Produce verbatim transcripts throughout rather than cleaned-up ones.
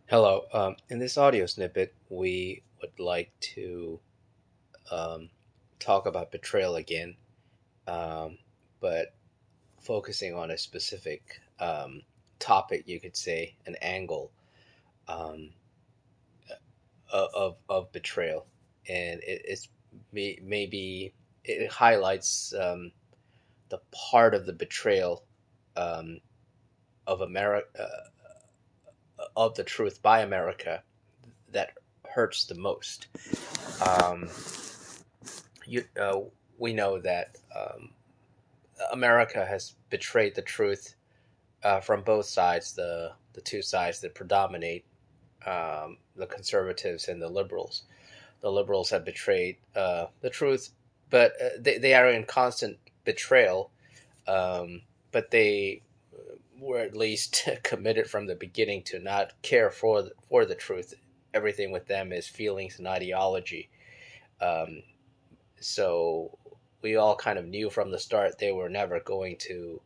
Hello. Um, in this audio snippet, we would like to um, talk about betrayal again, um, but focusing on a specific um, topic, you could say, an angle um, o- of, of betrayal. And it, it's may, maybe it highlights um, the part of the betrayal um, of America, uh, of the truth by America that hurts the most. Um, you, uh, we know that um, America has betrayed the truth uh, from both sides, the the two sides that predominate, um, the conservatives and the liberals. The liberals have betrayed uh, the truth, but uh, they, they are in constant betrayal, um, but they were at least committed from the beginning to not care for the, for the truth. Everything with them is feelings and ideology. Um, So we all kind of knew from the start they were never going to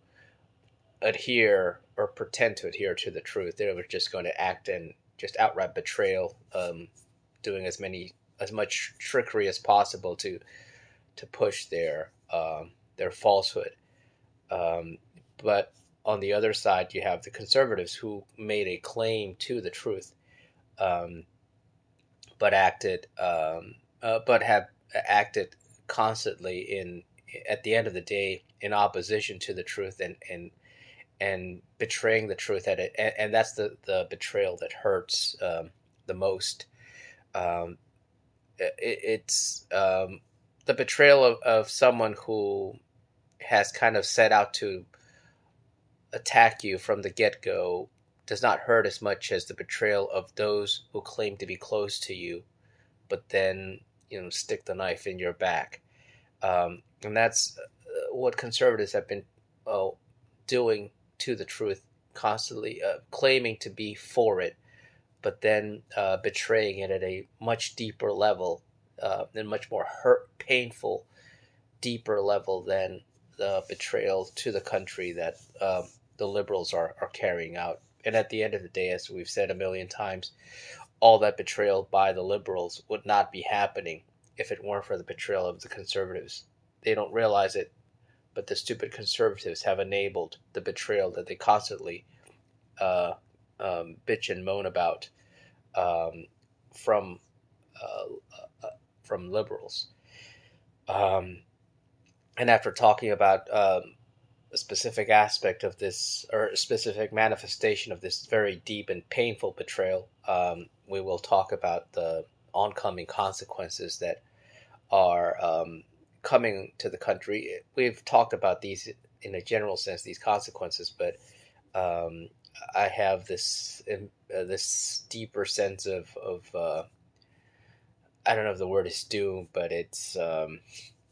adhere or pretend to adhere to the truth. They were just going to act in just outright betrayal, um, doing as many as much trickery as possible to to push their um, their falsehood. Um, but on the other side, you have the conservatives who made a claim to the truth, um, but acted, um, uh, but have acted constantly in at the end of the day in opposition to the truth and and and betraying the truth at it, and, and that's the the betrayal that hurts um, the most. Um, it, it's um, the betrayal of, of someone who has kind of set out to attack you from the get go does not hurt as much as the betrayal of those who claim to be close to you but then you know stick the knife in your back, um, and that's uh, what conservatives have been uh, doing to the truth constantly, uh, claiming to be for it, but then uh, betraying it at a much deeper level, uh, and much more hurt, painful, deeper level than the betrayal to the country that um, the liberals are, are carrying out. And at the end of the day, as we've said a million times, all that betrayal by the liberals would not be happening if it weren't for the betrayal of the conservatives. They don't realize it, but the stupid conservatives have enabled the betrayal that they constantly uh, um, bitch and moan about, um, from uh, uh, from liberals. Um, and after talking about um, a specific aspect of this, or a specific manifestation of this very deep and painful betrayal, um, we will talk about the oncoming consequences that are um, coming to the country. We've talked about these in a general sense, these consequences, but um, I have this um, uh, this deeper sense of of uh, I don't know if the word is doom, but it's um,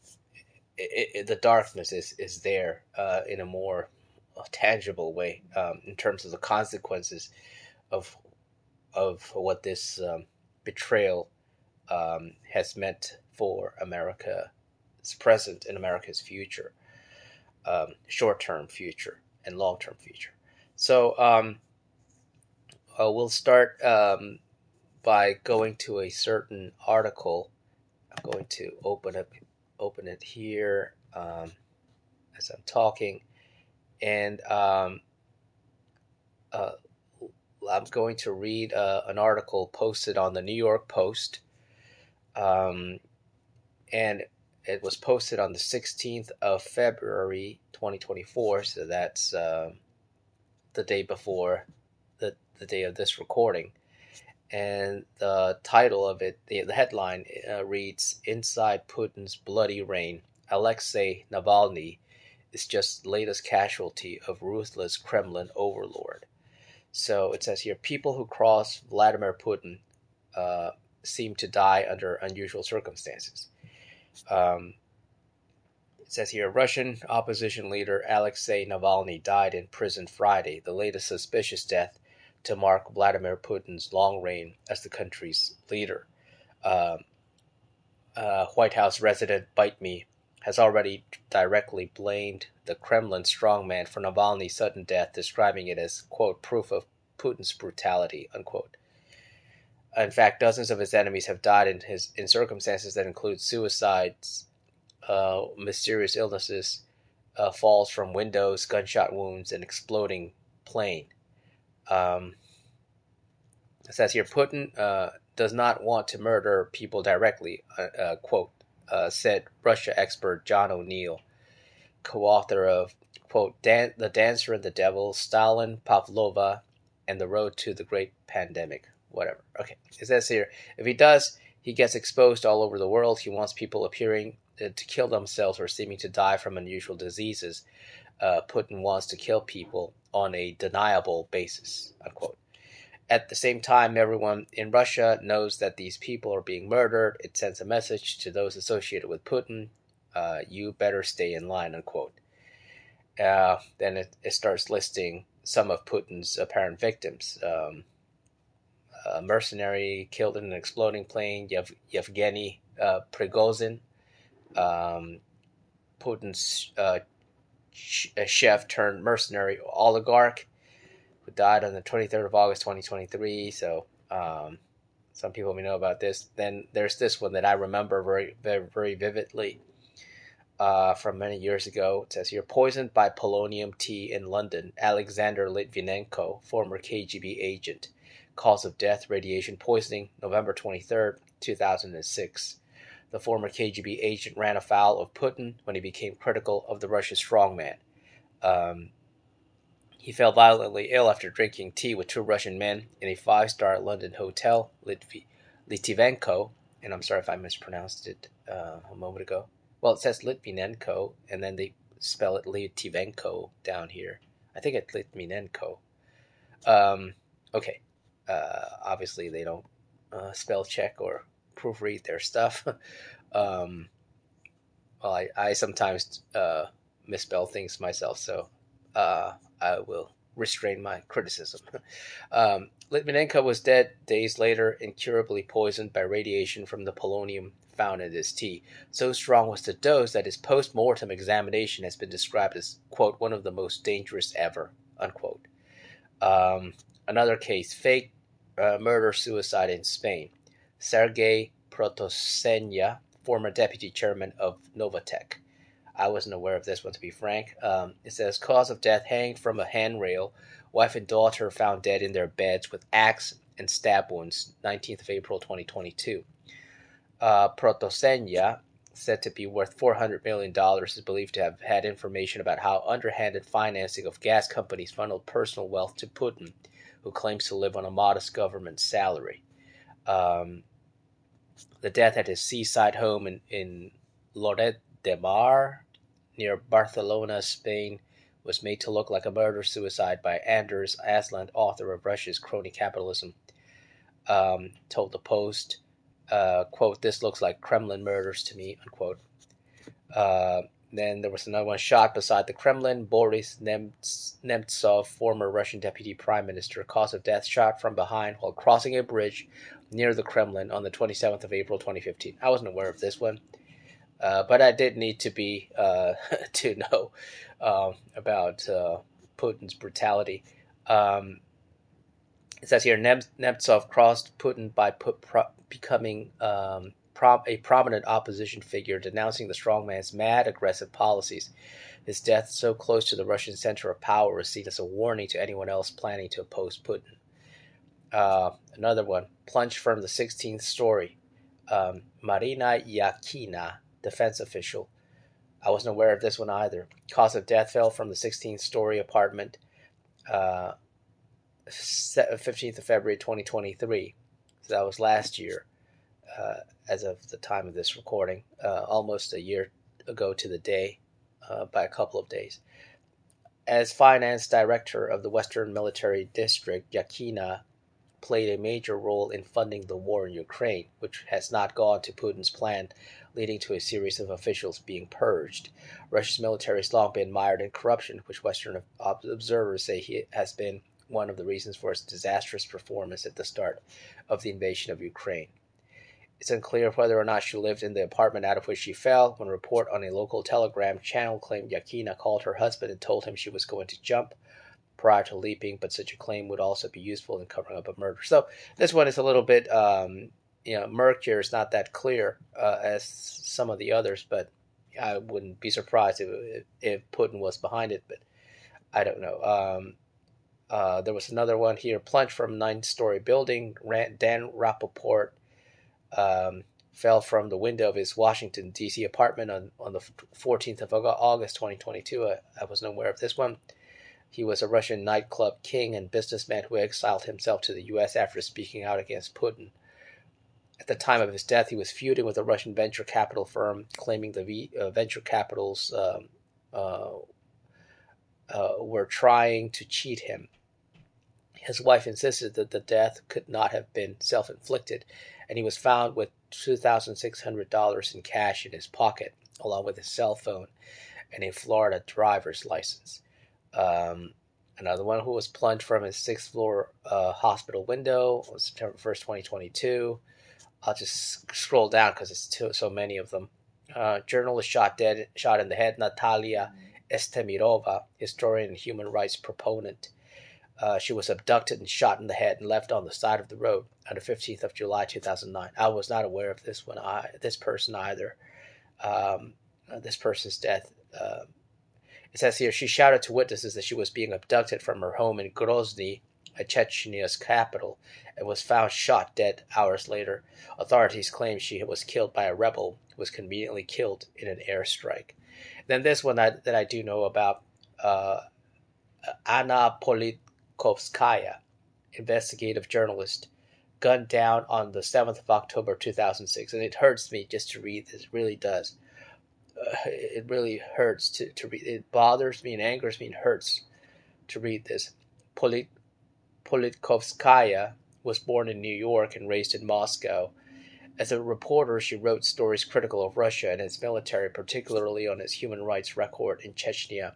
it, it, the darkness is is there uh, in a more tangible way, um, in terms of the consequences of of what this um, betrayal um, has meant for America's present and America's future, um, short term future and long term future. So um, uh, we'll start um, by going to a certain article. I'm going to open up open it here um, as I'm talking, and um, uh, I'm going to read uh, an article posted on the New York Post, um, and it was posted on the sixteenth of February, twenty twenty-four. So that's uh, the day before the the day of this recording. And the title of it, the, the headline uh, reads, "Inside Putin's Bloody Reign, Alexei Navalny is just latest casualty of ruthless Kremlin overlord." So it says here, people who cross Vladimir Putin uh, seem to die under unusual circumstances. Um, it says here, Russian opposition leader Alexei Navalny died in prison Friday, the latest suspicious death to mark Vladimir Putin's long reign as the country's leader. Um, uh, White House resident Bite Me has already directly blamed the Kremlin strongman for Navalny's sudden death, describing it as, quote, proof of Putin's brutality, unquote. In fact, dozens of his enemies have died in his in circumstances that include suicides, uh, mysterious illnesses, uh, falls from windows, gunshot wounds, and exploding plane. Um, it says here, Putin uh, does not want to murder people directly, uh, uh, quote, uh, said Russia expert John O'Neill, co-author of, quote, Dan- The Dancer and the Devil, Stalin, Pavlova, and The Road to the Great Pandemic. Whatever. Okay. It says here, if he does, he gets exposed all over the world. He wants people appearing uh, to kill themselves or seeming to die from unusual diseases. Uh, Putin wants to kill people on a deniable basis, unquote. At the same time, everyone in Russia knows that these people are being murdered. It sends a message to those associated with Putin, uh, you better stay in line, unquote. Uh, then it, it starts listing some of Putin's apparent victims. Um, a mercenary killed in an exploding plane, Yev- Yevgeny uh, Prigozhin, um, Putin's uh, ch- chef turned mercenary oligarch, who died on the twenty-third of August, twenty twenty-three. So um, some people may know about this. Then there's this one that I remember very, very, very vividly uh, from many years ago. It says here, poisoned by polonium tea in London, Alexander Litvinenko, former K G B agent. Cause of death, radiation poisoning, November twenty-third, two thousand six. The former K G B agent ran afoul of Putin when he became critical of the Russian strongman. Um, he fell violently ill after drinking tea with two Russian men in a five-star London hotel. Litvi- Litvinenko, and I'm sorry if I mispronounced it uh, a moment ago. Well, it says Litvinenko, and then they spell it Litvinenko down here. I think it's Litvinenko. Um, okay. Uh, obviously, they don't uh, spell check or proofread their stuff. um, well, I, I sometimes uh, misspell things myself, so uh, I will restrain my criticism. um, Litvinenko was dead days later, incurably poisoned by radiation from the polonium found in his tea. So strong was the dose that his post-mortem examination has been described as, quote, one of the most dangerous ever, unquote. Um, another case, fake uh, murder-suicide in Spain. Sergei Protosenya, former deputy chairman of Novatech. I wasn't aware of this one, to be frank. Um, it says, cause of death, hanged from a handrail. Wife and daughter found dead in their beds with axe and stab wounds, nineteenth of April, twenty twenty-two. Uh, Protosenya, said to be worth four hundred million dollars, is believed to have had information about how underhanded financing of gas companies funneled personal wealth to Putin, who claims to live on a modest government salary. Um, the death at his seaside home in, in Lloret de Mar, near Barcelona, Spain, was made to look like a murder-suicide by Anders Asland, author of Russia's Crony Capitalism, um, told the Post, uh, quote, this looks like Kremlin murders to me, unquote. Uh, then there was another one shot beside the Kremlin. Boris Nemtsov, former Russian deputy prime minister, cause of death, shot from behind while crossing a bridge near the Kremlin on the twenty-seventh of April, twenty fifteen. I wasn't aware of this one, uh, but I did need to be uh, to know uh, about uh, Putin's brutality. Um, it says here, Nem- Nemtsov crossed Putin by put pro- becoming um, pro- a prominent opposition figure, denouncing the strongman's mad, aggressive policies. His death, so close to the Russian center of power, was seen as a warning to anyone else planning to oppose Putin. Uh, another one, plunged from the sixteenth story. Um, Marina Yakina, defense official. I wasn't aware of this one either. Cause of death, fell from the sixteenth story apartment. Uh, fifteenth of February, twenty twenty-three. So that was last year, uh, as of the time of this recording, uh, almost a year ago to the day, uh, by a couple of days. As finance director of the Western Military District, Yakina played a major role in funding the war in Ukraine, which has not gone to Putin's plan, leading to a series of officials being purged. Russia's military has long been mired in corruption, which Western observers say has been one of the reasons for its disastrous performance at the start of the invasion of Ukraine. It's unclear whether or not she lived in the apartment out of which she fell. When a report on a local telegram channel claimed Yakina called her husband and told him she was going to jump, prior to leaping, but such a claim would also be useful in covering up a murder. So this one is a little bit, um, you know, murkier. It's not that clear uh, as some of the others, but I wouldn't be surprised if, if Putin was behind it, but I don't know. Um, uh, there was another one here, plunged from a nine-story building. Dan Rappaport um, fell from the window of his Washington, D C apartment on, on the fourteenth of August, twenty twenty-two. I, I wasn't aware of this one. He was a Russian nightclub king and businessman who exiled himself to the U S after speaking out against Putin. At the time of his death, he was feuding with a Russian venture capital firm, claiming the v, uh, venture capitals um, uh, uh, were trying to cheat him. His wife insisted that the death could not have been self-inflicted, and he was found with two thousand six hundred dollars in cash in his pocket, along with his cell phone and a Florida driver's license. Um, another one who was plunged from his sixth floor uh, hospital window on September first, twenty twenty-two. I'll just scroll down because it's too, so many of them. Uh, journalist shot dead, shot in the head, Natalia Estemirova, historian and human rights proponent. Uh, she was abducted and shot in the head and left on the side of the road on the fifteenth of July, two thousand nine. I was not aware of this one, I, this person either. Um, uh, this person's death. Uh, it says here, she shouted to witnesses that she was being abducted from her home in Grozny, Chechny's capital, and was found shot dead hours later. Authorities claim she was killed by a rebel who was conveniently killed in an airstrike. Then this one I, that I do know about, uh, Anna Politkovskaya, investigative journalist, gunned down on the seventh of October, two thousand six. And it hurts me just to read this. It really does. Uh, it really hurts to, to read. It bothers me and angers me and hurts to read this. Polit- Politkovskaya was born in New York and raised in Moscow. As a reporter, she wrote stories critical of Russia and its military, particularly on its human rights record in Chechnya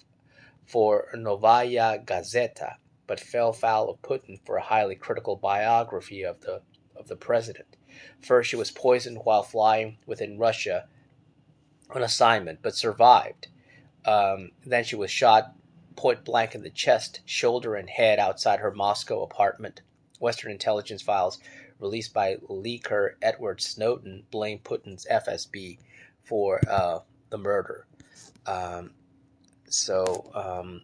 for Novaya Gazeta, but fell foul of Putin for a highly critical biography of the of the president. First, she was poisoned while flying within Russia on assignment, but survived. Um, then she was shot point blank in the chest, shoulder, and head outside her Moscow apartment. Western intelligence files released by leaker Edward Snowden blame Putin's F S B for uh, the murder. Um, so um,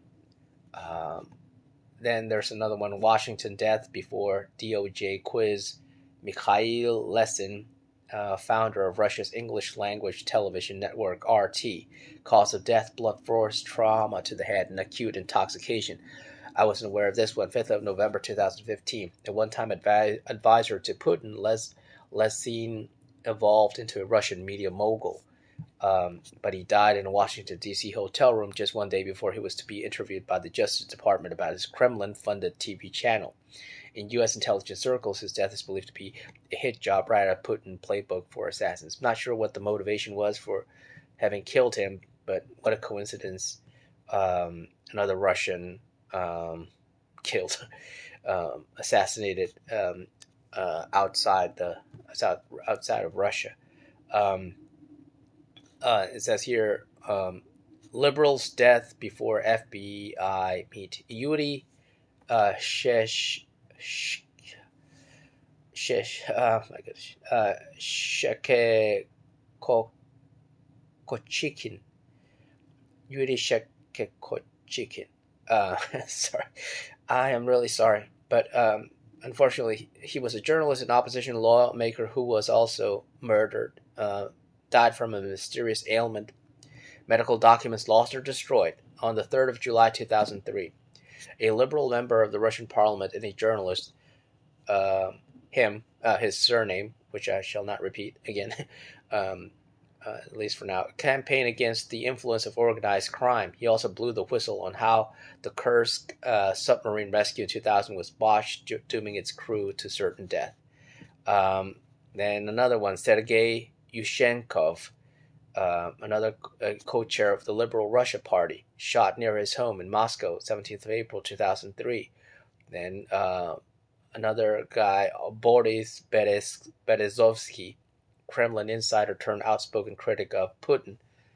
um, then there's another one, Washington death before D O J quiz. Mikhail Lesin, uh, founder of Russia's English language television network R T, cause of death, blunt force trauma to the head, and acute intoxication. I wasn't aware of this one. fifth of November two thousand fifteen. A one-time advi- advisor to Putin, Les Lesin evolved into a Russian media mogul. Um, but he died in a Washington, D C hotel room just one day before he was to be interviewed by the Justice Department about his Kremlin-funded T V channel. In U S intelligence circles, his death is believed to be a hit job right out of Putin playbook for assassins. I'm not sure what the motivation was for having killed him, but what a coincidence. Um, another Russian um, killed, um, assassinated um, uh, outside the outside of Russia. Um, uh, it says here, um, liberals' death before F B I meet. Yuri uh, Shesh, Shesh, Shesh, uh, my gosh, uh, Shekekochikin. Yuri Shekekochikin. Uh, sorry. I am really sorry. But um, unfortunately, he was a journalist and opposition lawmaker who was also murdered. Uh, died from a mysterious ailment. Medical documents lost or destroyed on the third of July, two thousand three. A liberal member of the Russian parliament and a journalist, uh, him, uh, his surname, which I shall not repeat again, um, uh, at least for now, campaigned against the influence of organized crime. He also blew the whistle on how the Kursk uh, submarine rescue in two thousand was botched, dooming its crew to certain death. Um, then another one, Sergei Yushchenkov, uh, another uh, co-chair of the Liberal Russia Party, shot near his home in Moscow, seventeenth of April, two thousand three. Then uh, another guy, Boris Berezovsky, Kremlin insider turned outspoken critic of Putin,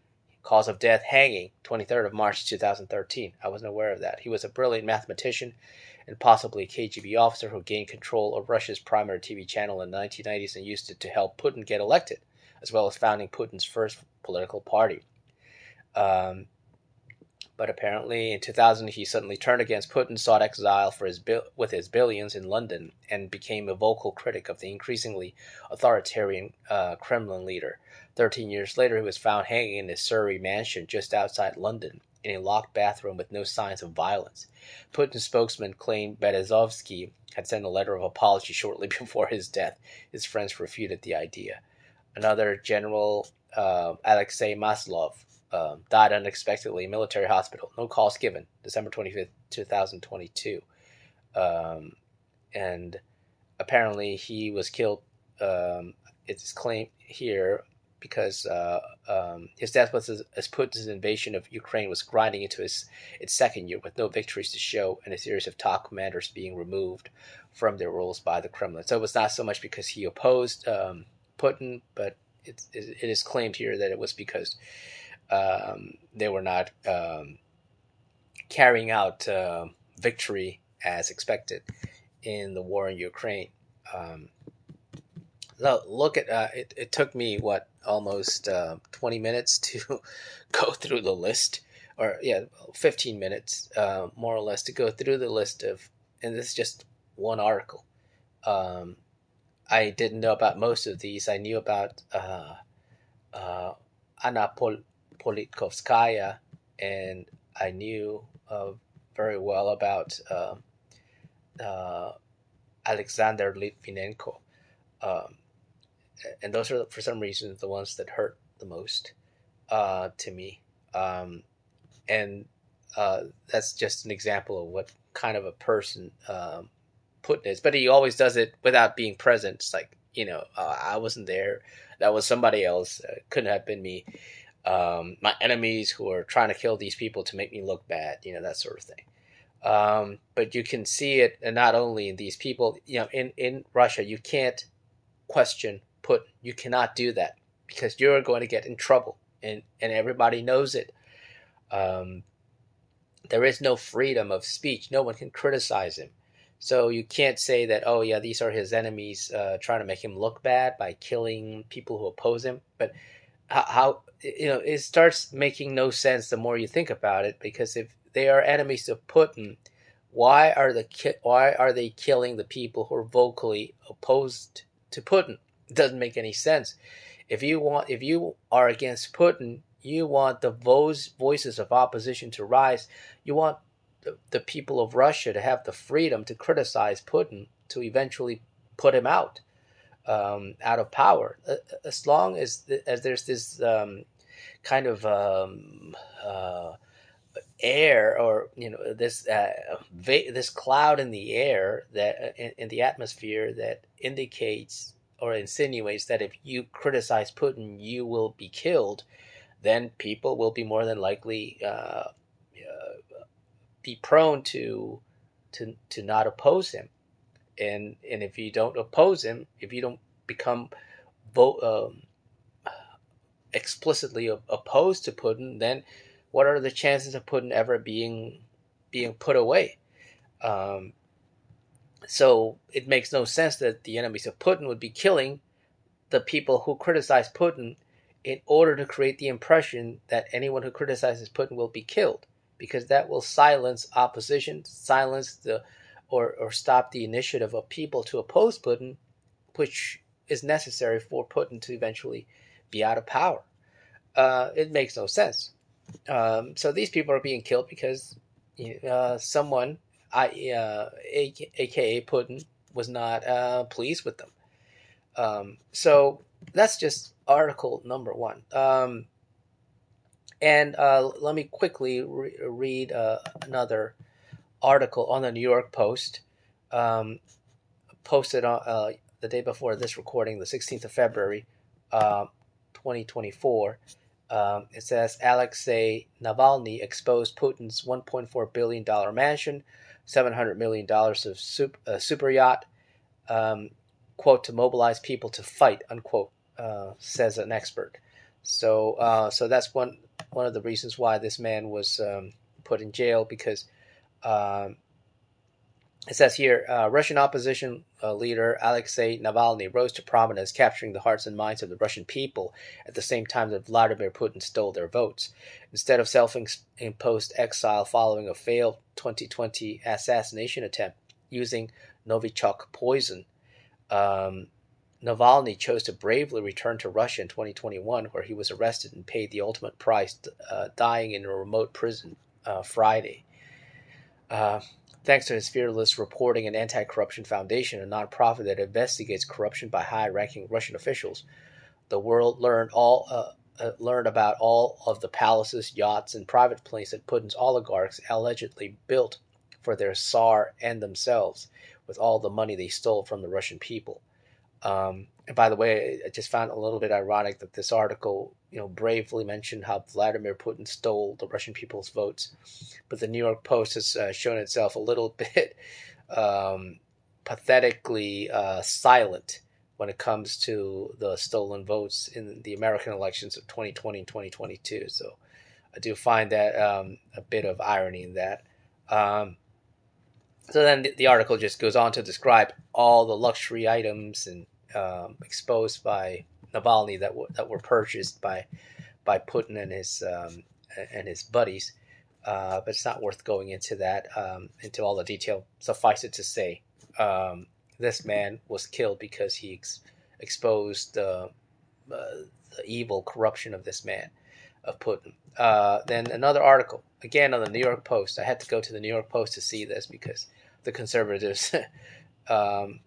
Cause of death, hanging, twenty-third of March two thousand thirteen. I wasn't aware of that. He was a brilliant mathematician and possibly a K G B officer who gained control of Russia's primary T V channel in the nineteen nineties and used it to help Putin get elected, as well as founding Putin's first political party. Um, but apparently in two thousand he suddenly turned against Putin, sought exile for his bil- with his billions in London, and became a vocal critic of the increasingly authoritarian uh, Kremlin leader. Thirteen years later, he was found hanging in his Surrey mansion just outside London, in a locked bathroom with no signs of violence. Putin's spokesman claimed Berezovsky had sent a letter of apology shortly before his death. His friends refuted the idea. Another general, uh, Alexei Maslov, um, died unexpectedly in a military hospital. No cause given. December twenty-fifth, twenty twenty-two. Um, and apparently he was killed, um, it's claimed here, because uh, um, his death was as, as Putin's invasion of Ukraine was grinding into his, its second year with no victories to show and a series of top commanders being removed from their roles by the Kremlin. So it was not so much because he opposed um, Putin, but it, it, it is claimed here that it was because um, they were not um, carrying out uh, victory as expected in the war in Ukraine. Um, look at uh, it, it took me what almost uh, twenty minutes to go through the list, or yeah, fifteen minutes uh, more or less to go through the list of, and this is just one article. um, I didn't know about most of these. I knew about uh, uh, Anna Pol- Politkovskaya, and I knew uh, very well about uh, uh, Alexander Litvinenko. um, and those are, for some reason, the ones that hurt the most uh, to me. Um, and uh, that's just an example of what kind of a person um, Putin is. But he always does it without being present. It's like, you know, uh, I wasn't there. That was somebody else. Uh, couldn't have been me. Um, my enemies who are trying to kill these people to make me look bad, you know, that sort of thing. Um, but you can see it, and not only in these people, you know, in, in Russia, you can't question Putin. You cannot do that because you're going to get in trouble, and, and everybody knows it. Um, there is no freedom of speech. No one can criticize him. So you can't say that, oh, yeah, these are his enemies uh, trying to make him look bad by killing people who oppose him. But how, how, you know, it starts making no sense the more you think about it, because if they are enemies of Putin, why are the why are they killing the people who are vocally opposed to Putin? It doesn't make any sense. If you want, if you are against Putin, you want the voice, voices of opposition to rise. You want the, the people of Russia to have the freedom to criticize Putin, to eventually put him out, um, out of power. As long as as there's this um, kind of um, uh, air, or you know, this uh, va- this cloud in the air, that in, in the atmosphere, that indicates or insinuates that if you criticize Putin, you will be killed, then people will be more than likely uh, uh, be prone to to to not oppose him. And and if you don't oppose him, if you don't become vote um, explicitly opposed to Putin, then what are the chances of Putin ever being being put away? Um, so it makes no sense that the enemies of Putin would be killing the people who criticize Putin in order to create the impression that anyone who criticizes Putin will be killed, because that will silence opposition, silence the or or stop the initiative of people to oppose Putin, which is necessary for Putin to eventually be out of power. Uh, it makes no sense. Um, so these people are being killed because uh, someone, I, uh, A K A Putin, was not uh, pleased with them. Um, so that's just article number one. Um, and uh, let me quickly re- read uh, another article on the New York Post, um, posted on uh, the day before this recording, the sixteenth of February, uh, twenty twenty-four. Um, it says Alexei Navalny exposed Putin's one point four billion dollars mansion, seven hundred million dollars of super, uh, super yacht, um, quote, to mobilize people to fight, unquote, uh, says an expert. So, uh, so that's one one of the reasons why this man was um, put in jail, because um, it says here, uh, Russian opposition uh, leader Alexei Navalny rose to prominence, capturing the hearts and minds of the Russian people at the same time that Vladimir Putin stole their votes. Instead of self-imposed exile following a failed twenty twenty assassination attempt using Novichok poison, um, Navalny chose to bravely return to Russia in twenty twenty-one, where he was arrested and paid the ultimate price, uh, dying in a remote prison uh, Friday. Uh, thanks to his fearless reporting and Anti-Corruption Foundation, a nonprofit that investigates corruption by high-ranking Russian officials, the world learned all uh, uh, learned about all of the palaces, yachts, and private planes that Putin's oligarchs allegedly built for their Tsar and themselves, with all the money they stole from the Russian people. Um, and by the way, I just found it a little bit ironic that this article, you know, bravely mentioned how Vladimir Putin stole the Russian people's votes, but the New York Post has uh, shown itself a little bit um, pathetically uh, silent when it comes to the stolen votes in the American elections of twenty twenty and twenty twenty-two. So I do find that um, a bit of irony in that. Um, So then the, the article just goes on to describe all the luxury items and um, exposed by Navalny that w- that were purchased by by Putin and his um, and his buddies. Uh, but it's not worth going into that um, into all the detail. Suffice it to say, um, this man was killed because he ex- exposed the uh, the evil corruption of this man, of Putin. Uh, then another article, again on the New York Post. I had to go to the New York Post to see this because the conservatives um,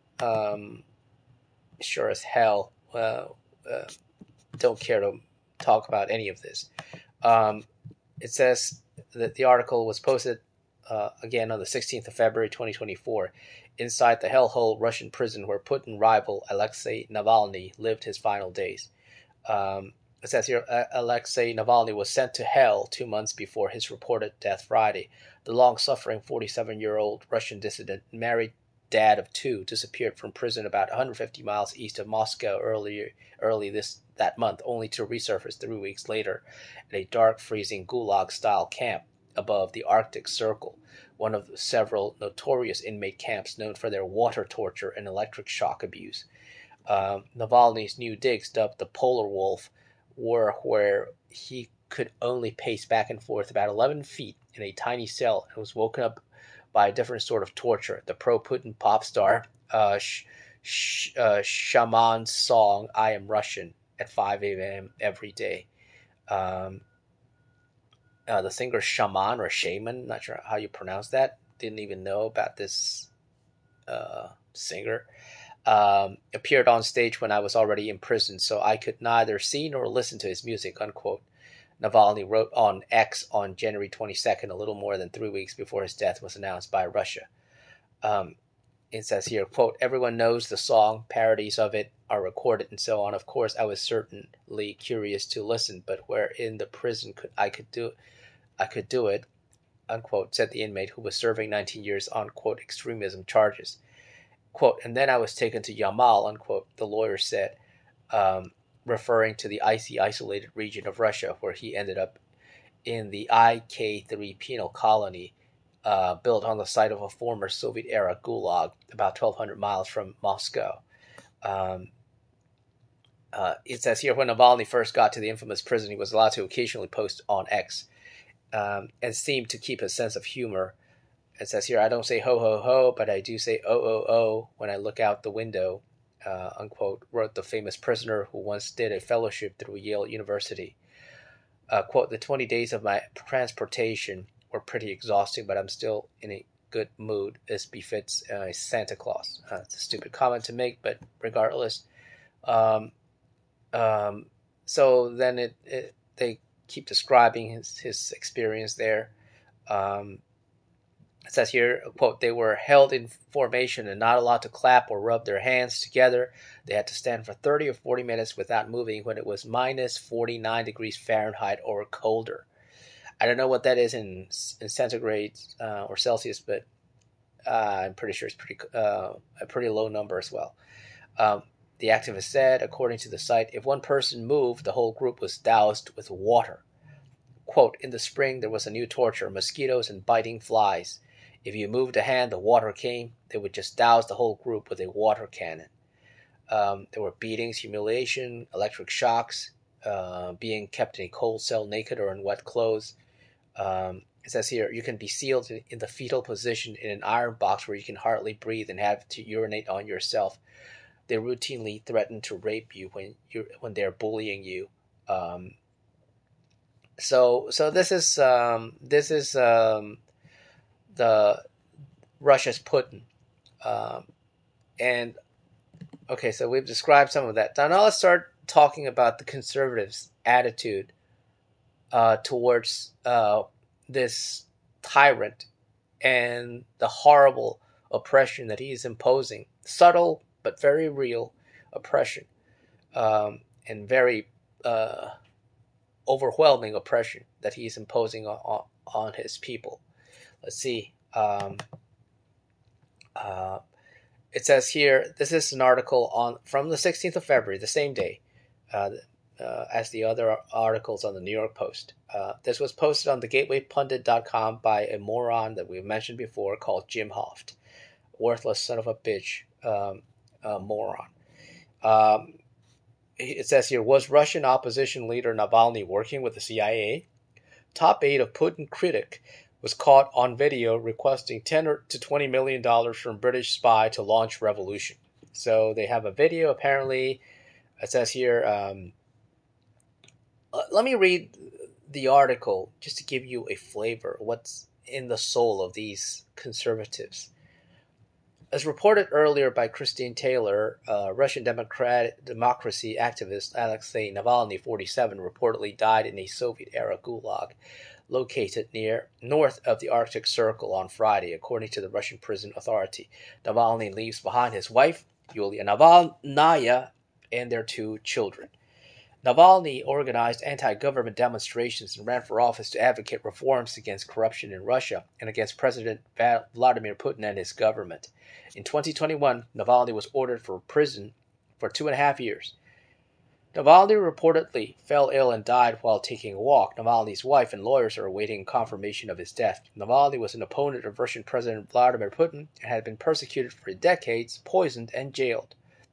um, sure as hell uh, uh, don't care to talk about any of this. Um, it says that the article was posted uh, again on the sixteenth of February twenty twenty-four inside the hellhole Russian prison where Putin rival Alexei Navalny lived his final days. Um, it says here, Alexei Navalny was sent to hell two months before his reported death Friday. The long-suffering forty-seven-year-old Russian dissident, married dad of two, disappeared from prison about one hundred fifty miles east of Moscow earlier, early this that month, only to resurface three weeks later at a dark, freezing Gulag-style camp above the Arctic Circle, one of several notorious inmate camps known for their water torture and electric shock abuse. Uh, Navalny's new digs, dubbed the Polar Wolf, were where he could only pace back and forth about eleven feet in a tiny cell and was woken up by a different sort of torture. The pro-Putin pop star uh, sh- sh- uh, Shaman's song, I Am Russian, at five a.m. every day. Um, uh, the singer Shaman or Shaman, not sure how you pronounce that, didn't even know about this uh, singer. Um, appeared on stage when I was already in prison, so I could neither see nor listen to his music, unquote. Navalny wrote on X on January twenty-second, a little more than three weeks before his death was announced by Russia. Um, it says here, quote, everyone knows the song, parodies of it are recorded and so on. Of course, I was certainly curious to listen, but where in the prison could I could do I could do it, unquote, said the inmate who was serving nineteen years on, quote, extremism charges. Quote, and then I was taken to Yamal, unquote, the lawyer said, um, referring to the icy, isolated region of Russia where he ended up in the I K three penal colony uh, built on the site of a former Soviet-era gulag about twelve hundred miles from Moscow. Um, uh, it says here, when Navalny first got to the infamous prison, he was allowed to occasionally post on X um, and seemed to keep a sense of humor. It says here, I don't say ho, ho, ho, but I do say oh, oh, oh when I look out the window, uh, unquote, wrote the famous prisoner who once did a fellowship through Yale University. Uh, quote, the twenty days of my transportation were pretty exhausting, but I'm still in a good mood, as befits uh, Santa Claus. Uh, it's a stupid comment to make, but regardless. Um, um, so then it, it they keep describing his, his experience there. Um, It says here, quote, they were held in formation and not allowed to clap or rub their hands together. They had to stand for thirty or forty minutes without moving when it was minus forty-nine degrees Fahrenheit or colder. I don't know what that is in, in centigrade uh, or Celsius, but uh, I'm pretty sure it's pretty uh, a pretty low number as well. Um, the activist said, according to the site, if one person moved, the whole group was doused with water. quote, in the spring there was a new torture, mosquitoes and biting flies. If you moved a hand, the water came. They would just douse the whole group with a water cannon. Um, there were beatings, humiliation, electric shocks, uh, being kept in a cold cell naked or in wet clothes. Um, it says here, you can be sealed in, in the fetal position in an iron box where you can hardly breathe and have to urinate on yourself. They routinely threaten to rape you when you when they're bullying you. Um, so so this is um, this is um, the Russia's Putin, um, and okay, so we've described some of that. Now, now let's start talking about the conservatives' attitude uh, towards uh, this tyrant and the horrible oppression that he is imposing. Subtle but very real oppression, um, and very uh, overwhelming oppression that he is imposing on, on, on his people. Let's see. Um, uh, it says here, this is an article on from the sixteenth of February, the same day uh, uh, as the other articles on the New York Post. Uh, this was posted on the gateway pundit dot com by a moron that we've mentioned before called Jim Hoft. Worthless son of a bitch, um, uh, moron. Um, it says here, was Russian opposition leader Navalny working with the C I A? Top aide of Putin critic was caught on video requesting ten to twenty million dollars from British spy to launch revolution. So they have a video. Apparently, it says here. Um, let me read the article just to give you a flavor of what's in the soul of these conservatives. As reported earlier by Christine Taylor, uh, Russian Democrat democracy activist Alexei Navalny, forty-seven, reportedly died in a Soviet-era gulag located near north of the Arctic Circle on Friday, according to the Russian prison authority. Navalny leaves behind his wife, Yulia Navalnaya, and their two children. Navalny organized anti-government demonstrations and ran for office to advocate reforms against corruption in Russia and against President Vladimir Putin and his government. In twenty twenty-one, Navalny was ordered for prison for two and a half years. Navalny reportedly fell ill and died while taking a walk. Navalny's wife and lawyers are awaiting confirmation of his death. Navalny was an opponent of Russian President Vladimir Putin and had been persecuted for decades, poisoned, and jailed.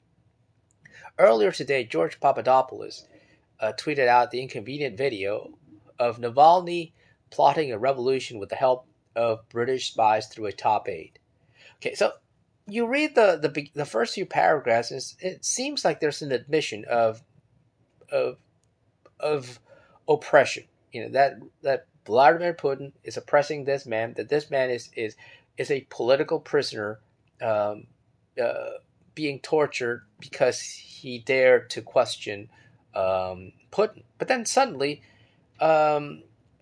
Earlier today, George Papadopoulos uh, tweeted out the inconvenient video of Navalny plotting a revolution with the help of British spies through a top aide. Okay, so you read the the, the first few paragraphs, and it seems like there's an admission of of of oppression. You know that that Vladimir Putin is oppressing this man. That this man is is is a political prisoner, um, uh, being tortured because he dared to question um, Putin. But then suddenly, um,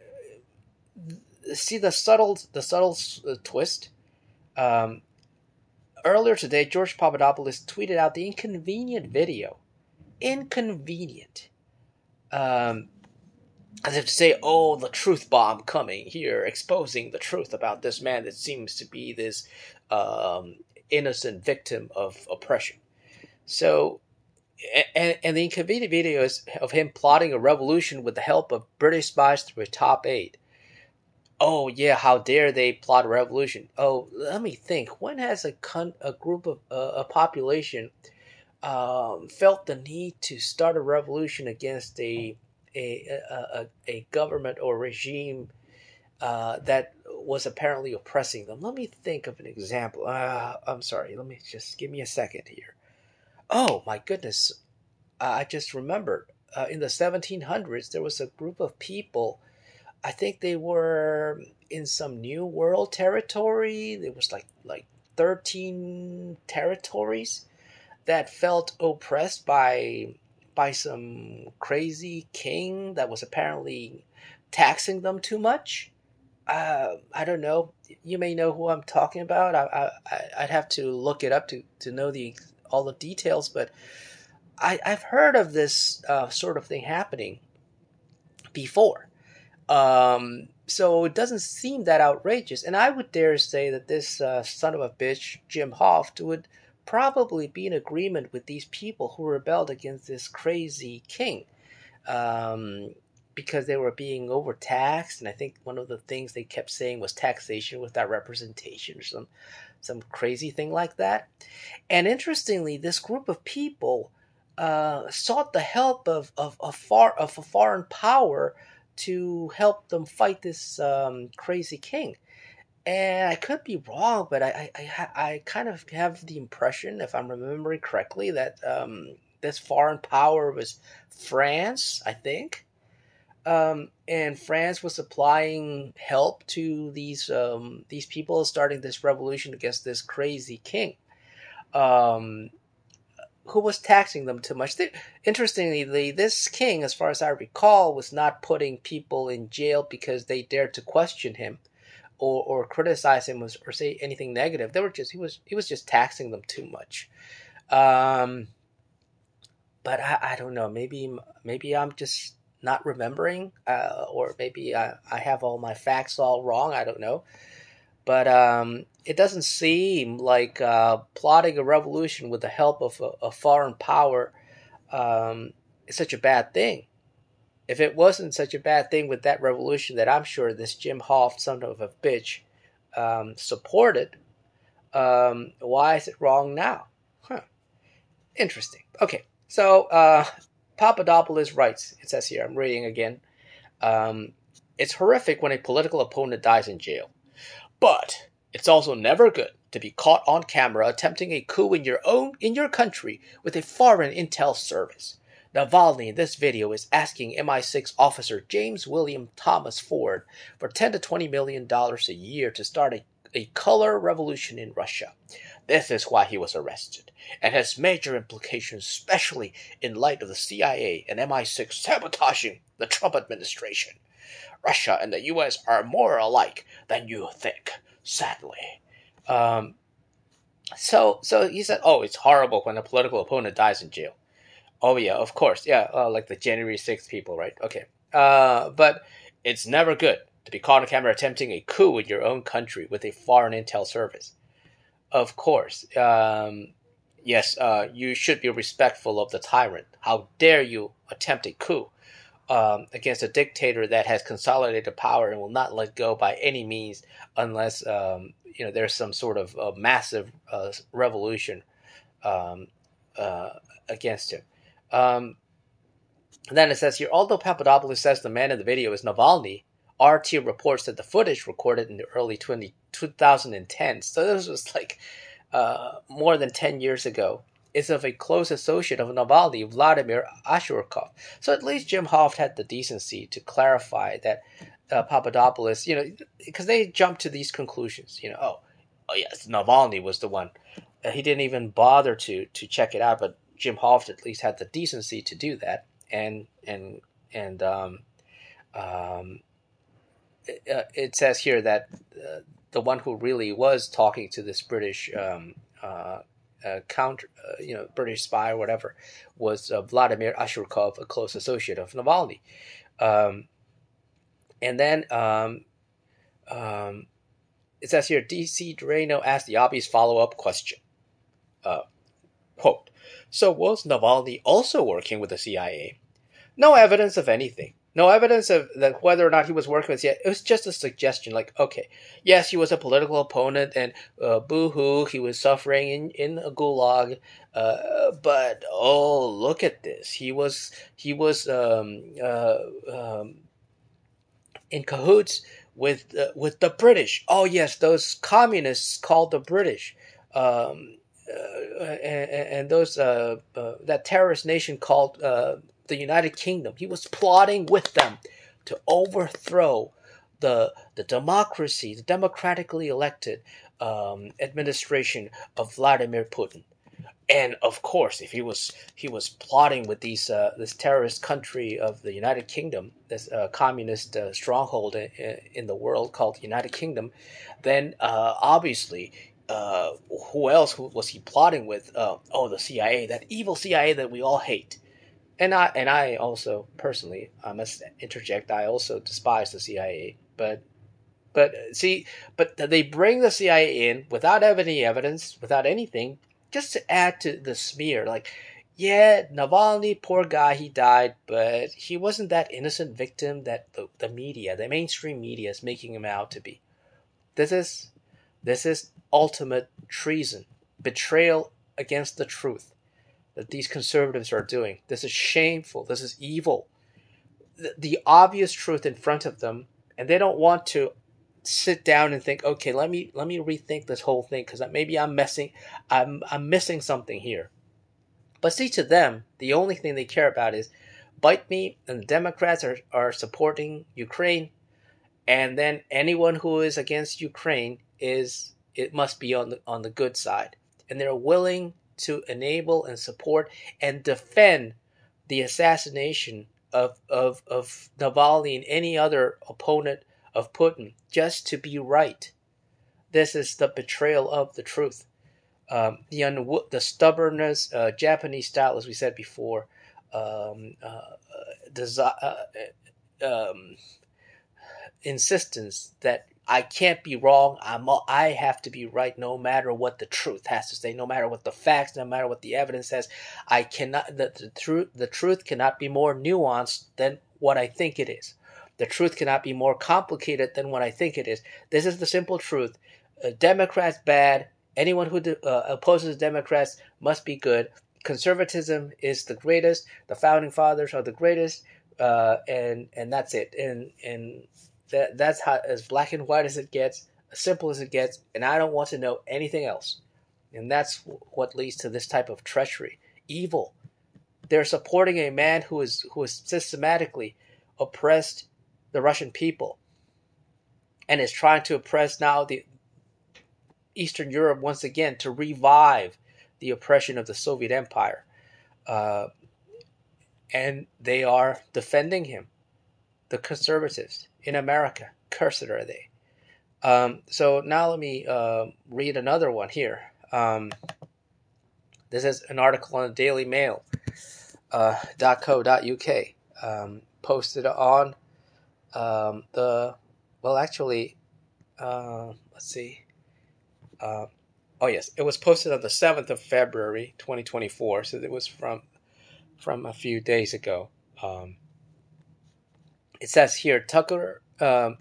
see the subtle the subtle uh, twist. Um, earlier today, George Papadopoulos tweeted out the inconvenient video. Inconvenient. Um, as if to say, oh, the truth bomb coming here, exposing the truth about this man that seems to be this um, innocent victim of oppression. So, and, and the inconvenient video is of him plotting a revolution with the help of British spies through a top aide. Oh, yeah, how dare they plot a revolution? Oh, let me think. When has a, con- a group of uh, a population um, felt the need to start a revolution against a a a, a government or regime uh, that was apparently oppressing them? Let me think of an example. Uh, I'm sorry. Let me just give me a second here. Oh my goodness! I just remembered. Uh, in the seventeen hundreds, there was a group of people. I think they were in some New World territory. There was like like thirteen territories that felt oppressed by by some crazy king that was apparently taxing them too much. Uh, I don't know. You may know who I'm talking about. I, I I'd have to look it up to, to know the all the details, but I I've heard of this uh, sort of thing happening before. Um, so it doesn't seem that outrageous, and I would dare say that this uh, son of a bitch, Jim Hoft, would probably be in agreement with these people who rebelled against this crazy king. Um, because they were being overtaxed, and I think one of the things they kept saying was taxation without representation, or some some crazy thing like that. And interestingly, this group of people uh, sought the help of of a far of a foreign power to help them fight this um, crazy king. And I could be wrong, but I I, I, I kind of have the impression, if I'm remembering correctly, that um, this foreign power was France, I think. Um, and France was supplying help to these um, these people starting this revolution against this crazy king, um, who was taxing them too much. They, interestingly, the, this king, as far as I recall, was not putting people in jail because they dared to question him or, or criticize him, or, or say anything negative. They were just he was he was just taxing them too much. Um, but I, I don't know. Maybe maybe I'm just not remembering, uh, or maybe I, I have all my facts all wrong. I don't know. But um, it doesn't seem like uh, plotting a revolution with the help of a, a foreign power um, is such a bad thing. If it wasn't such a bad thing with that revolution that I'm sure this Jim Hoft, son of a bitch, um, supported, um, why is it wrong now? Huh. Interesting. Okay, so uh, Papadopoulos writes, it says here, I'm reading again, um, it's horrific when a political opponent dies in jail. But it's also never good to be caught on camera attempting a coup in your own in your country with a foreign intel service. Navalny in this video is asking M I six officer James William Thomas Ford for ten to twenty million dollars a year to start a, a color revolution in Russia. This is why he was arrested, and has major implications, especially in light of the C I A and M I six sabotaging the Trump administration. Russia and the U S are more alike than you think, sadly. Um, so, so he said, "Oh, it's horrible when a political opponent dies in jail." Oh yeah, of course, yeah, uh, like the January sixth people, right? Okay, uh, but it's never good to be caught on camera attempting a coup in your own country with a foreign intel service. Of course, um, yes, uh, you should be respectful of the tyrant. How dare you attempt a coup? Um, against a dictator that has consolidated power and will not let go by any means unless um, you know there's some sort of uh, massive uh, revolution um, uh, against him. Um, and then it says here, although Papadopoulos says the man in the video is Navalny, R T reports that the footage recorded in the early twenty, twenty tens, so this was like uh, more than ten years ago, is of a close associate of Navalny, Vladimir Ashurkov. So at least Jim Hoft had the decency to clarify that uh, Papadopoulos, you know, because they jumped to these conclusions, you know, oh, oh yes, Navalny was the one. Uh, he didn't even bother to to check it out, but Jim Hoft at least had the decency to do that, and and and um, um, it, uh, it says here that uh, the one who really was talking to this British um, uh, uh, counter, uh, you know, British spy or whatever, was uh, Vladimir Ashurkov, a close associate of Navalny. Um, and then um, um, it says here, D C Drano asked the obvious follow-up question. Uh, quote, so was Navalny also working with the C I A? No evidence of anything. No evidence of that whether or not he was working with C I A. It was just a suggestion, like, okay, yes, he was a political opponent, and uh, boo-hoo, he was suffering in, in a gulag, uh, but, oh, look at this. He was, he was um, uh, um, in cahoots with, uh, with the British. Oh, yes, those communists called the British. Um, uh, and, and those, uh, uh, that terrorist nation called... Uh, the United Kingdom. He was plotting with them to overthrow the the democracy, the democratically elected um, administration of Vladimir Putin. And of course, if he was he was plotting with these uh, this terrorist country of the United Kingdom, this uh, communist uh, stronghold in, in the world called the United Kingdom, then uh, obviously. Uh, who else was he plotting with? Uh, oh, the C I A, that evil C I A that we all hate. And I and I also personally, I must interject. I also despise the C I A, but but see, but they bring the C I A in without any evidence, without anything, just to add to the smear. Like Yeah, Navalny, poor guy, he died, but he wasn't that innocent victim that the, the media, the mainstream media, is making him out to be. This is this is ultimate treason, betrayal against the truth that these conservatives are doing. This is shameful. This is evil. The, the obvious truth in front of them, and they don't want to sit down and think, okay, let me let me rethink this whole thing because maybe I'm messing, I'm I'm missing something here. But see, to them, the only thing they care about is bite me, and the Democrats are, are supporting Ukraine, and then anyone who is against Ukraine is it must be on the on the good side, and they're willing to enable and support and defend the assassination of of of Navalny and any other opponent of Putin just to be right. This is the betrayal of the truth. Um, the un- the stubbornness, uh, Japanese style, as we said before, um, uh, desi- uh, um, insistence that I can't be wrong. I'm I have to be right, no matter what the truth has to say, no matter what the facts, no matter what the evidence says. I cannot. The, the truth. The truth cannot be more nuanced than what I think it is. The truth cannot be more complicated than what I think it is. This is the simple truth. Uh, Democrats bad. Anyone who uh, opposes Democrats must be good. Conservatism is the greatest. The founding fathers are the greatest, uh, and and that's it. And and that that's how as black and white as it gets, as simple as it gets, and I don't want to know anything else. And that's what leads to this type of treachery, evil. They're supporting a man who is who is systematically oppressed the Russian people, and is trying to oppress now the Eastern Europe once again to revive the oppression of the Soviet Empire. Uh, and they are defending him, the conservatives in America. Cursed are they. Um, so now let me uh, read another one here. Um, this is an article on the Daily Mail uh, .co.uk, um, posted on um, the, well, actually, uh, let's see. Uh, oh, yes, it was posted on the seventh of February, twenty twenty-four, so it was from, from a few days ago. Um, it says here, Tucker, um,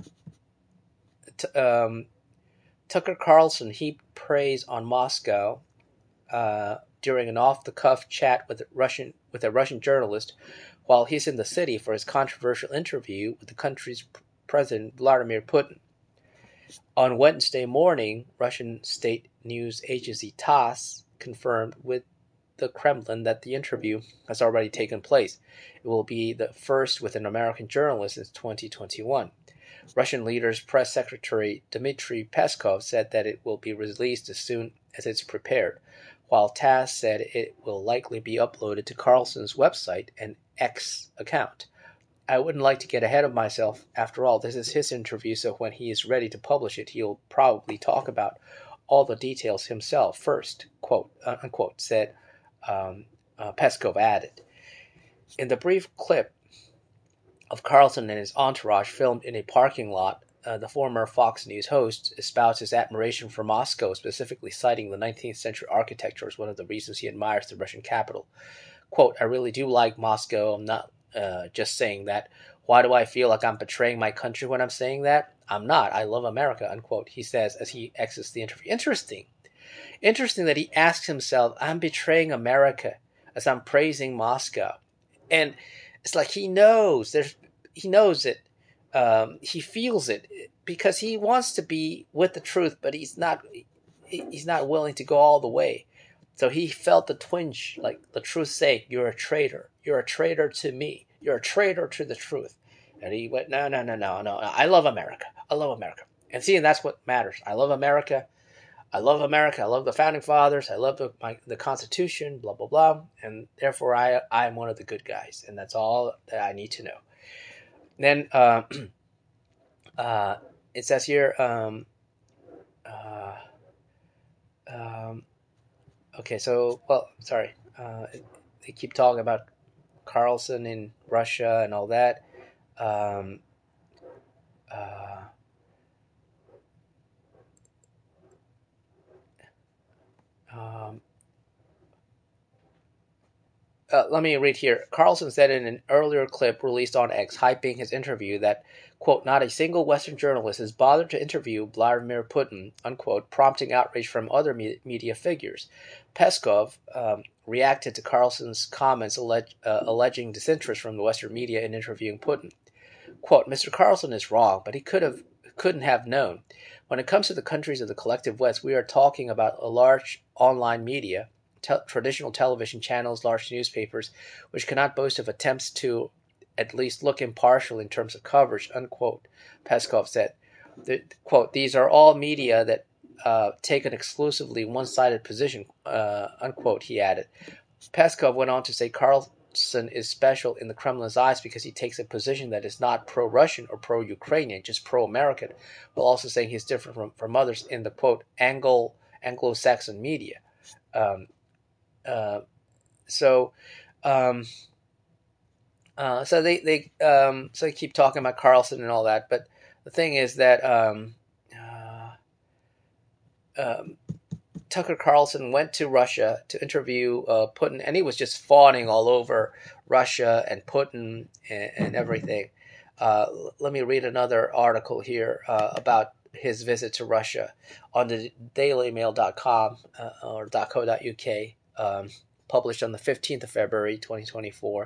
t- um, Tucker Carlson heaped praise on Moscow uh, during an off-the-cuff chat with a Russian with a Russian journalist while he's in the city for his controversial interview with the country's president Vladimir Putin. On Wednesday morning, Russian state news agency TASS confirmed with the Kremlin that the interview has already taken place. It will be the first with an American journalist since twenty twenty-one. Russian leader's press secretary Dmitry Peskov said that it will be released as soon as it's prepared, while TASS said it will likely be uploaded to Carlson's website and X account. I wouldn't like to get ahead of myself. After all, this is his interview, so when he is ready to publish it, he'll probably talk about all the details himself first, quote, uh, unquote, said um, uh, Peskov added. In the brief clip of Carlson and his entourage filmed in a parking lot, uh, the former Fox News host espoused his admiration for Moscow, specifically citing the nineteenth century architecture as one of the reasons he admires the Russian capital. Quote, I really do like Moscow. I'm not uh, just saying that. Why do I feel like I'm betraying my country when I'm saying that? I'm not. I love America, unquote, he says as he exits the interview. Interesting. Interesting that he asks himself, I'm betraying America as I'm praising Moscow. And it's like he knows there's he knows it. Um, he feels it because he wants to be with the truth, but he's not he's not willing to go all the way. So he felt the twinge, like the truth saying, you're a traitor. You're a traitor to me. You're a traitor to the truth. And he went, no, no, no, no, no. I love America. I love America. And see, and that's what matters. I love America. I love America. I love the founding fathers. I love the, my, the Constitution, blah, blah, blah. And therefore, I, I am one of the good guys. And that's all that I need to know. Then uh, uh, it says here, um, uh, um, okay, so, well, sorry. Uh, they keep talking about Carlson in Russia and all that. Um, uh, um, uh, let me read here. Carlson said in an earlier clip released on X, hyping his interview, that, quote, not a single Western journalist has bothered to interview Vladimir Putin, unquote, prompting outrage from other me- media figures. Peskov um, reacted to Carlson's comments alleg- uh, alleging disinterest from the Western media in interviewing Putin. Quote, Mister Carlson is wrong, but he could have couldn't have known. When it comes to the countries of the collective West, we are talking about a large online media, te- traditional television channels, large newspapers, which cannot boast of attempts to at least look impartial in terms of coverage, unquote, Peskov said. The, quote, these are all media that uh, take an exclusively one-sided position, uh, unquote, he added. Peskov went on to say Carlson is special in the Kremlin's eyes because he takes a position that is not pro-Russian or pro-Ukrainian, just pro-American, while also saying he's different from, from others in the, quote, Anglo, Anglo-Saxon media. Um, uh, so, um, uh, so they, they, um, so they keep talking about Carlson and all that, but the thing is that, um, uh, um, Tucker Carlson went to Russia to interview uh, Putin, and he was just fawning all over Russia and Putin and, and everything. Uh, let me read another article here uh, about his visit to Russia on the daily mail dot com uh, or .co.uk, um, published on the fifteenth of February, twenty twenty-four.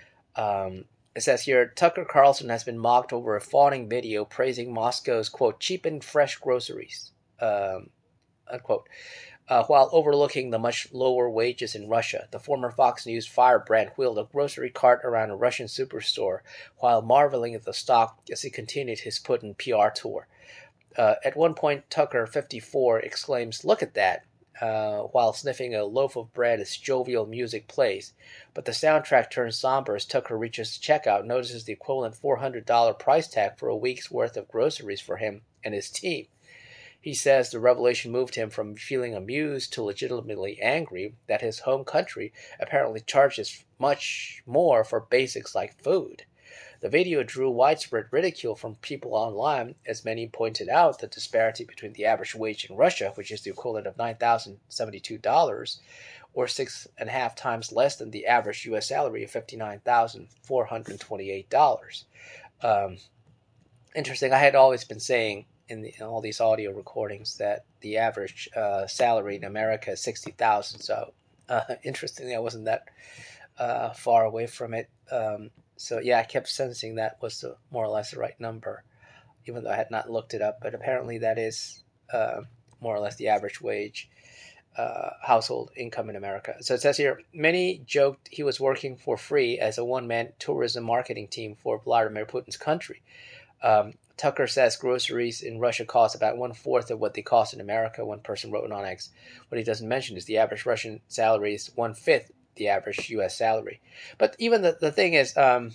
Um, it says here, Tucker Carlson has been mocked over a fawning video praising Moscow's, quote, cheap and fresh groceries, um, unquote. Uh, while overlooking the much lower wages in Russia, the former Fox News firebrand wheeled a grocery cart around a Russian superstore while marveling at the stock as he continued his Putin P R tour. Uh, at one point, Tucker, fifty-four, exclaims, look at that, uh, while sniffing a loaf of bread as jovial music plays. But the soundtrack turns somber as Tucker reaches checkout, notices the equivalent four hundred dollars price tag for a week's worth of groceries for him and his team. He says the revelation moved him from feeling amused to legitimately angry that his home country apparently charges much more for basics like food. The video drew widespread ridicule from people online, as many pointed out the disparity between the average wage in Russia, which is the equivalent of nine thousand seventy-two dollars, or six and a half times less than the average U S salary of fifty-nine thousand four hundred twenty-eight dollars. Um, interesting. I had always been saying in, the, in all these audio recordings that the average uh, salary in America is sixty thousand. So uh, interestingly, I wasn't that uh, far away from it. Um, so yeah, I kept sensing that was the, more or less the right number, even though I had not looked it up. But apparently, that is uh, more or less the average wage. Uh, household income in America. So it says here, many joked he was working for free as a one-man tourism marketing team for Vladimir Putin's country. Um, Tucker says groceries in Russia cost about one-fourth of what they cost in America, one person wrote on X. What he doesn't mention is the average Russian salary is one-fifth the average U S salary. But even the, the thing is, um,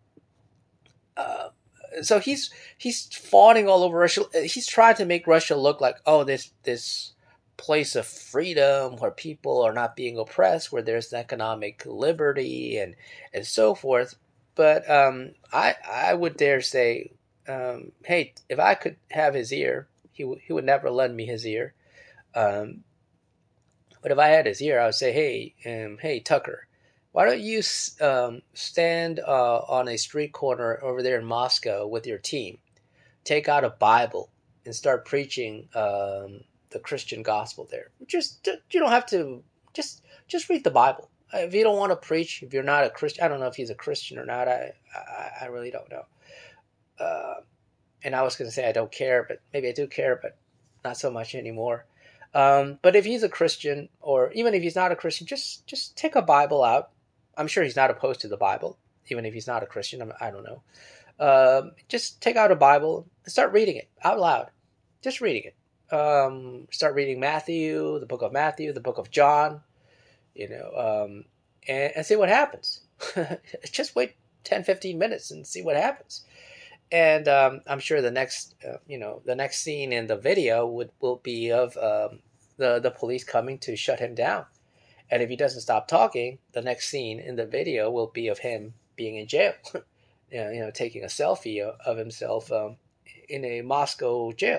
uh, so he's he's fawning all over Russia. He's trying to make Russia look like, oh, this this place of freedom where people are not being oppressed, where there's economic liberty and and so forth. But um, I I would dare say, um, hey, if I could have his ear, he w- he would never lend me his ear. Um, but if I had his ear, I would say, hey, um, hey Tucker, why don't you um, stand uh, on a street corner over there in Moscow with your team, take out a Bible, and start preaching um, the Christian gospel there. Just you don't have to just just read the Bible. If you don't want to preach, if you're not a Christian, I don't know if he's a Christian or not. I I, I really don't know. Uh, and I was going to say I don't care, but maybe I do care, but not so much anymore. Um, but if he's a Christian, or even if he's not a Christian, just just take a Bible out. I'm sure he's not opposed to the Bible, even if he's not a Christian. I'm, I don't know. Um, just take out a Bible and start reading it out loud. Just reading it. Um, start reading Matthew, the book of Matthew, the book of John, you know, um, and, and see what happens. Just wait ten, fifteen minutes and see what happens. And um, I'm sure the next, uh, you know, the next scene in the video would will be of um, the the police coming to shut him down. And if he doesn't stop talking, the next scene in the video will be of him being in jail. you, know, you know, taking a selfie of himself um, in a Moscow jail.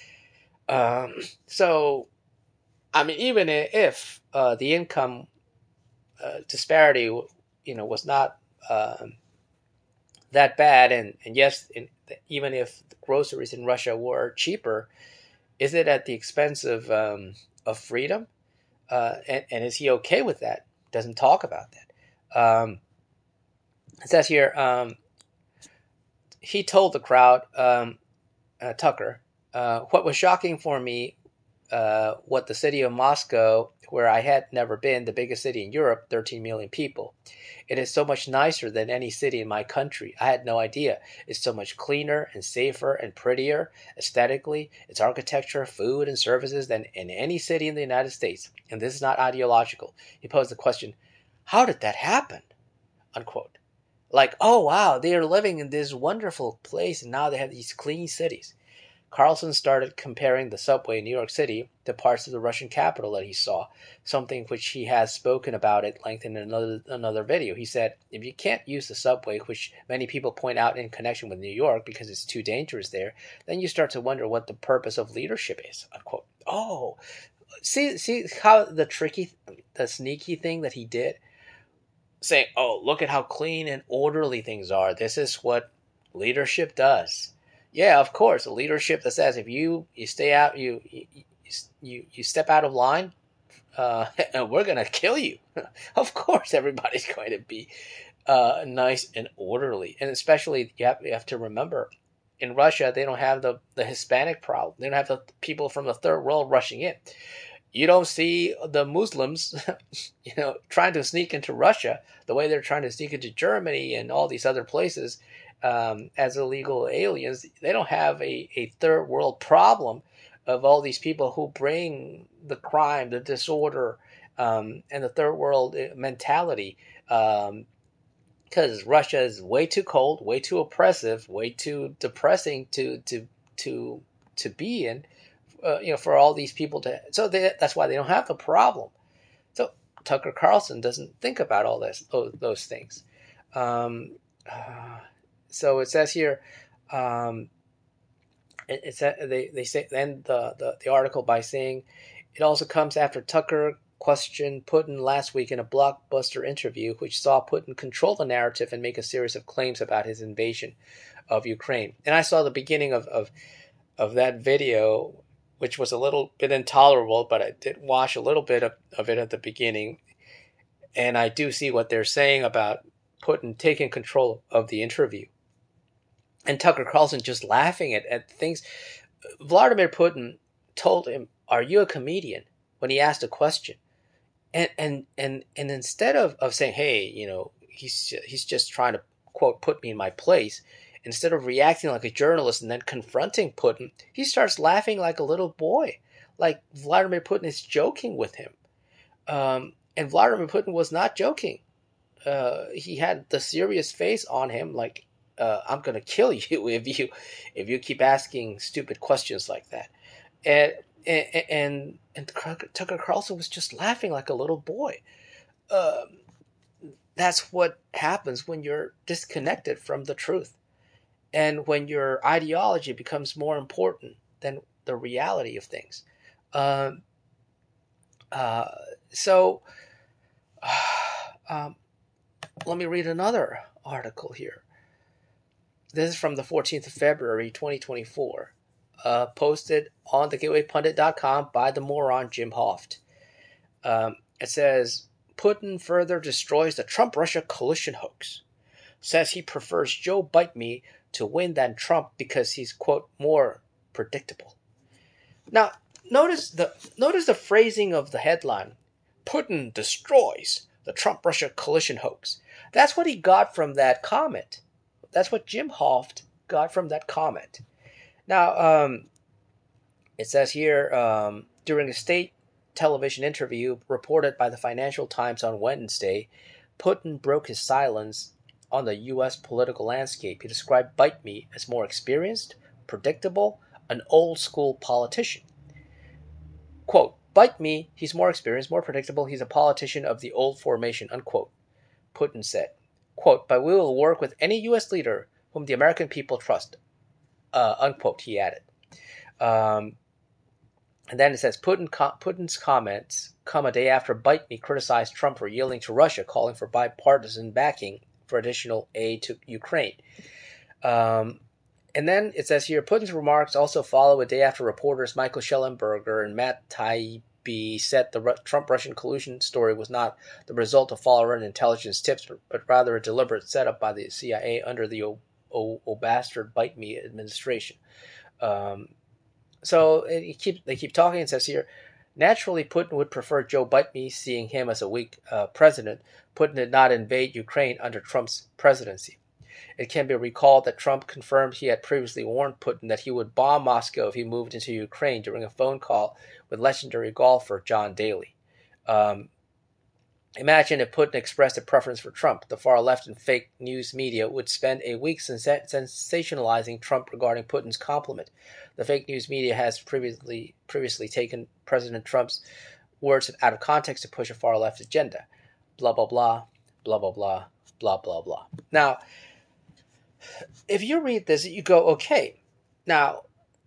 Um, so, I mean, even if uh, the income uh, disparity you know, was not um, that bad. And, and yes, in, even if the groceries in Russia were cheaper, is it at the expense of um, of freedom? Uh, and, and is he okay with that? Doesn't talk about that. Um, it says here, um, he told the crowd, um, uh, Tucker, uh, what was shocking for me, uh, what the city of Moscow, where I had never been, the biggest city in Europe, thirteen million people. It is so much nicer than any city in my country. I had no idea. It's so much cleaner and safer and prettier aesthetically, its architecture, food, and services than in any city in the United States. And this is not ideological. He posed the question, how did that happen? Unquote. Like, oh wow, they are living in this wonderful place and now they have these clean cities. Carlson started comparing the subway in New York City to parts of the Russian capital that he saw, something which he has spoken about at length in another, another video. He said, if you can't use the subway, which many people point out in connection with New York because it's too dangerous there, then you start to wonder what the purpose of leadership is, unquote. Oh, see, see how the tricky, the sneaky thing that he did? Saying, oh, look at how clean and orderly things are. This is what leadership does. Yeah, of course, a leadership that says if you you stay out, you you you, you step out of line, uh, and we're gonna kill you. Of course, everybody's going to be uh, nice and orderly, and especially you have you have to remember, in Russia they don't have the the Hispanic problem. They don't have the people from the third world rushing in. You don't see the Muslims, you know, trying to sneak into Russia the way they're trying to sneak into Germany and all these other places um, as illegal aliens. They don't have a, a third world problem of all these people who bring the crime, the disorder, um, and the third world mentality. Um, because Russia is way too cold, way too oppressive, way too depressing to to to to be in. Uh, you know, for all these people to, so they, that's why they don't have the problem. So Tucker Carlson doesn't think about all this, those, those things. Um, uh, so it says here, um, it, it's they they say then the, the the article by saying it also comes after Tucker questioned Putin last week in a blockbuster interview, which saw Putin control the narrative and make a series of claims about his invasion of Ukraine. And I saw the beginning of of, of that video, which was a little bit intolerable, but I did watch a little bit of, of it at the beginning. And I do see what they're saying about Putin taking control of the interview. And Tucker Carlson just laughing at, at things. Vladimir Putin told him, are you a comedian? When he asked a question. And and and, and instead of, of saying, hey, you know, he's he's just trying to, quote, put me in my place, instead of reacting like a journalist and then confronting Putin, he starts laughing like a little boy, like Vladimir Putin is joking with him. Um, and Vladimir Putin was not joking. Uh, he had the serious face on him, like, uh, I'm going to kill you if you if you keep asking stupid questions like that. And and and, and Tucker Carlson was just laughing like a little boy. Um, that's what happens when you're disconnected from the truth. And when your ideology becomes more important than the reality of things. Um, uh, so, um, let me read another article here. This is from the fourteenth of February, twenty twenty-four, uh, posted on the gateway pundit dot com by the moron Jim Hoft. Um, it says, Putin further destroys the Trump-Russia coalition hoax. Says he prefers Joe Bite Me to win than Trump because he's, quote, more predictable. Now, notice the notice the phrasing of the headline. Putin destroys the Trump-Russia coalition hoax. That's what he got from that comment. That's what Jim Hoft got from that comment. Now, um, it says here, um, during a state television interview reported by the Financial Times on Wednesday, Putin broke his silence on the U S political landscape. He described Bite Me as more experienced, predictable, an old-school politician. Quote, Bite Me, he's more experienced, more predictable, he's a politician of the old formation, unquote, Putin said. Quote, but we will work with any U S leader whom the American people trust, uh, unquote, he added. Um, And then it says Putin, Putin's comments come a day after Biden criticized Trump for yielding to Russia, calling for bipartisan backing for additional aid to Ukraine. Um, and then it says here, Putin's remarks also follow a day after reporters Michael Schellenberger and Matt Taibbi said the Trump-Russian collusion story was not the result of following intelligence tips, but, but rather a deliberate setup by the C I A under the o- o- Obastard Biden administration. Um, so it keep, they keep talking. It says here, naturally, Putin would prefer Joe Biden, seeing him as a weak uh, president. Putin did not invade Ukraine under Trump's presidency. It can be recalled that Trump confirmed he had previously warned Putin that he would bomb Moscow if he moved into Ukraine during a phone call with legendary golfer John Daly. Um, imagine if Putin expressed a preference for Trump. The far left and fake news media would spend a week sens- sensationalizing Trump regarding Putin's compliment. The fake news media has previously previously taken President Trump's words out of context to push a far left agenda. Blah, blah, blah, blah, blah, blah, blah, blah, blah. Now, if you read this, you go, okay. Now,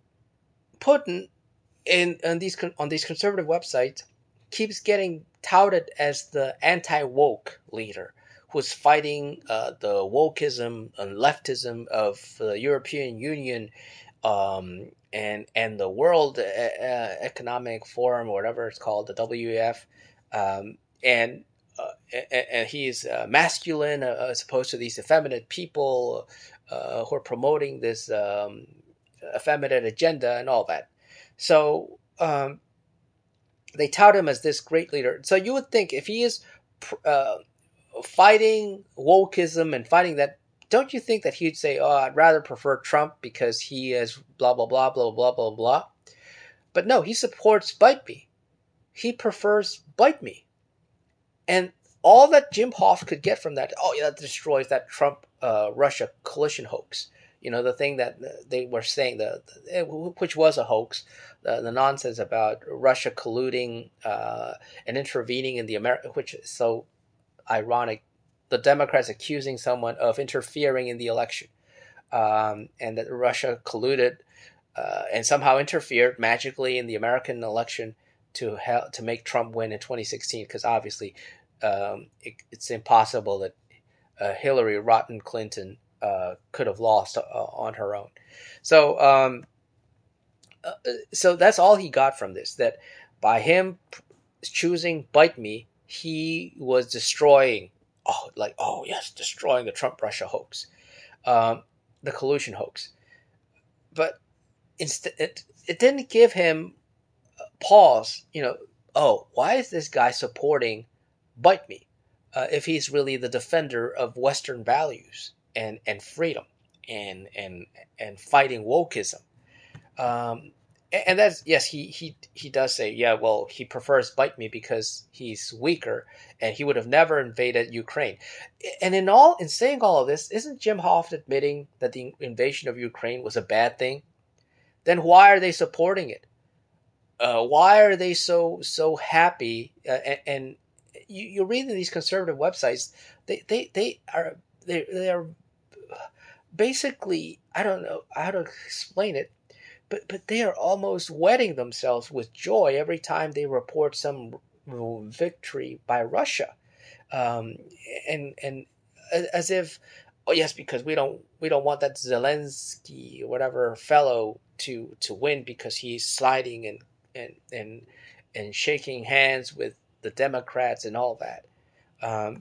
Putin in, in these on these conservative websites keeps getting touted as the anti-woke leader who's fighting uh, the wokeism and leftism of the European Union um, and and the World uh, Economic Forum, or whatever it's called, the W E F, um, and uh, and, and he's uh, masculine uh, as opposed to these effeminate people uh, who are promoting this um, effeminate agenda and all that. So um, they tout him as this great leader. So you would think if he is uh, fighting wokeism and fighting that, don't you think that he'd say, "Oh, I'd rather prefer Trump because he is blah blah blah blah blah blah blah"? But no, he supports Bite Me. He prefers Bite Me, and all that Jim Hoft could get from that, oh yeah, that destroys that Trump uh, Russia collision hoax. You know, the thing that they were saying, the, the which was a hoax, the, the nonsense about Russia colluding uh, and intervening in the America, which is so ironic. The Democrats accusing someone of interfering in the election, um, and that Russia colluded uh, and somehow interfered magically in the American election to help, to make Trump win in twenty sixteen. Because obviously, um, it, it's impossible that uh, Hillary Rotten Clinton uh, could have lost uh, on her own. So, um, uh, so that's all he got from this. That by him choosing Bite Me, he was destroying. Oh, like oh yes, destroying the Trump Russia hoax, um, the collusion hoax. But instead, it, it didn't give him pause. You know, oh, why is this guy supporting Bite Me uh, if he's really the defender of Western values and, and freedom and and and fighting wokeism? Um, and that's yes, he he he does say, yeah, well, he prefers Bite Me because he's weaker and he would have never invaded Ukraine. And in all in saying all of this, isn't Jim Hoft admitting that the invasion of Ukraine was a bad thing? Then why are they supporting it? Uh, why are they so so happy? Uh, and, and you, you read in these conservative websites, they they, they are they they are basically, I don't know how to explain it, but but they are almost wetting themselves with joy every time they report some victory by Russia, um, and and as if, oh yes, because we don't we don't want that Zelensky or whatever fellow to to win because he's sliding and and and and shaking hands with the Democrats and all that. Um,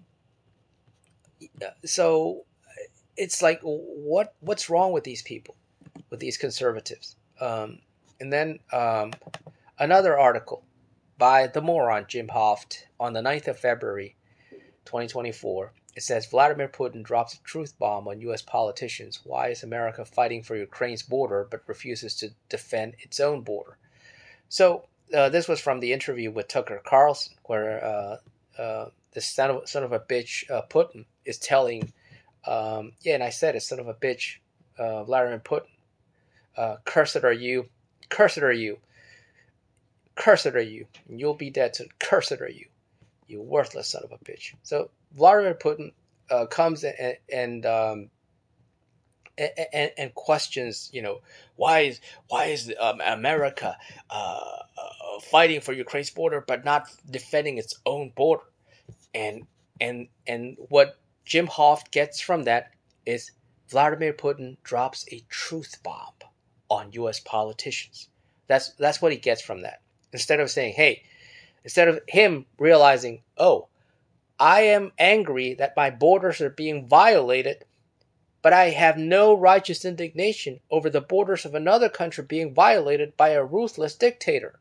so it's like, what what's wrong with these people, with these conservatives? Um, and then um, another article by the moron Jim Hoft on the ninth of February, twenty twenty-four. It says Vladimir Putin drops a truth bomb on U S politicians. Why is America fighting for Ukraine's border but refuses to defend its own border? So uh, this was from the interview with Tucker Carlson, where uh, uh, this son of, son of a bitch uh, Putin is telling, um, yeah, and I said it, son of a bitch, uh, Vladimir Putin. Uh, cursed are you, cursed are you, cursed are you, and you'll be dead soon. Cursed are you, you worthless son of a bitch. So Vladimir Putin uh, comes and, and um, and, and, and questions, you know, why is why is um, America uh, uh, fighting for Ukraine's border but not defending its own border? And and and what Jim Hoft gets from that is Vladimir Putin drops a truth bomb on U S politicians. That's that's what he gets from that. Instead of saying, "Hey," instead of him realizing, "Oh, I am angry that my borders are being violated, but I have no righteous indignation over the borders of another country being violated by a ruthless dictator."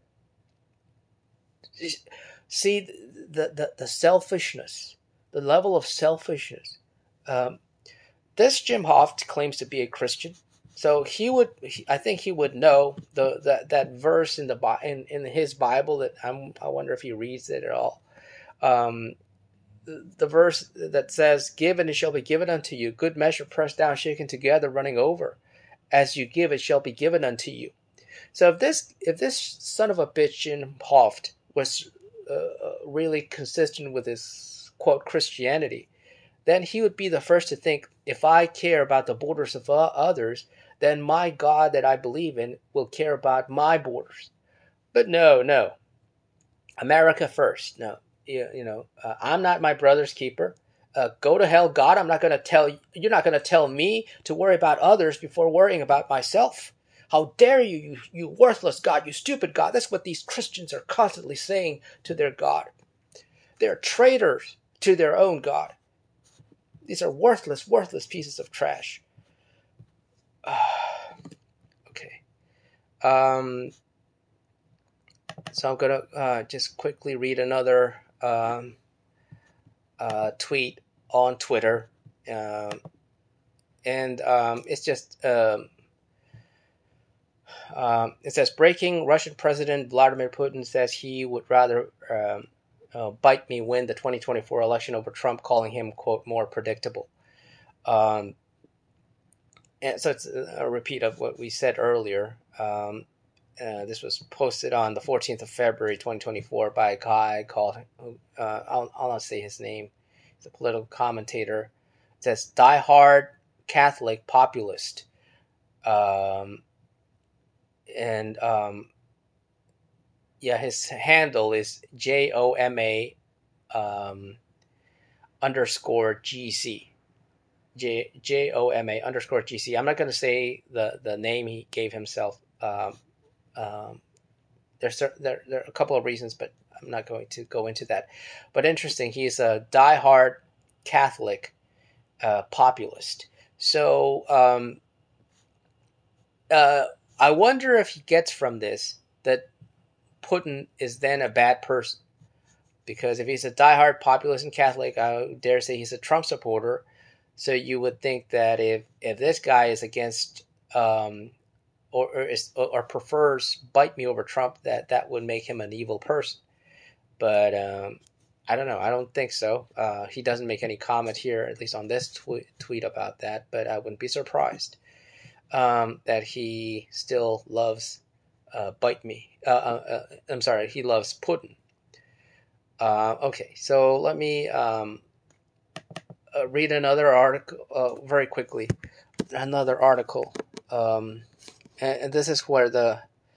See the, the, the selfishness, the level of selfishness. Um, this Jim Hoft claims to be a Christian, so he would. I think he would know the that, that verse in the in in his Bible that I'm. I wonder if he reads it at all. Um, the, the verse that says, "Give and it shall be given unto you. Good measure, pressed down, shaken together, running over. As you give, it shall be given unto you." So if this if this son of a bitch Jim Hoft was uh, really consistent with his quote Christianity, then he would be the first to think, if I care about the borders of others, then my God that I believe in will care about my borders. But no, no, America first. No, you, you know, uh, I'm not my brother's keeper. Uh, go to hell, God. I'm not going to tell you're not going to tell me to worry about others before worrying about myself. How dare you, you, you worthless God, you stupid God. That's what these Christians are constantly saying to their God. They're traitors to their own God. These are worthless, worthless pieces of trash. Okay. Um, so I'm going to uh, just quickly read another um, uh, tweet on Twitter. Um, and um, it's just... Um, Um, it says, breaking, Russian President Vladimir Putin says he would rather um, uh, bite me win the twenty twenty-four election over Trump, calling him, quote, more predictable. Um, and so it's a repeat of what we said earlier. Um, uh, this was posted on the fourteenth of February, twenty twenty-four by a guy called, uh, I'll, I'll not say his name. He's a political commentator. It says, diehard Catholic populist. Um, and um, yeah, his handle is J O M A um, underscore G C. J J O M A underscore G C. I'm not going to say the, the name he gave himself. Um, um, there's there, there are a couple of reasons, but I'm not going to go into that. But interesting, he's a diehard Catholic uh, populist. So um, uh, I wonder if he gets from this that Putin is then a bad person. Because if he's a diehard populist and Catholic, I dare say he's a Trump supporter. So you would think that if, if this guy is against um, or or, is, or prefers bite me over Trump, that that would make him an evil person. But um, I don't know. I don't think so. Uh, he doesn't make any comment here, at least on this tw- tweet about that. But I wouldn't be surprised um, that he still loves uh, bite me. Uh, uh, uh, I'm sorry, he loves Putin. Uh, okay, so let me um, uh, read another article uh, very quickly. Another article, um, and, and this is where the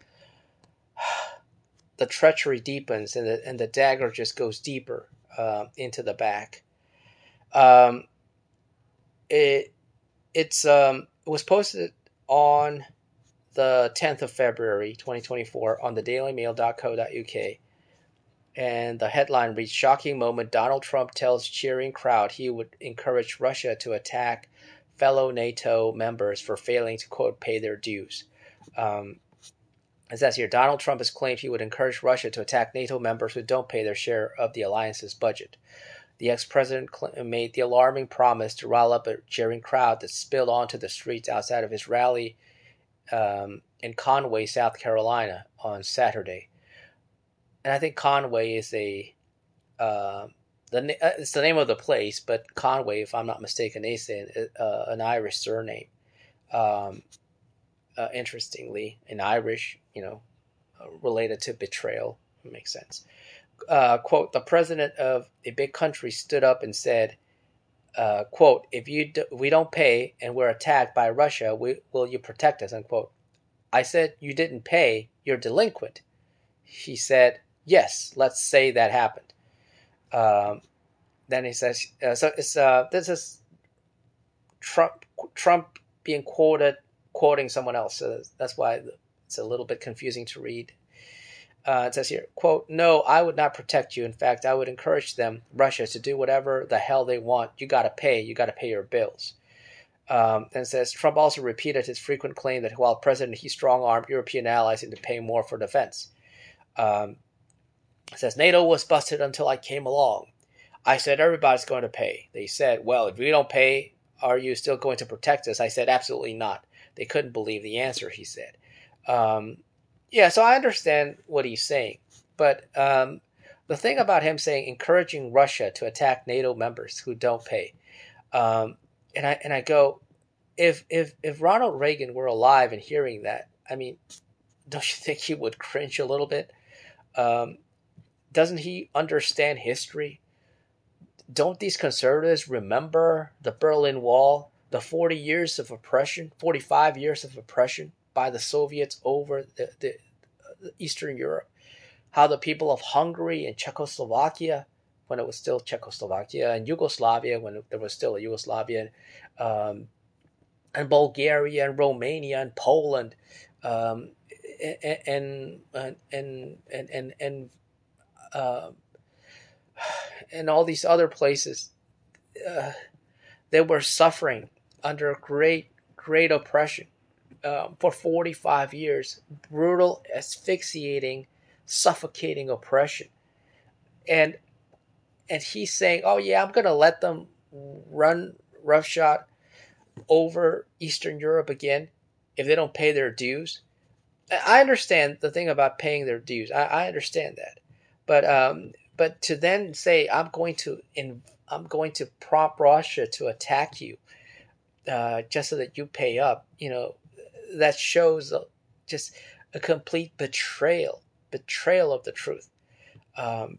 the treachery deepens, and the and the dagger just goes deeper uh, into the back. Um, it it's um, it was posted on the tenth of February, twenty twenty-four, on the daily mail dot co dot uk. And the headline reads, shocking moment, Donald Trump tells cheering crowd he would encourage Russia to attack fellow NATO members for failing to, quote, pay their dues. Um, it says here, Donald Trump has claimed he would encourage Russia to attack NATO members who don't pay their share of the alliance's budget. The ex-president made the alarming promise to rile up a cheering crowd that spilled onto the streets outside of his rally um, in Conway, South Carolina on Saturday. And I think Conway is a uh, the uh, it's the name of the place, but Conway, if I'm not mistaken, is an, uh, an Irish surname. Um, uh, interestingly, in Irish, you know, uh, related to betrayal, it makes sense. Uh, quote: the president of a big country stood up and said, Uh, quote, if you do, we don't pay and we're attacked by Russia, we, will you protect us? Unquote. I said, you didn't pay, you're delinquent. He said, yes, let's say that happened. Um, then he says, uh, so it's uh, this is Trump Trump being quoted, quoting someone else. So that's why it's a little bit confusing to read. Uh, it says here, quote, no, I would not protect you. In fact, I would encourage them, Russia, to do whatever the hell they want. You got to pay. You got to pay your bills. Um, and it says, Trump also repeated his frequent claim that while president, he strong-armed European allies into paying more for defense. Um, it says, NATO was busted until I came along. I said, everybody's going to pay. They said, well, if we don't pay, are you still going to protect us? I said, absolutely not. They couldn't believe the answer, he said. Um, yeah, so I understand what he's saying. But um, the thing about him saying encouraging Russia to attack NATO members who don't pay, um, and I and I go, if if if Ronald Reagan were alive and hearing that, I mean, don't you think he would cringe a little bit? Um, doesn't he understand history? Don't these conservatives remember the Berlin Wall, the forty years of oppression, forty-five years of oppression by the Soviets over the, the, the Eastern Europe? How the people of Hungary and Czechoslovakia, when it was still Czechoslovakia, and Yugoslavia, when there was still a Yugoslavia, um, and Bulgaria and Romania and Poland, um, and and and and and, and uh, and all these other places, uh, they were suffering under great, great oppression um, for forty-five years, brutal, asphyxiating, suffocating oppression. And and he's saying, oh yeah, I'm going to let them run roughshod over Eastern Europe again if they don't pay their dues. I understand the thing about paying their dues. I, I understand that. But um, but to then say I'm going to in, I'm going to prompt Russia to attack you uh, just so that you pay up, you know, that shows just a complete betrayal, betrayal of the truth. Um,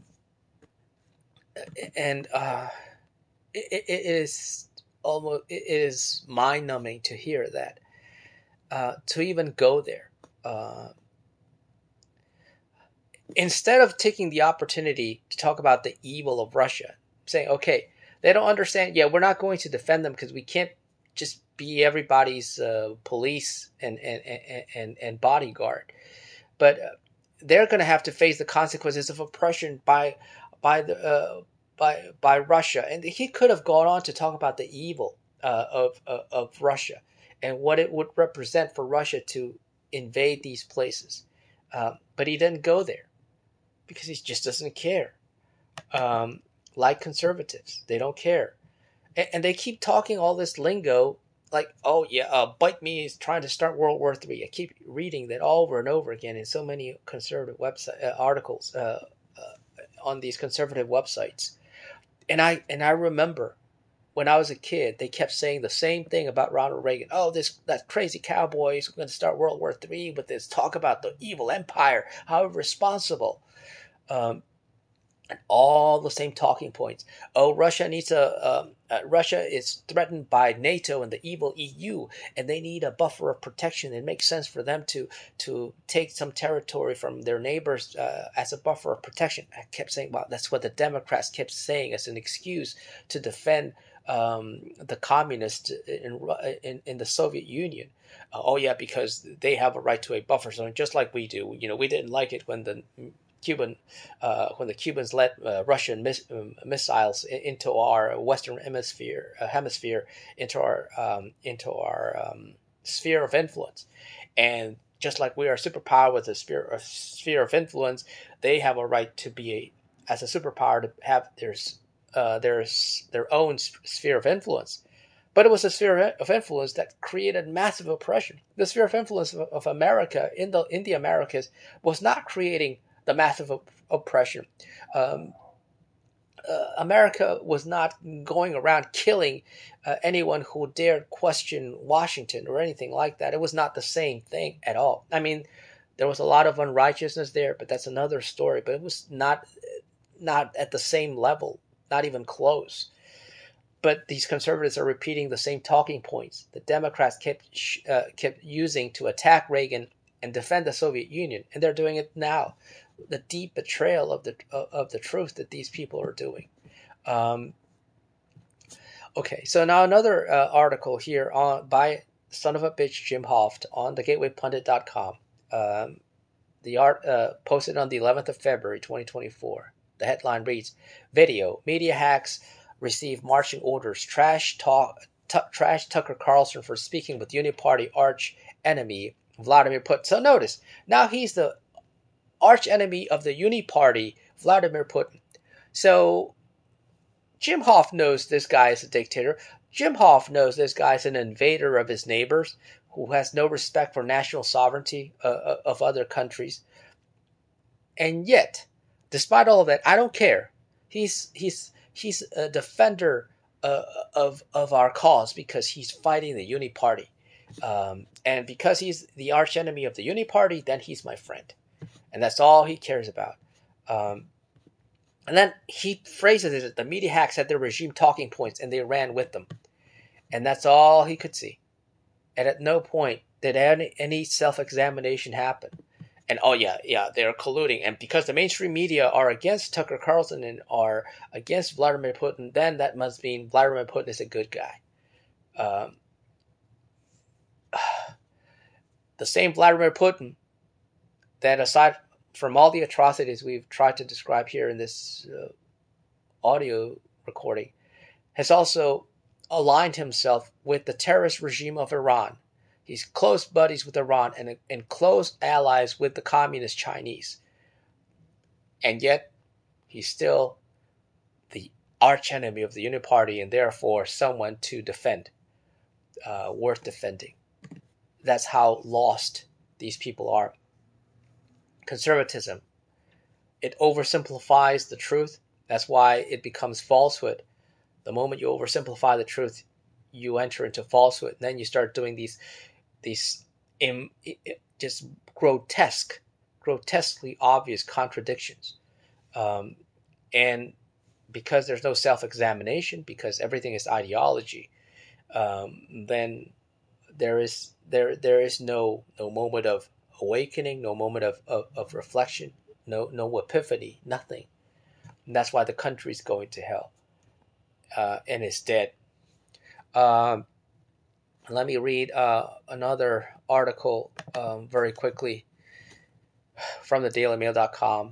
and uh, it, it is almost it is mind-numbing to hear that, uh, to even go there. Uh, instead of taking the opportunity to talk about the evil of Russia, saying, okay, they don't understand. Yeah, we're not going to defend them because we can't just be everybody's uh, police and, and, and, and, and bodyguard. But uh, they're going to have to face the consequences of oppression by by the uh, by by Russia. And he could have gone on to talk about the evil uh, of uh, of Russia and what it would represent for Russia to invade these places. Uh, but he didn't go there because he just doesn't care. Um, like conservatives, they don't care, and, and they keep talking all this lingo. Like, oh yeah, uh, bite me is trying to start World War Three. I keep reading that over and over again in so many conservative website uh, articles uh, uh, on these conservative websites. And I and I remember when I was a kid, they kept saying the same thing about Ronald Reagan. Oh, this that crazy cowboy is going to start World War Three with this talk about the evil empire, how irresponsible. Um, and all the same talking points. Oh, Russia needs a um, uh, Russia is threatened by NATO and the evil E U, and they need a buffer of protection. It makes sense for them to to take some territory from their neighbors uh, as a buffer of protection. I kept saying, well, that's what the Democrats kept saying as an excuse to defend um, the communists in, in in the Soviet Union. Uh, oh yeah, because they have a right to a buffer zone, just like we do. You know, we didn't like it when the Cuban, uh, when the Cubans let uh, Russian miss, um, missiles into our Western hemisphere, uh, hemisphere into our um, into our um, sphere of influence, and just like we are a superpower with a sphere, a sphere of influence, they have a right to be a, as a superpower to have their uh, their their own sphere of influence. But it was a sphere of influence that created massive oppression. The sphere of influence of, of America in the in the Americas was not creating the massive op- oppression. Um, uh, America was not going around killing uh, anyone who dared question Washington or anything like that. It was not the same thing at all. I mean, there was a lot of unrighteousness there, but that's another story. But it was not not at the same level, not even close. but these conservatives are repeating the same talking points the Democrats kept uh, kept using to attack Reagan and defend the Soviet Union, and they're doing it now. The deep betrayal of the of the truth that these people are doing. Um, okay, so now another uh, article here on by son of a bitch Jim Hoft on the gateway pundit dot com. Um, the art uh, posted on the eleventh of February twenty twenty-four. The headline reads: Video media hacks receive marching orders. Trash talk. T- trash Tucker Carlson for speaking with Uniparty arch enemy Vladimir Putin. So notice now he's the arch enemy of the Uniparty, Vladimir Putin. So Jim Hoft knows this guy is a dictator. Jim Hoft knows this guy is an invader of his neighbors who has no respect for national sovereignty uh, of other countries. And yet, despite all of that, I don't care. He's he's he's a defender uh, of of our cause because he's fighting the Uniparty. Um, and because he's the arch enemy of the Uniparty, then he's my friend. And that's all he cares about. Um, and then he phrases it that the media hacks had their regime talking points and they ran with them. And that's all he could see. And at no point did any, any self-examination happen. And oh yeah, yeah, they're colluding. And because the mainstream media are against Tucker Carlson and are against Vladimir Putin, then that must mean Vladimir Putin is a good guy. Um, the same Vladimir Putin that, aside from all the atrocities we've tried to describe here in this uh, audio recording, has also aligned himself with the terrorist regime of Iran. He's close buddies with Iran and, and close allies with the communist Chinese. And yet, he's still the archenemy of the Uniparty and therefore someone to defend, uh, worth defending. That's how lost these people are. Conservatism. It oversimplifies the truth. That's why it becomes falsehood. The moment you oversimplify the truth, you enter into falsehood. And then you start doing these these im, just grotesque, grotesquely obvious contradictions. Um, and because there's no self-examination, because everything is ideology, um, then there is there there is no no moment of awakening, no moment of, of, of reflection, no no epiphany, nothing. And that's why the country is going to hell uh, and is dead. Um, let me read uh, another article um, very quickly from the daily mail dot com,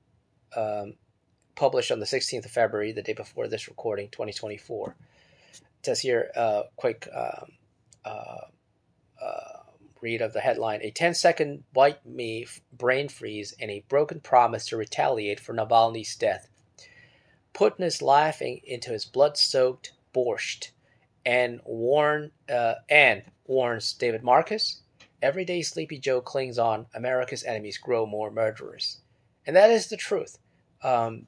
um, published on the sixteenth of February, the day before this recording, twenty twenty-four. It says here, uh, quick um, uh, uh, read of the headline: a ten-second bite me brain freeze and a broken promise to retaliate for Navalny's death. Putin is laughing into his blood-soaked borscht and warn uh, and warns David Marcus, everyday Sleepy Joe clings on, America's enemies grow more murderous. And that is the truth. Um,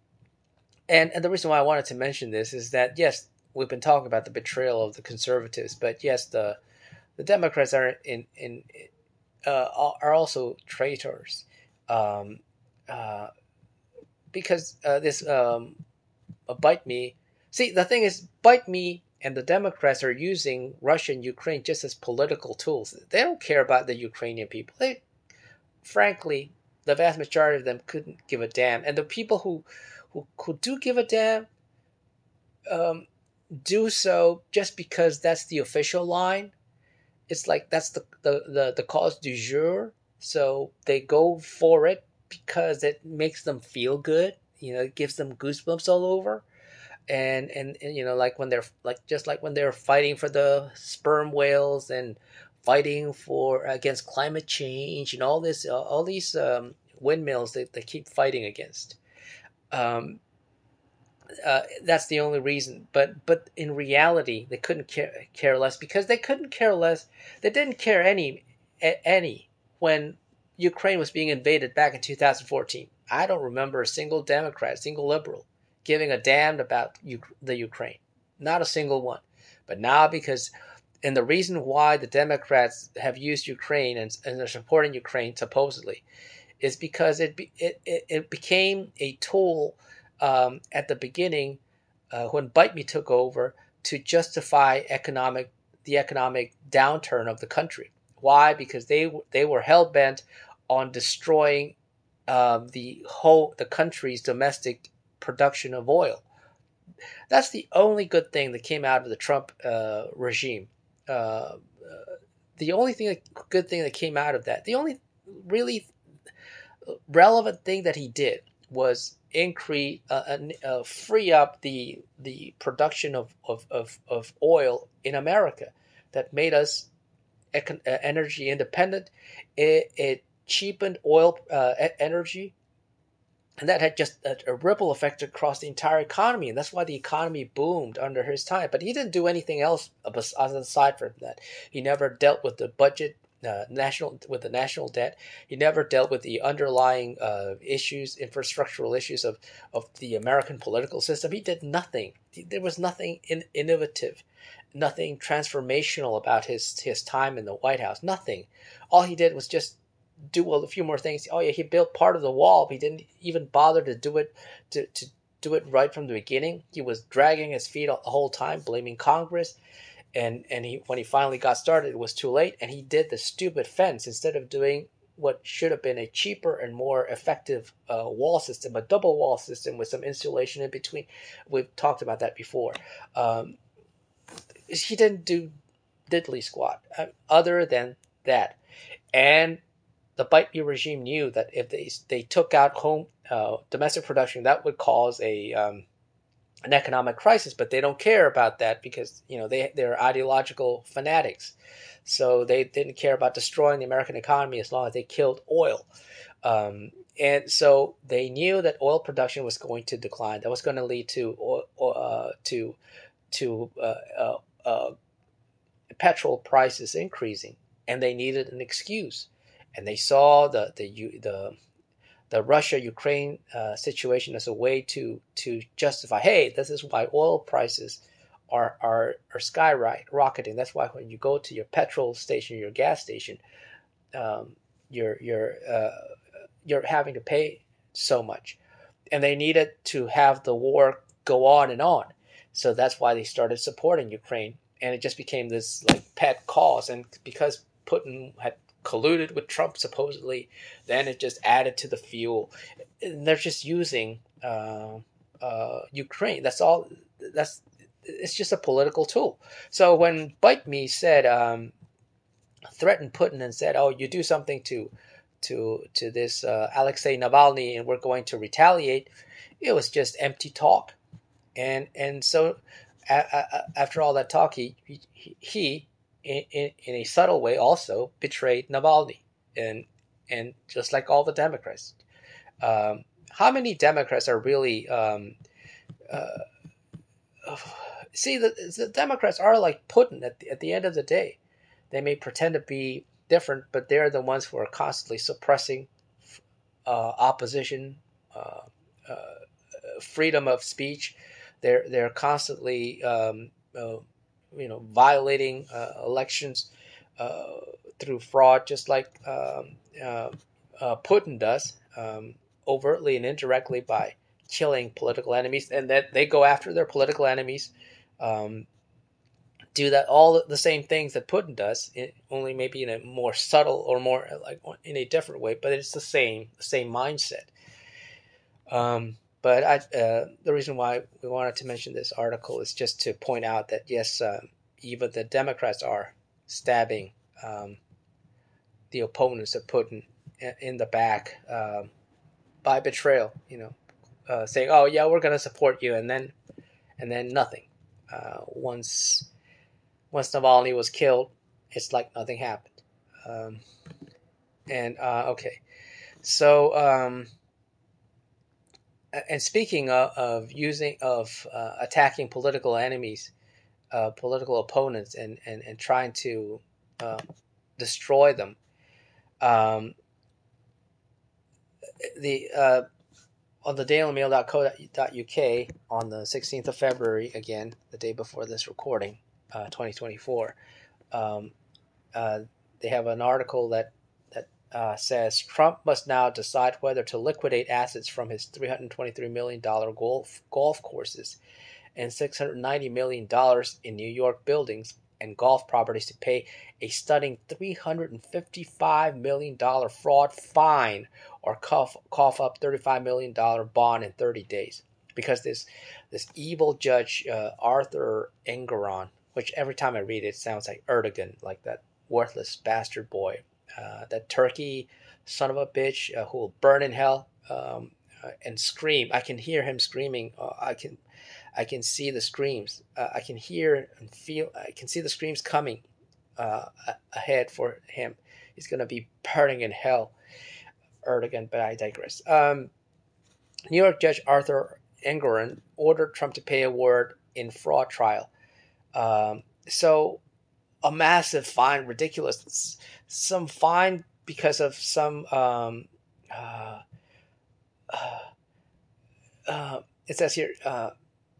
and, and the reason why I wanted to mention this is that, yes, we've been talking about the betrayal of the conservatives, but yes, the the Democrats are in in uh, are also traitors, um, uh, because uh, this um, uh, bite me. See, the thing is, bite me and the Democrats are using Russia and Ukraine just as political tools. They don't care about the Ukrainian people. They, frankly, the vast majority of them couldn't give a damn. And the people who who, who do give a damn um, do so just because that's the official line. It's like that's the, the, the, the cause du jour. So they go for it because it makes them feel good. You know, it gives them goosebumps all over. And, and, and you know, like when they're like just like when they're fighting for the sperm whales and fighting for against climate change and all this, uh, all these um, windmills that they keep fighting against. Um, uh, that's the only reason. But but in reality, they couldn't care, care less because they couldn't care less. They didn't care any any when Ukraine was being invaded back in two thousand fourteen. I don't remember a single Democrat, a single liberal giving a damn about U- the Ukraine. Not a single one. But now because, and the reason why the Democrats have used Ukraine and, and are supporting Ukraine supposedly is because it be, it, it, it became a tool um, at the beginning uh, when Bite Me took over to justify economic the economic downturn of the country. Why? Because they they were hell bent on destroying uh, the whole the country's domestic production of oil. That's the only good thing that came out of the Trump uh, regime. Uh, uh, the only thing that, good thing that came out of that, the only really relevant thing that he did was increase uh, uh, free up the the production of, of, of, of oil in America that made us econ- uh, energy independent. It, it cheapened oil uh, e- energy, and that had just a, a ripple effect across the entire economy, and that's why the economy boomed under his time. But he didn't do anything else aside from that. He never dealt with the budget, uh, national with the national debt. He never dealt with the underlying uh, issues, infrastructural issues of of the American political system. He did nothing. There was nothing in, innovative, nothing transformational about his his time in the White House. Nothing. All he did was just do a few more things. Oh yeah, he built part of the wall, but he didn't even bother to do it to, to do it right from the beginning. He was dragging his feet the whole time, blaming Congress, and and he when he finally got started, it was too late, and he did the stupid fence instead of doing what should have been a cheaper and more effective uh, wall system, a double wall system with some insulation in between. We've talked about that before. Um, he didn't do diddly squat uh, other than that, and the Bite Me regime knew that if they they took out home uh, domestic production, that would cause a um, an economic crisis. But they don't care about that because you know they they're ideological fanatics, so they didn't care about destroying the American economy as long as they killed oil. Um, and so they knew that oil production was going to decline. That was going to lead to uh, to to uh, uh, uh, petrol prices increasing, and they needed an excuse. And they saw the the the the Russia Ukraine uh, situation as a way to to justify, hey, this is why oil prices are are are skyrocketing. That's why when you go to your petrol station, your gas station, um, you're you're uh, you're having to pay so much, and they needed to have the war go on and on. So that's why they started supporting Ukraine, and it just became this like pet cause. And because Putin had colluded with Trump supposedly, then it just added to the fuel. And they're just using uh, uh, Ukraine. That's all. That's it's just a political tool. So when Bite Me said um, threatened Putin and said, "Oh, you do something to to to this uh, Alexei Navalny, and we're going to retaliate," it was just empty talk. And and so a, a, after all that talk, he he, he in, in, in a subtle way also betrayed Navalny, and and just like all the Democrats. Um, how many Democrats are really um, uh, see the, the Democrats are like Putin at the, at the end of the day. They may pretend to be different, but they're the ones who are constantly suppressing uh, opposition, uh, uh, freedom of speech. They're they're constantly um, uh, you know violating uh, elections uh, through fraud, just like um, uh, uh, Putin does, um, overtly and indirectly by killing political enemies, and that they go after their political enemies. Um, do that all the same things that Putin does, only maybe in a more subtle or more like in a different way, but it's the same the same mindset. Um, but I, uh, the reason why we wanted to mention this article is just to point out that yes, uh, even the Democrats are stabbing um, the opponents of Putin in the back um, by betrayal. You know, uh, saying, "Oh yeah, we're going to support you," and then and then nothing. Uh, once once Navalny was killed, it's like nothing happened. Um, and uh, okay, so um, and speaking of, of using of uh, attacking political enemies, uh, political opponents, and and and trying to uh, destroy them, um, the uh, on the daily mail dot co dot U K on the sixteenth of February, again the day before this recording, uh, twenty twenty-four. Um, uh, they have an article that that uh, says Trump must now decide whether to liquidate assets from his three hundred twenty-three million dollars golf golf courses. and six hundred ninety million dollars in New York buildings and golf properties to pay a stunning three hundred fifty-five million dollars fraud fine or cough, cough up thirty-five million dollars bond in thirty days. Because this this evil judge, uh, Arthur Engoron, which every time I read it, it sounds like Erdogan, like that worthless bastard boy, uh, that turkey son of a bitch uh, who will burn in hell um, uh, and scream. I can hear him screaming. Uh, I can I can see the screams. Uh, I can hear and feel. I can see the screams coming uh, ahead for him. He's going to be burning in hell, Erdogan. But I digress. Um, New York Judge Arthur Engoron ordered Trump to pay a word in fraud trial. Um, so a massive fine, ridiculous, some fine because of some. Um, uh, uh, uh, it says here. Uh,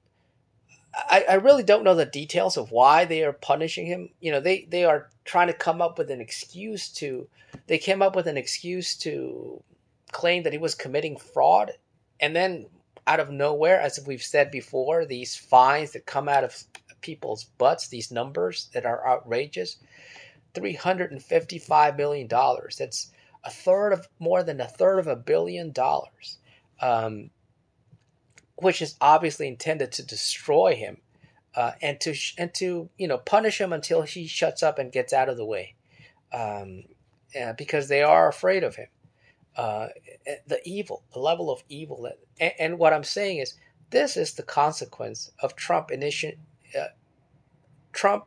I, I really don't know the details of why they are punishing him. You know, they, they are trying to come up with an excuse to. They came up with an excuse to claim that he was committing fraud, and then out of nowhere, as we've said before, these fines that come out of people's butts, these numbers that are outrageous, three hundred fifty-five million dollars. That's a third of more than a third of a billion dollars. Um, which is obviously intended to destroy him uh, and to and to you know punish him until he shuts up and gets out of the way, um, uh, because they are afraid of him. Uh, the evil, the level of evil, that, and, and what I'm saying is this is the consequence of Trump initi- uh, Trump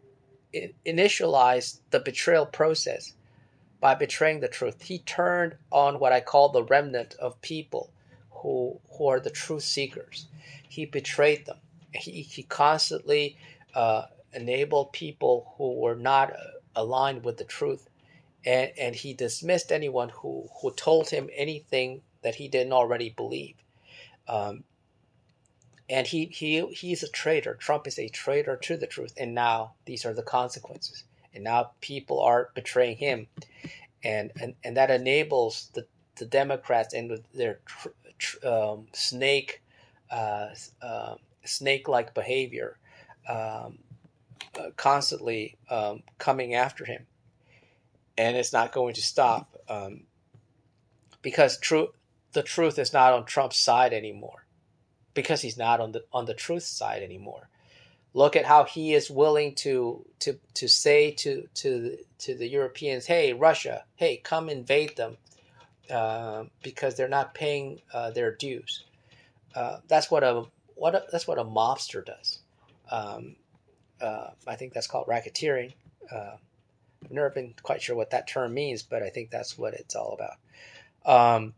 initialized the betrayal process by betraying the truth. He turned on what I call the remnant of people who who are the truth seekers. He betrayed them. He, he constantly uh, enabled people who were not uh, aligned with the truth, and, and he dismissed anyone who, who told him anything that he didn't already believe. Um, and he, he he's a traitor. Trump is a traitor to the truth, and now these are the consequences. And now people are betraying him, and and, and that enables the, the Democrats and their tr- tr- um, snake uh, uh, snake-like behavior, um, uh, constantly um, coming after him, and it's not going to stop um, because true the truth is not on Trump's side anymore, because he's not on the on the truth side anymore. Look at how he is willing to to to say to to to the Europeans, "Hey, Russia, hey, come invade them," uh, because they're not paying uh, their dues. Uh, that's what a what a, that's what a mobster does. Um, uh, I think that's called racketeering. Uh, I've never been quite sure what that term means, but I think that's what it's all about. Um,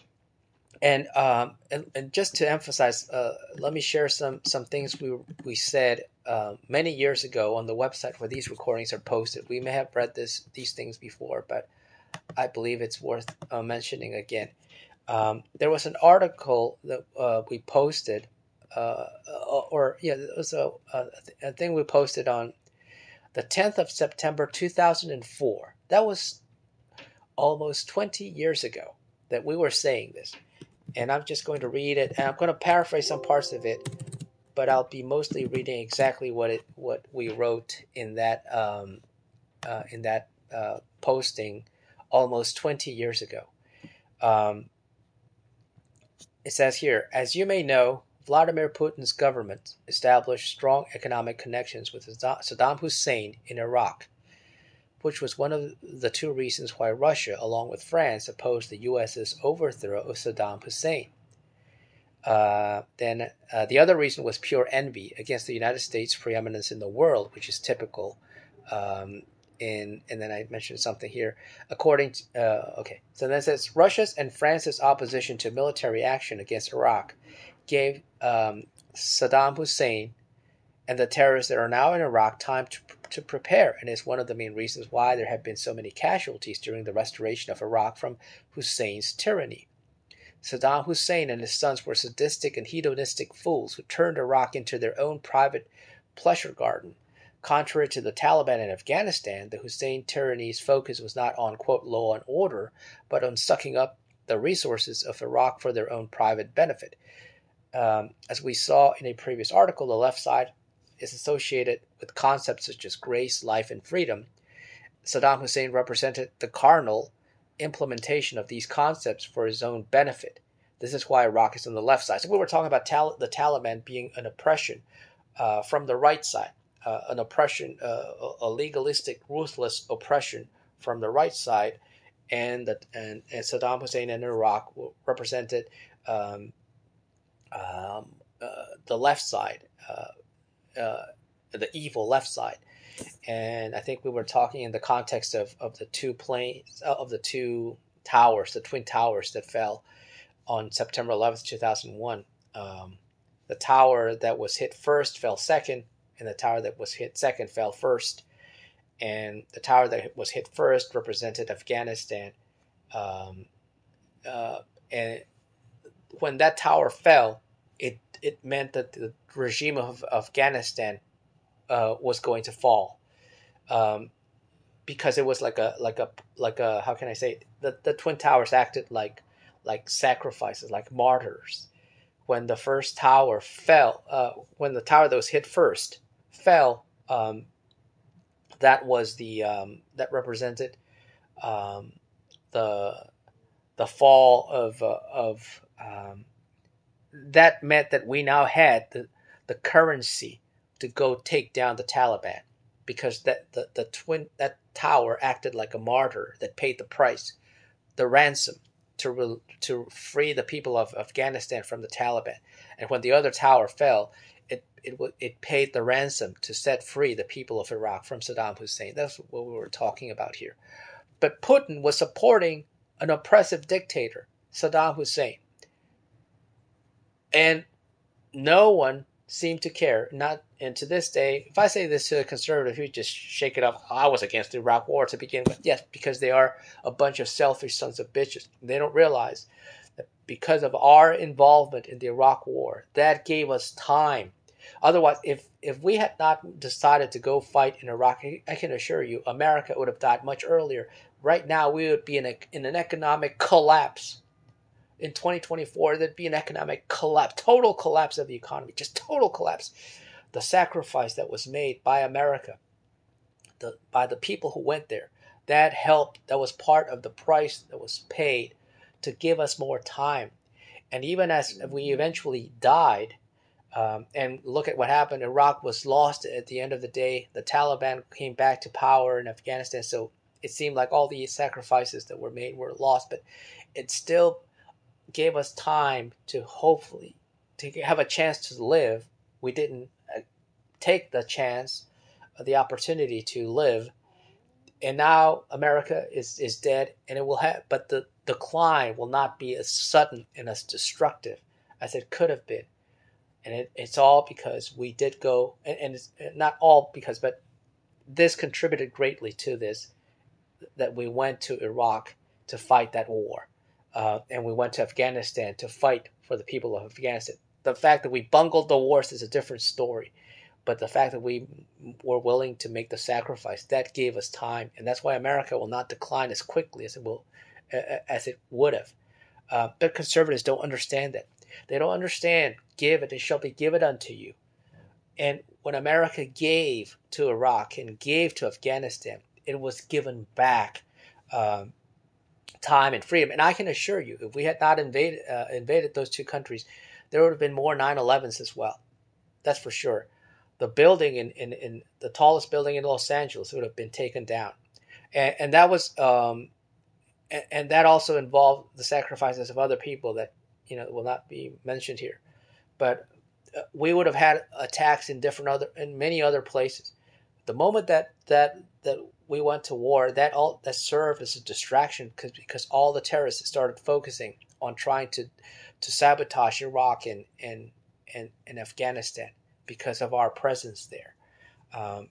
and, um, and and just to emphasize, uh, let me share some some things we we said uh, many years ago on the website where these recordings are posted. We may have read this these things before, but I believe it's worth uh, mentioning again. Um, there was an article that uh, we posted, uh, or yeah, it was a, a, a thing we posted on the tenth of September two thousand four. That was almost twenty years ago that we were saying this. And I'm just going to read it, and I'm going to paraphrase some parts of it, but I'll be mostly reading exactly what it what we wrote in that um, uh, in that uh, posting almost twenty years ago. Um, it says here, as you may know, Vladimir Putin's government established strong economic connections with Saddam Hussein in Iraq, which was one of the two reasons why Russia, along with France, opposed the U S's overthrow of Saddam Hussein. Uh, then uh, the other reason was pure envy against the United States' preeminence in the world, which is typical. Um, in and then I mentioned something here. According to uh, okay, so then it says Russia's and France's opposition to military action against Iraq gave um, Saddam Hussein and the terrorists that are now in Iraq time to to prepare, and is one of the main reasons why there have been so many casualties during the restoration of Iraq from Hussein's tyranny. Saddam Hussein and his sons were sadistic and hedonistic fools who turned Iraq into their own private pleasure garden. Contrary to the Taliban in Afghanistan, the Hussein tyranny's focus was not on, quote, law and order, but on sucking up the resources of Iraq for their own private benefit. Um, as we saw in a previous article, the left side is associated with concepts such as grace, life, and freedom. Saddam Hussein represented the carnal implementation of these concepts for his own benefit. This is why Iraq is on the left side. So we were talking about Tal- the Taliban being an oppression uh, from the right side, uh, an oppression, uh, a legalistic, ruthless oppression from the right side, and that and, and Saddam Hussein in Iraq represented um, um, uh, the left side, uh, uh, the evil left side. And I think we were talking in the context of, of the two planes, uh, of the two towers, the twin towers that fell on September eleventh, two thousand one. Um, the tower that was hit first fell second, and the tower that was hit second fell first. And the tower that was hit first represented Afghanistan. Um, uh, and when that tower fell, it, it meant that the regime of Afghanistan uh, was going to fall. Um, because it was like a like a like a how can I say it? the the twin towers acted like like sacrifices, like martyrs. When the first tower fell, uh, when the tower that was hit first fell, um, that was the um, that represented um, the the fall of uh, of um, that meant that we now had the the currency to go take down the Taliban, because that the, the twin that tower acted like a martyr that paid the price, the ransom to to free the people of Afghanistan from the Taliban. And when the other tower fell, it it it paid the ransom to set free the people of Iraq from Saddam Hussein. That's what we were talking about here. But Putin was supporting an oppressive dictator, Saddam Hussein, and no one seemed to care. Not and to this day, if I say this to a conservative, you just shake it up. I was against the Iraq War to begin with. Yes, because they are a bunch of selfish sons of bitches. They don't realize that because of our involvement in the Iraq War, that gave us time. Otherwise, if if we had not decided to go fight in Iraq, I can assure you, America would have died much earlier. Right now, we would be in a in an economic collapse. In twenty twenty-four, there'd be an economic collapse, total collapse of the economy, just total collapse. The sacrifice that was made by America, the, by the people who went there, that helped, that was part of the price that was paid to give us more time. And even as we eventually died, um, and look at what happened, Iraq was lost at the end of the day. The Taliban came back to power in Afghanistan, so it seemed like all these sacrifices that were made were lost, but it still gave us time to hopefully to have a chance to live. We didn't uh, take the chance, uh, the opportunity to live, and now America is is dead, and it will have. But the decline will not be as sudden and as destructive as it could have been, and it, it's all because we did go, and, and it's not all because, but this contributed greatly to this, that we went to Iraq to fight that war. Uh, and we went to Afghanistan to fight for the people of Afghanistan. The fact that we bungled the wars is a different story, but the fact that we were willing to make the sacrifice, that gave us time, and that's why America will not decline as quickly as it will, uh, as it would have. Uh, but conservatives don't understand that. They don't understand. Give it, it shall be given unto you. And when America gave to Iraq and gave to Afghanistan, it was given back. Um, time and freedom. And I can assure you, if we had not invaded uh, invaded those two countries, there would have been more nine elevens as well. That's for sure. The building in, in, in the tallest building in Los Angeles would have been taken down. And, and that was um, and, and that also involved the sacrifices of other people that, you know, will not be mentioned here. But uh, we would have had attacks in different other in many other places. The moment that that that we went to war, that all that served as a distraction, because because all the terrorists started focusing on trying to to sabotage Iraq and and and, and Afghanistan because of our presence there. Um,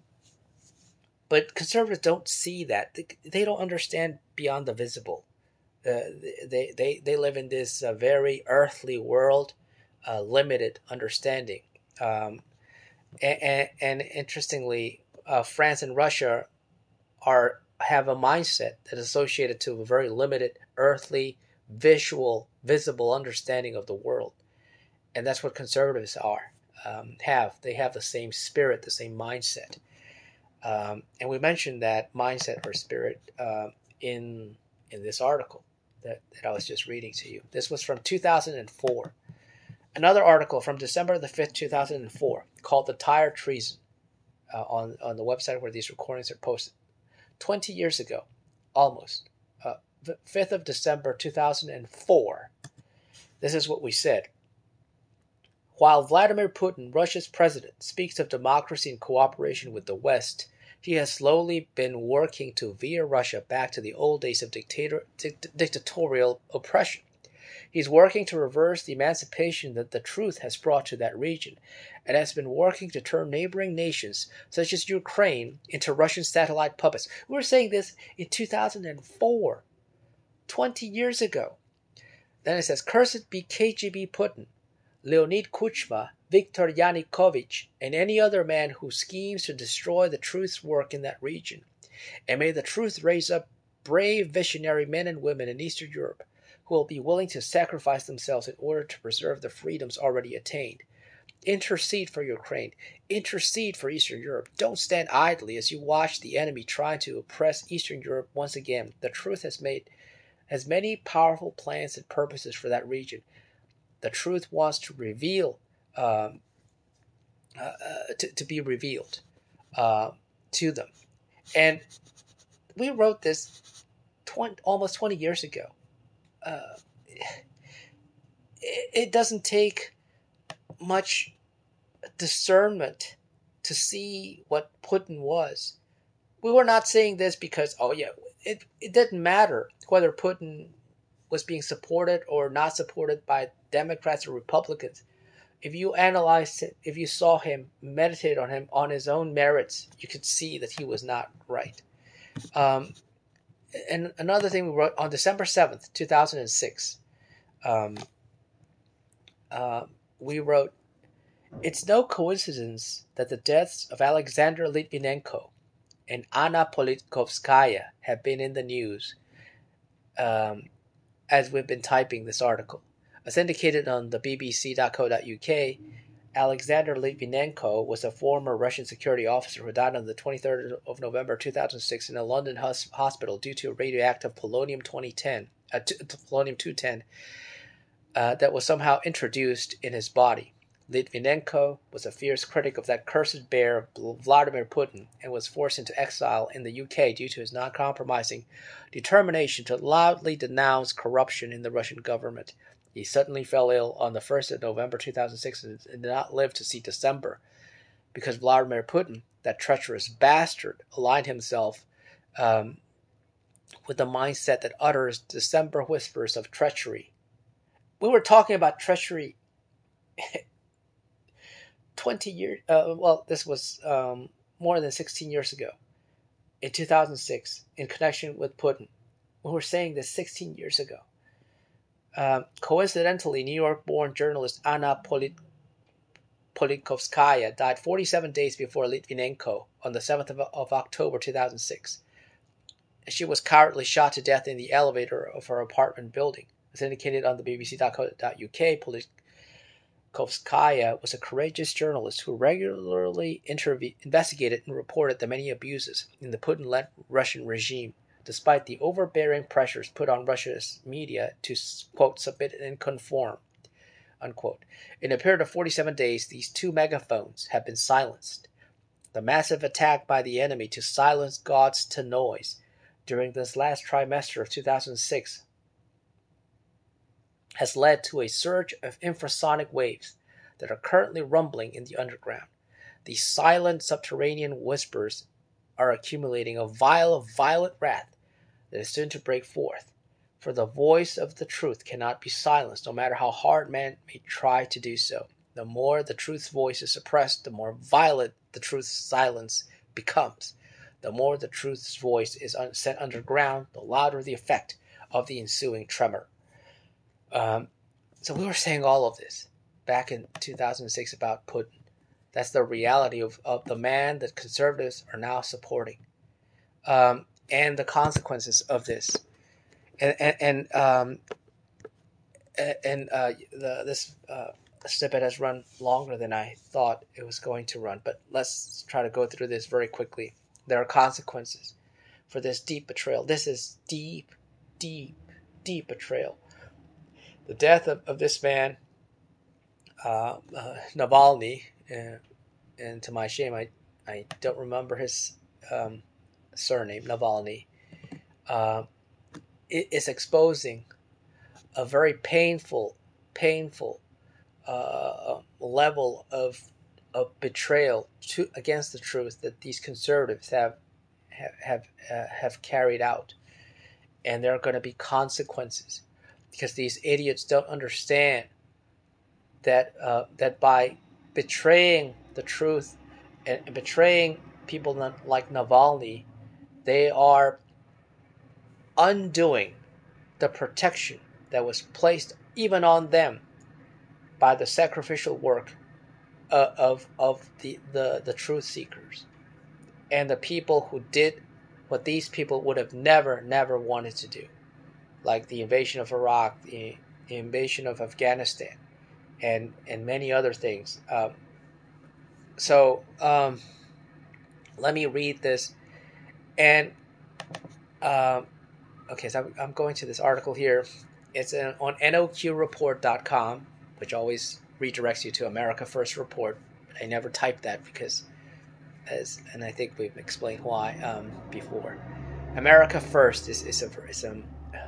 but conservatives don't see that. They, they don't understand beyond the visible. Uh, they, they they live in this uh, very earthly world, uh, limited understanding. Um, and, and, and interestingly, uh, France and Russia are have a mindset that is associated to a very limited earthly, visual, visible understanding of the world. and that's what conservatives are. Um, have they have the same spirit, the same mindset, um, and we mentioned that mindset or spirit uh, in in this article that, that I was just reading to you. This was from two thousand four. Another article from December the fifth, two thousand four, called "The Tire Treason," uh, on on the website where these recordings are posted. Twenty years ago, almost, uh, the fifth of December, two thousand four. This is what we said. While Vladimir Putin, Russia's president, speaks of democracy and cooperation with the West, he has slowly been working to veer Russia back to the old days of dictator, dict, dictatorial oppression. He's working to reverse the emancipation that the truth has brought to that region, and has been working to turn neighboring nations, such as Ukraine, into Russian satellite puppets. We were saying this in two thousand four, twenty years ago. Then it says, "Cursed be K G B Putin, Leonid Kuchma, Viktor Yanukovych, and any other man who schemes to destroy the truth's work in that region. And may the truth raise up brave visionary men and women in Eastern Europe who will be willing to sacrifice themselves in order to preserve the freedoms already attained. Intercede for Ukraine. Intercede for Eastern Europe. Don't stand idly as you watch the enemy trying to oppress Eastern Europe once again. The truth has made has many powerful plans and purposes for that region. The truth wants to reveal, um, uh, uh, to, to be revealed uh, to them." And we wrote this twenty, almost twenty years ago. Uh, it, it doesn't take much discernment to see what Putin was. We were not saying this because, oh yeah, it, it didn't matter whether Putin was being supported or not supported by Democrats or Republicans. If you analyzed it, if you saw him, meditate on him on his own merits, you could see that he was not right. Um, and another thing we wrote on December seventh, two thousand six, um, uh, we wrote, "It's no coincidence that the deaths of Alexander Litvinenko and Anna Politkovskaya have been in the news um, as we've been typing this article. As indicated on the b b c dot co dot u k, Alexander Litvinenko was a former Russian security officer who died on the twenty-third of November two thousand six in a London hus- hospital due to radioactive polonium twenty ten, uh, t- polonium two ten uh, that was somehow introduced in his body. Litvinenko was a fierce critic of that cursed bear Vladimir Putin and was forced into exile in the U K due to his non-compromising determination to loudly denounce corruption in the Russian government. He suddenly fell ill on the first of November two thousand six and did not live to see December because Vladimir Putin, that treacherous bastard, aligned himself um, with the mindset that utters December whispers of treachery." We were talking about treachery twenty years, uh, well, this was um, more than sixteen years ago, in two thousand six, in connection with Putin. We were saying this sixteen years ago. Um, coincidentally, New York-born journalist Anna Polit- Politkovskaya died forty-seven days before Litvinenko on the seventh of, of October two thousand six. She was cowardly shot to death in the elevator of her apartment building. As indicated on the b b c dot co dot u k, Politkovskaya was a courageous journalist who regularly interve- investigated and reported the many abuses in the Putin-led Russian regime, despite the overbearing pressures put on Russia's media to, quote, submit and conform, unquote. In a period of forty-seven days, these two megaphones have been silenced. The massive attack by the enemy to silence gods to noise during this last trimester of two thousand six has led to a surge of infrasonic waves that are currently rumbling in the underground. These silent subterranean whispers are accumulating a vial of violent wrath that is soon to break forth. For the voice of the truth cannot be silenced, no matter how hard man may try to do so. The more the truth's voice is suppressed, the more violent the truth's silence becomes. The more the truth's voice is set underground, the louder the effect of the ensuing tremor. Um, so we were saying all of this back in two thousand six about Putin. That's the reality of, of the man that conservatives are now supporting, um, and the consequences of this. And and, and um, and uh, the, this uh, snippet has run longer than I thought it was going to run, but let's try to go through this very quickly. There are consequences for this deep betrayal. This is deep, deep, deep betrayal. The death of, of this man, uh, uh, Navalny, uh, and to my shame, I, I don't remember his um, surname, Navalny, uh, it is exposing a very painful, painful uh, level of of betrayal to against the truth that these conservatives have have have, uh, have carried out, and there are going to be consequences because these idiots don't understand that uh, that by betraying the truth and, and betraying people like Navalny, they are undoing the protection that was placed even on them by the sacrificial work uh, of of the, the, the truth seekers and the people who did what these people would have never, never wanted to do, like the invasion of Iraq, the, the invasion of Afghanistan, and, and many other things. Um, so um, let me read this. And um, okay, so I'm, I'm going to this article here. It's an, on N O Q report dot com, which always redirects you to America First Report. I never typed that because, as and I think we've explained why um, before. America First is, is a is a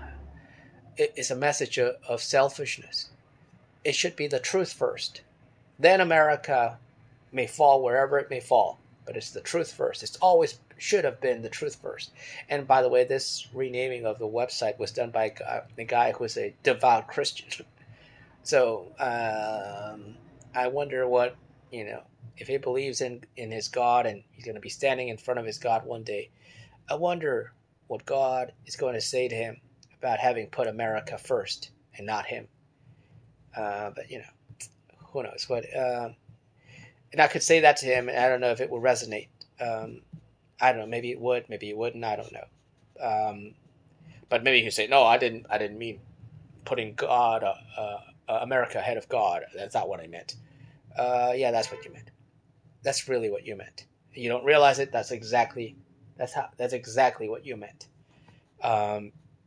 is a message of, of selfishness. It should be the truth first. Then America may fall wherever it may fall, but it's the truth first. It's always should have been the truth first. And by the way, this renaming of the website was done by a guy who was a devout Christian. So um, I wonder what, you know, if he believes in, in his God and he's going to be standing in front of his God one day, I wonder what God is going to say to him about having put America first and not him. Uh, but, you know, who knows what. Uh, and I could say that to him, and I don't know if it will resonate. Um, I don't know. Maybe it would. Maybe it wouldn't. I don't know. Um, but maybe he could say, "No, I didn't. I didn't mean putting God, uh, uh, America ahead of God. That's not what I meant." Uh, yeah, that's what you meant. That's really what you meant. You don't realize it. That's exactly. That's how. That's exactly what you meant. Um,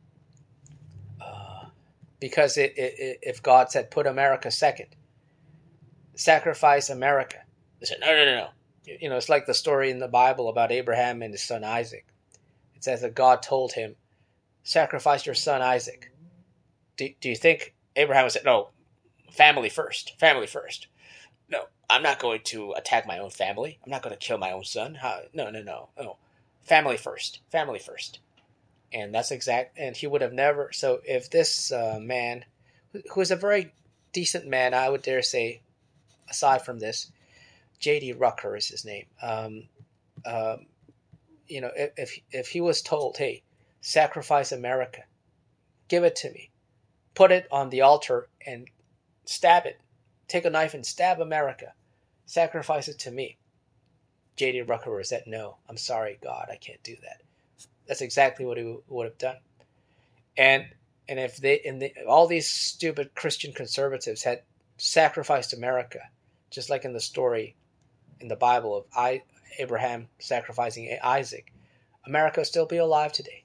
uh, because it, it, it, if God said, "Put America second, sacrifice America," they said, "No, no, no, no." You know, it's like the story in the Bible about Abraham and his son Isaac. It says that God told him, "Sacrifice your son Isaac." Do, do you think Abraham would say, "No, family first, family first"? No, I'm not going to attack my own family. I'm not going to kill my own son. How? No, no, no, no. Family first, family first. And that's exact. And he would have never. So if this uh, man, who is a very decent man, I would dare say, aside from this, J D Rucker is his name. Um, um, you know, if, if if he was told, "Hey, sacrifice America, give it to me, put it on the altar and stab it, take a knife and stab America, sacrifice it to me," J D Rucker would have said, "No, I'm sorry, God, I can't do that." That's exactly what he would have done. And and if they and the, all these stupid Christian conservatives had sacrificed America, just like in the story in the Bible of I, Abraham sacrificing Isaac, America would still be alive today.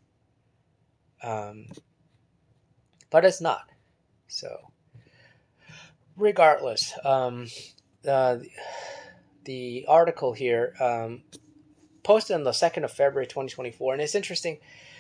Um, but it's not. So, regardless, um, uh, the, the article here um, posted on the second of February twenty twenty-four, and it's interesting.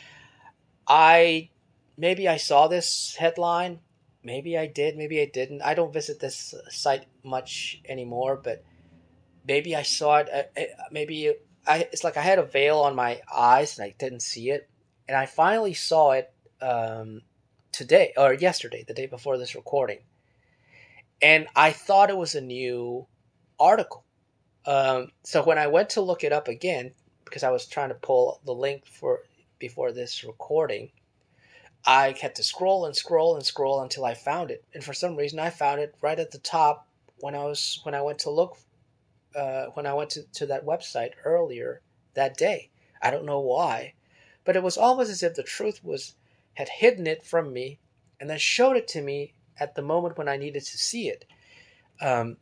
I maybe I saw this headline, maybe I did, maybe I didn't. I don't visit this site much anymore, but maybe I saw it. Maybe I, it's like I had a veil on my eyes and I didn't see it. And I finally saw it um, today or yesterday, the day before this recording. And I thought it was a new article. Um, so when I went to look it up again, because I was trying to pull the link for before this recording, I had to scroll and scroll and scroll until I found it. And for some reason, I found it right at the top when I was when I went to look uh, when I went to, to that website earlier that day. I don't know why, but it was almost as if the truth was had hidden it from me and then showed it to me at the moment when I needed to see it. Um,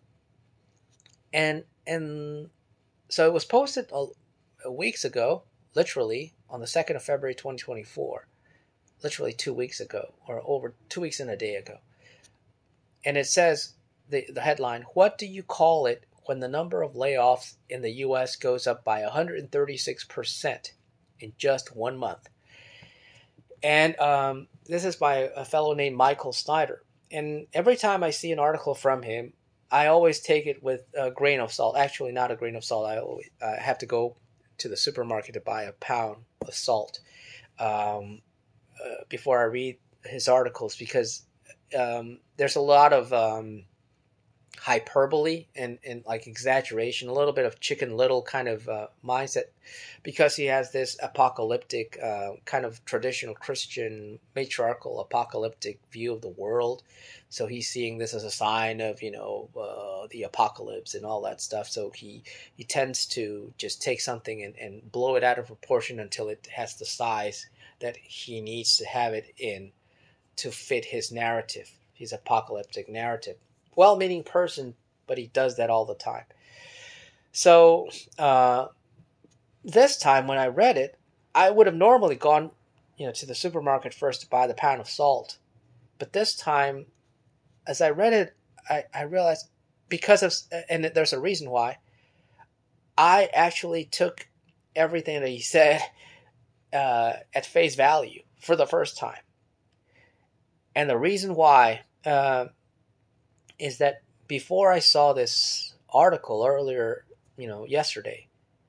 and and so it was posted a, a weeks ago, literally on the second of February, twenty twenty four, literally two weeks ago, or over two weeks and a day ago. And it says the the headline: "What do you call it when the number of layoffs in the U S goes up by one hundred thirty-six percent in just one month?" And um, this is by a fellow named Michael Snyder. And every time I see an article from him, I always take it with a grain of salt. Actually, not a grain of salt. I always I have to go to the supermarket to buy a pound of salt um, uh, before I read his articles, because um, there's a lot of um, hyperbole and, and like exaggeration, a little bit of Chicken Little kind of uh, mindset, because he has this apocalyptic uh, kind of traditional Christian matriarchal apocalyptic view of the world. So he's seeing this as a sign of, you know, uh, the apocalypse and all that stuff. So he, he tends to just take something and, and blow it out of proportion until it has the size that he needs to have it in to fit his narrative, his apocalyptic narrative. Well-meaning person, but he does that all the time. So uh, this time when I read it, I would have normally gone, you know, to the supermarket first to buy the pound of salt. But this time, as I read it, I, I realized, because of, and there's a reason why, I actually took everything that he said uh, at face value for the first time. And the reason why uh, is that before I saw this article earlier, you know, yesterday,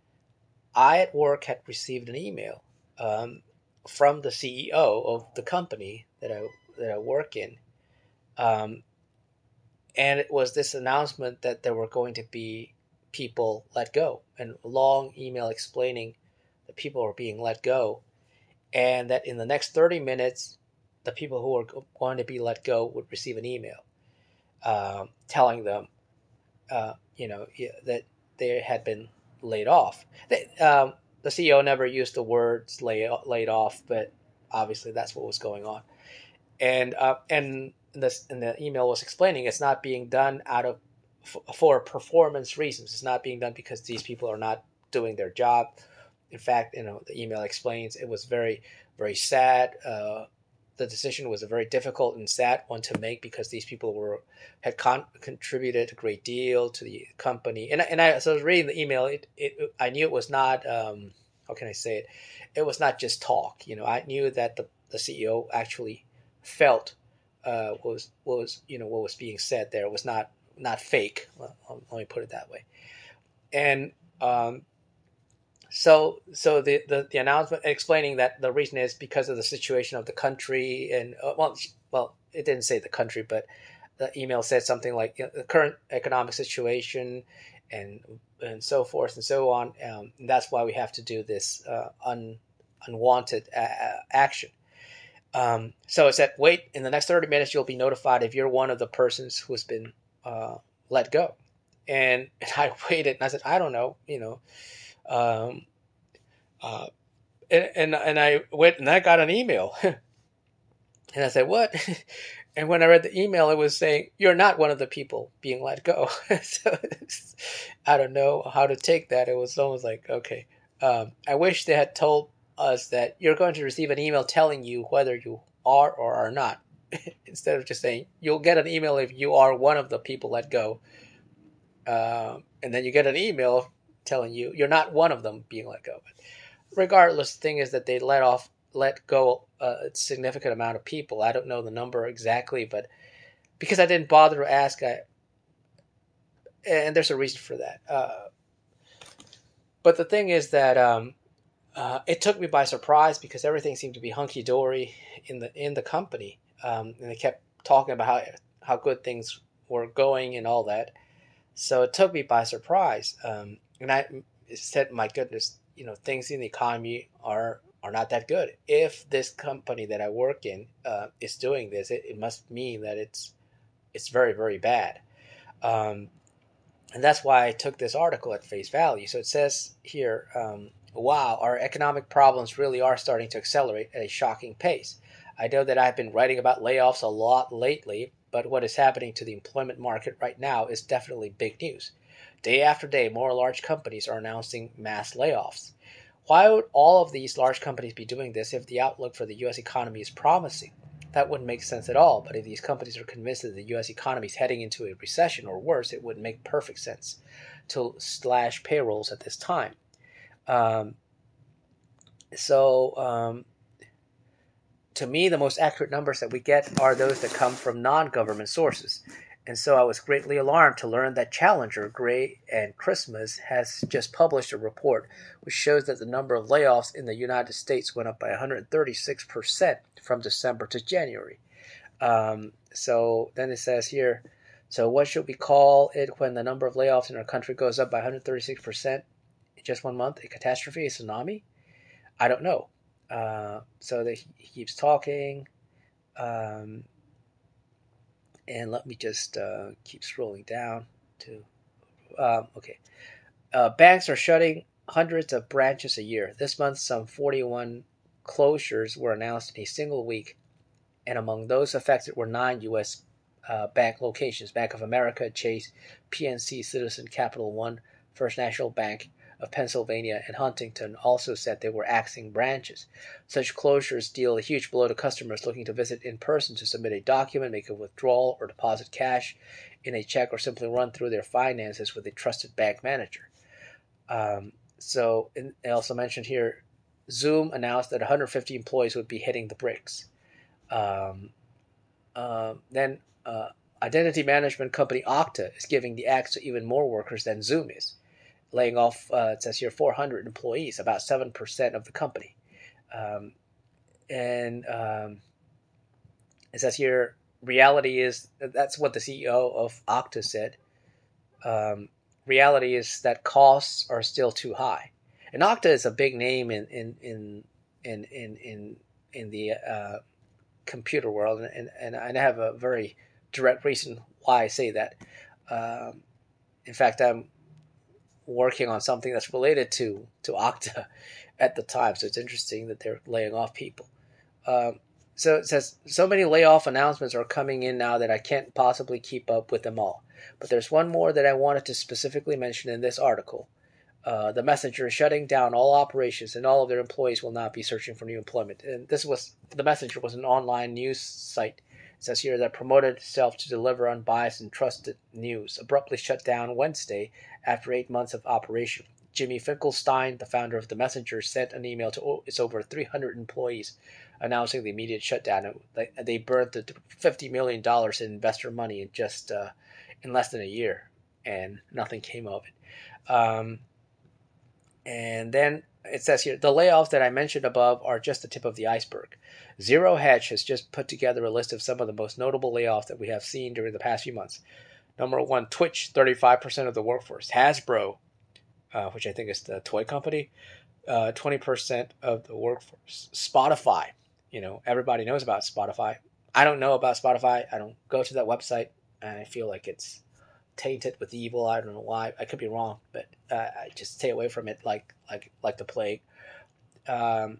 I at work had received an email um, from the C E O of the company that I that I work in, um, and it was this announcement that there were going to be people let go, and a long email explaining that people were being let go, and that in the next thirty minutes, the people who were going to be let go would receive an email um, telling them, uh, you know, that they had been laid off. They, um, the C E O never used the words lay, laid off, but obviously that's what was going on. And uh, and this and the email was explaining it's not being done out of for performance reasons. It's not being done because these people are not doing their job. In fact, you know, the email explains it was very, very sad. Uh, the decision was a very difficult and sad one to make, because these people were had con- contributed a great deal to the company. And and I, as I was reading the email, it, it I knew it was not um, how can I say it? It was not just talk. You know, I knew that the, the C E O actually felt uh, what was what was you know what was being said there was not not fake. Well, let me put it that way. And um, so so the, the, the announcement explaining that the reason is because of the situation of the country, and uh, well well it didn't say the country, but the email said something like, you know, the current economic situation and and so forth and so on. Um, and that's why we have to do this uh, un, unwanted uh, action. Um, so it said, wait, in the next thirty minutes, you'll be notified if you're one of the persons who has been uh, let go. And, and I waited, and I said, I don't know, you know. Um, uh, and, and and I went and I got an email, and I said, what? And when I read the email, it was saying, you're not one of the people being let go. So I don't know how to take that. It was almost like, okay, um, I wish they had told us that you're going to receive an email telling you whether you are or are not, instead of just saying you'll get an email if you are one of the people let go, uh, and then you get an email telling you you're not one of them being let go. But regardless, the thing is that they let off let go a significant amount of people. I don't know the number exactly, but because I didn't bother to ask, I, and there's a reason for that. Uh, but the thing is that um, uh, it took me by surprise, because everything seemed to be hunky dory in the in the company, um, and they kept talking about how how good things were going and all that. So it took me by surprise, um, and I said, "My goodness, you know, things in the economy are are not that good. If this company that I work in uh, is doing this, it, it must mean that it's it's very, very bad." Um, and that's why I took this article at face value. So it says here, um, wow, our economic problems really are starting to accelerate at a shocking pace. I know that I've been writing about layoffs a lot lately, but what is happening to the employment market right now is definitely big news. Day after day, more large companies are announcing mass layoffs. Why would all of these large companies be doing this if the outlook for the U S economy is promising? That wouldn't make sense at all, but if these companies are convinced that the U S economy is heading into a recession or worse, it would make perfect sense to slash payrolls at this time. Um, so, um, to me, the most accurate numbers that we get are those that come from non-government sources. And so I was greatly alarmed to learn that Challenger, Gray, and Christmas has just published a report which shows that the number of layoffs in the United States went up by one hundred thirty-six percent from December to January. Um, so then it says here, so what should we call it when the number of layoffs in our country goes up by one hundred thirty-six percent in just one month? A catastrophe, a tsunami? I don't know. Uh, so that he keeps talking. Um, and let me just uh, keep scrolling down to, um, okay. Uh, banks are shutting hundreds of branches a year. This month, some forty-one closures were announced in a single week, and among those affected were nine U S uh, bank locations: Bank of America, Chase, P N C, Citizen, Capital One, First National Bank of Pennsylvania, and Huntington also said they were axing branches. Such closures deal a huge blow to customers looking to visit in person to submit a document, make a withdrawal, or deposit cash in a check, or simply run through their finances with a trusted bank manager. Um, so, and I also mentioned here, Zoom announced that one hundred fifty employees would be hitting the bricks. Um, uh, then, uh, identity management company Okta is giving the axe to even more workers than Zoom is, laying off, uh, it says here, four hundred employees, about seven percent of the company. Um, and um, it says here, reality is, that's what the C E O of Okta said. Um, reality is that costs are still too high. And Okta is a big name in in in in in in, in the uh, computer world, and, and and I have a very direct reason why I say that. Um, in fact, I'm working on something that's related to to Okta at the time, so it's interesting that they're laying off people. Um, so it says so many layoff announcements are coming in now that I can't possibly keep up with them all. But there's one more that I wanted to specifically mention in this article. Uh, the Messenger is shutting down all operations, and all of their employees will not be searching for new employment. And this was the Messenger was an online news site. It says here that promoted itself to deliver unbiased and trusted news. Abruptly shut down Wednesday after eight months of operation. Jimmy Finkelstein, the founder of the Messenger, sent an email to its over three hundred employees announcing the immediate shutdown. They burned the fifty million dollars in investor money in just uh, in less than a year, and nothing came of it. Um, and then it says here, the layoffs that I mentioned above are just the tip of the iceberg. Zero Hedge has just put together a list of some of the most notable layoffs that we have seen during the past few months. Number one, Twitch, thirty-five percent of the workforce. Hasbro, uh, which I think is the toy company, uh, twenty percent of the workforce. Spotify, you know, everybody knows about Spotify. I don't know about Spotify. I don't go to that website. I feel like it's tainted with evil. I don't know why. I could be wrong, but uh, I just stay away from it like like like the plague. Um,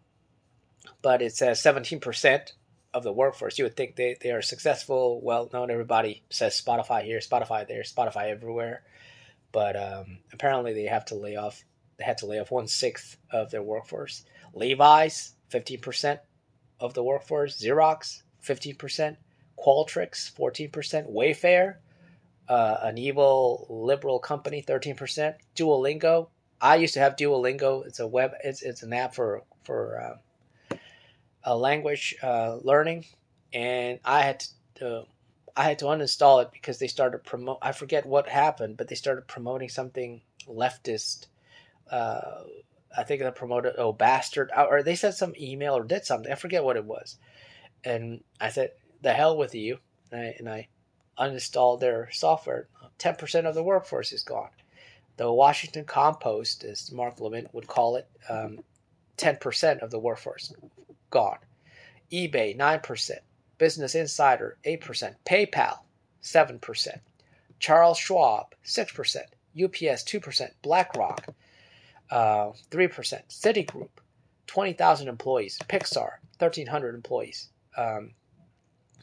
but it says seventeen percent of the workforce. You would think they, they are successful, well known. Everybody says Spotify here, Spotify there, Spotify everywhere. But um, apparently they have to lay off. They had to lay off one sixth of their workforce. Levi's, fifteen percent of the workforce. Xerox, fifteen percent. Qualtrics, fourteen percent. Wayfair, uh, an evil liberal company, thirteen percent. Duolingo. I used to have Duolingo. It's a web. It's it's an app for for uh, a language uh, learning, and I had to. Uh, I had to uninstall it because they started promote. I forget what happened, but they started promoting something leftist. Uh, I think they promoted oh bastard, or they said some email or did something. I forget what it was, and I said the hell with you, and I, and I uninstalled their software. Ten percent of the workforce is gone. The Washington Compost, as Mark Levin would call it, um, ten percent of the workforce gone. eBay, nine percent. Business Insider, eight percent. PayPal, seven percent. Charles Schwab, six percent. U P S, two percent. BlackRock, uh, three percent. Citigroup, twenty thousand employees. Pixar, thirteen hundred employees. Um,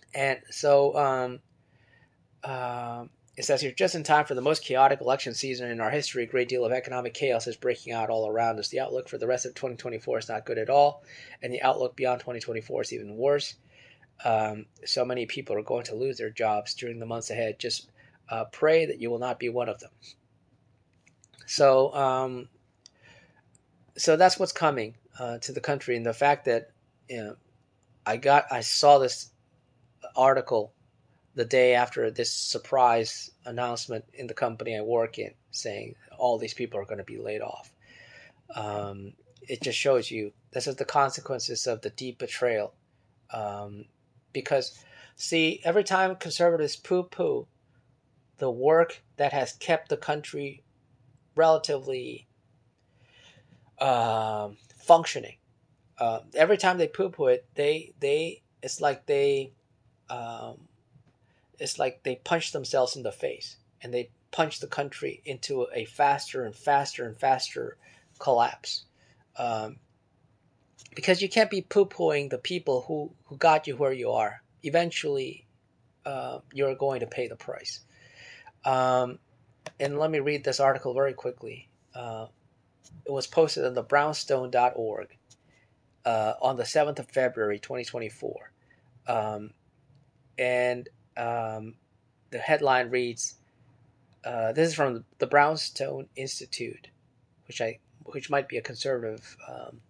And so um, um, it says here, just in time for the most chaotic election season in our history, a great deal of economic chaos is breaking out all around us. The outlook for the rest of twenty twenty-four is not good at all, and the outlook beyond twenty twenty-four is even worse. Um, so many people are going to lose their jobs during the months ahead. Just uh, pray that you will not be one of them. So, um, so that's what's coming uh, to the country, and the fact that you know, I got, I saw this article the day after this surprise announcement in the company I work in, saying all these people are going to be laid off. Um, it just shows you this is the consequences of the deep betrayal. Um, because, see, every time conservatives poo-poo the work that has kept the country relatively um, functioning, uh, every time they poo-poo it, they they it's like they um, it's like they punch themselves in the face, and they punch the country into a faster and faster and faster collapse. Um, because you can't be poo-pooing the people who, who got you where you are. Eventually, uh, you're going to pay the price. Um, and let me read this article very quickly. Uh, it was posted on the brownstone dot org uh, on the seventh of February, twenty twenty-four. Um, and um, the headline reads, uh, this is from the Brownstone Institute, which I which might be a conservative um,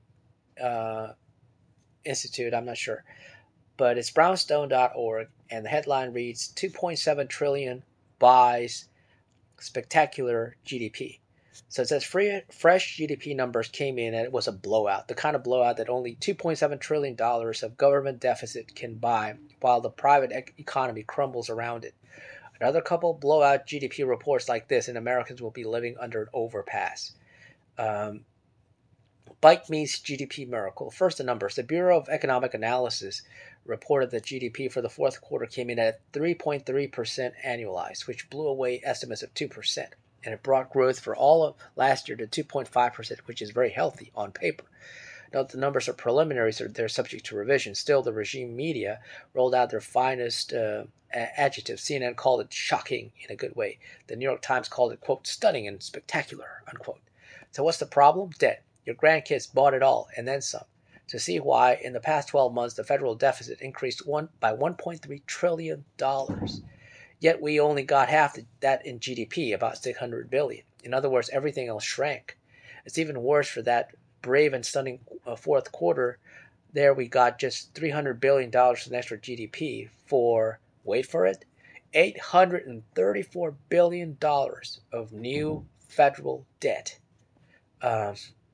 uh, institute, I'm not sure. But it's brownstone dot org, and the headline reads, two point seven trillion buys spectacular G D P. So it says free, fresh G D P numbers came in and it was a blowout, the kind of blowout that only two point seven trillion dollars of government deficit can buy while the private economy crumbles around it. Another couple blowout G D P reports like this and Americans will be living under an overpass. Um, Bike means G D P miracle. First, the numbers. The Bureau of Economic Analysis reported that G D P for the fourth quarter came in at three point three percent annualized, which blew away estimates of two percent. And it brought growth for all of last year to two point five percent, which is very healthy on paper. Note the numbers are preliminary, so they're subject to revision. Still, the regime media rolled out their finest uh, adjectives. C N N called it shocking in a good way. The New York Times called it, quote, stunning and spectacular, unquote. So what's the problem? Debt. Your grandkids bought it all, and then some. To see why, in the past twelve months, the federal deficit increased one by one point three trillion dollars. Yet we only got half that in G D P, about six hundred billion dollars. In other words, everything else shrank. It's even worse for that brave and stunning uh, fourth quarter. There we got just three hundred billion dollars in extra G D P for, wait for it, eight hundred thirty-four billion dollars of new federal debt. Um,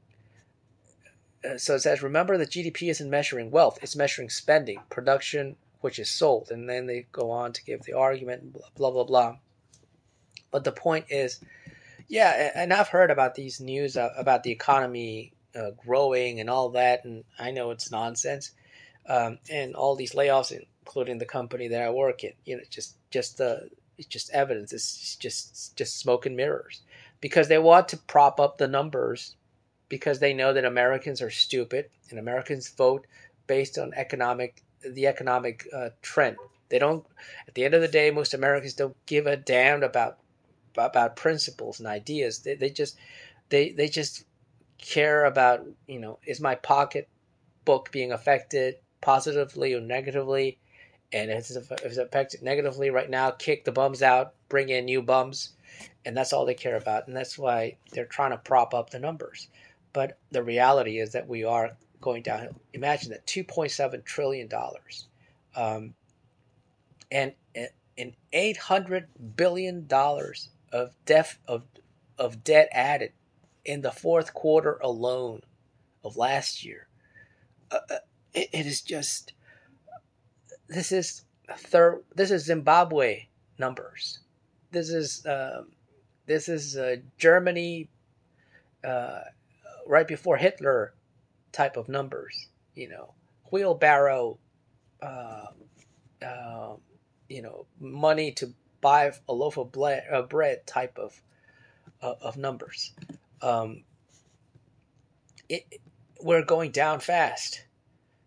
so it says, remember that G D P isn't measuring wealth, it's measuring spending, production, which is sold. And then they go on to give the argument, blah, blah, blah, blah. But the point is, yeah, and I've heard about these news about the economy uh, growing and all that, and I know it's nonsense. Um, and all these layoffs, including the company that I work in, you know, just just uh, it's just evidence. It's just just smoke and mirrors, because they want to prop up the numbers, because they know that Americans are stupid and Americans vote based on economic the economic uh, trend. They don't. At the end of the day, most Americans don't give a damn about about principles and ideas. They they just they they just care about, you know, is my pocketbook being affected positively or negatively, and if it's, if it's affected negatively right now, kick the bums out, bring in new bums, and that's all they care about. And that's why they're trying to prop up the numbers. But the reality is that we are going downhill. Imagine that two point seven trillion dollars, um, and and eight hundred billion dollars of def of of debt added in the fourth quarter alone of last year. Uh, it, it is just this is third. This is Zimbabwe numbers. This is um, this is uh, Germany uh, right before Hitler type of numbers. You know, wheelbarrow. Uh, uh, you know, money to buy a loaf of ble- uh, bread type of uh, of numbers. Um, it, we're going down fast.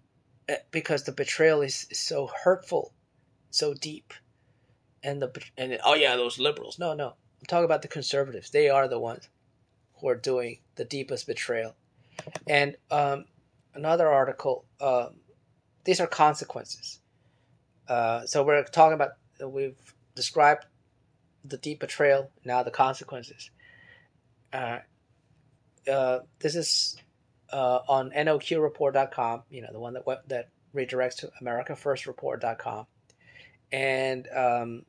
because the betrayal is, is so hurtful, so deep, and the and oh yeah, those liberals. No, no, I'm talking about the conservatives. They are the ones who are doing the deepest betrayal. And um, another article. Um, these are consequences. Uh, so we're talking about. We've described the deep betrayal. Now the consequences. Uh, uh, this is uh, on N O Q report dot com. You know, the one that that redirects to America First Report dot com, and um,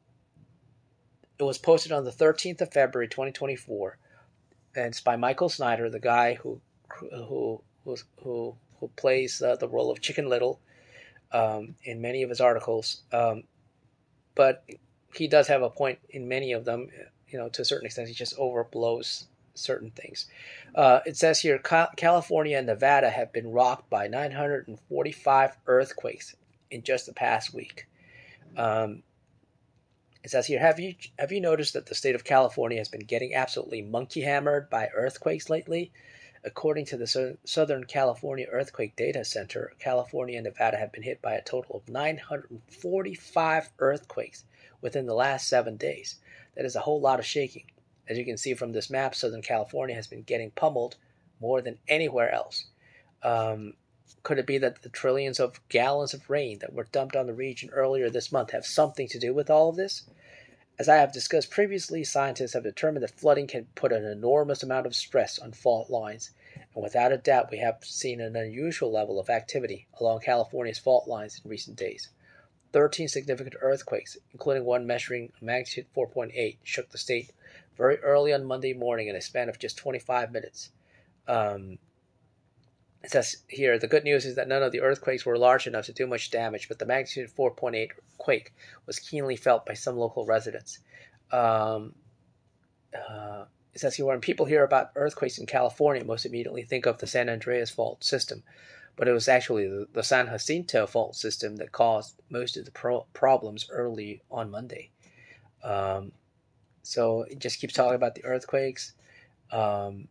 it was posted on the thirteenth of February, twenty twenty-four, and it's by Michael Snyder, the guy who who who who, who plays uh, the role of Chicken Little um, in many of his articles. Um, but he does have a point in many of them. You know, to a certain extent, he just overblows certain things. Uh, it says here, California and Nevada have been rocked by nine hundred forty-five earthquakes in just the past week. Um, it says here, have you have you noticed that the state of California has been getting absolutely monkey hammered by earthquakes lately? According to the Southern California Earthquake Data Center, California and Nevada have been hit by a total of nine hundred forty-five earthquakes within the last seven days. That is a whole lot of shaking. As you can see from this map, Southern California has been getting pummeled more than anywhere else. Um, could it be that the trillions of gallons of rain that were dumped on the region earlier this month have something to do with all of this? As I have discussed previously, scientists have determined that flooding can put an enormous amount of stress on fault lines, and without a doubt we have seen an unusual level of activity along California's fault lines in recent days. Thirteen significant earthquakes, including one measuring magnitude four point eight, shook the state very early on Monday morning in a span of just twenty-five minutes. Um, it says here, the good news is that none of the earthquakes were large enough to do much damage, but the magnitude four point eight quake was keenly felt by some local residents. Um, uh, it says here, when people hear about earthquakes in California, most immediately think of the San Andreas fault system, but it was actually the, the San Jacinto fault system that caused most of the pro- problems early on Monday. Um, so it just keeps talking about the earthquakes. Um,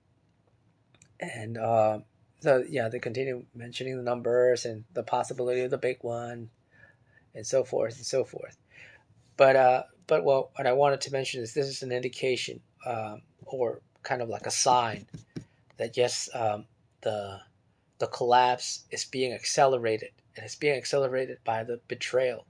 and uh, so, yeah, they continue mentioning the numbers and the possibility of the big one and so forth and so forth. But, uh, but well, what I wanted to mention is this is an indication um, or kind of like a sign that, yes, um, the the collapse is being accelerated, and it's being accelerated by the betrayal.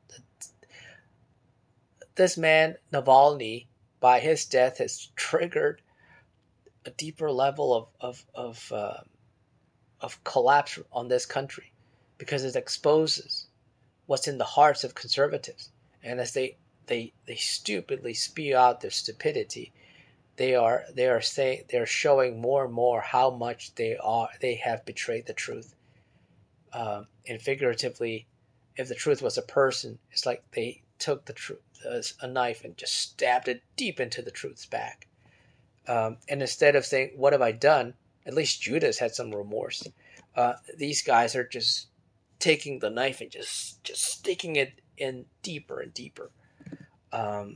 This man, Navalny, by his death, has triggered a deeper level of of of, uh, of collapse on this country, because it exposes what's in the hearts of conservatives, and as they they they stupidly spew out their stupidity, they are they are saying they're showing more and more how much they are they have betrayed the truth. Um, and figuratively, if the truth was a person, it's like they took the truth, uh, a knife, and just stabbed it deep into the truth's back. Um, and instead of saying, "What have I done?" At least Judas had some remorse. Uh, these guys are just taking the knife and just just sticking it in deeper and deeper. Um,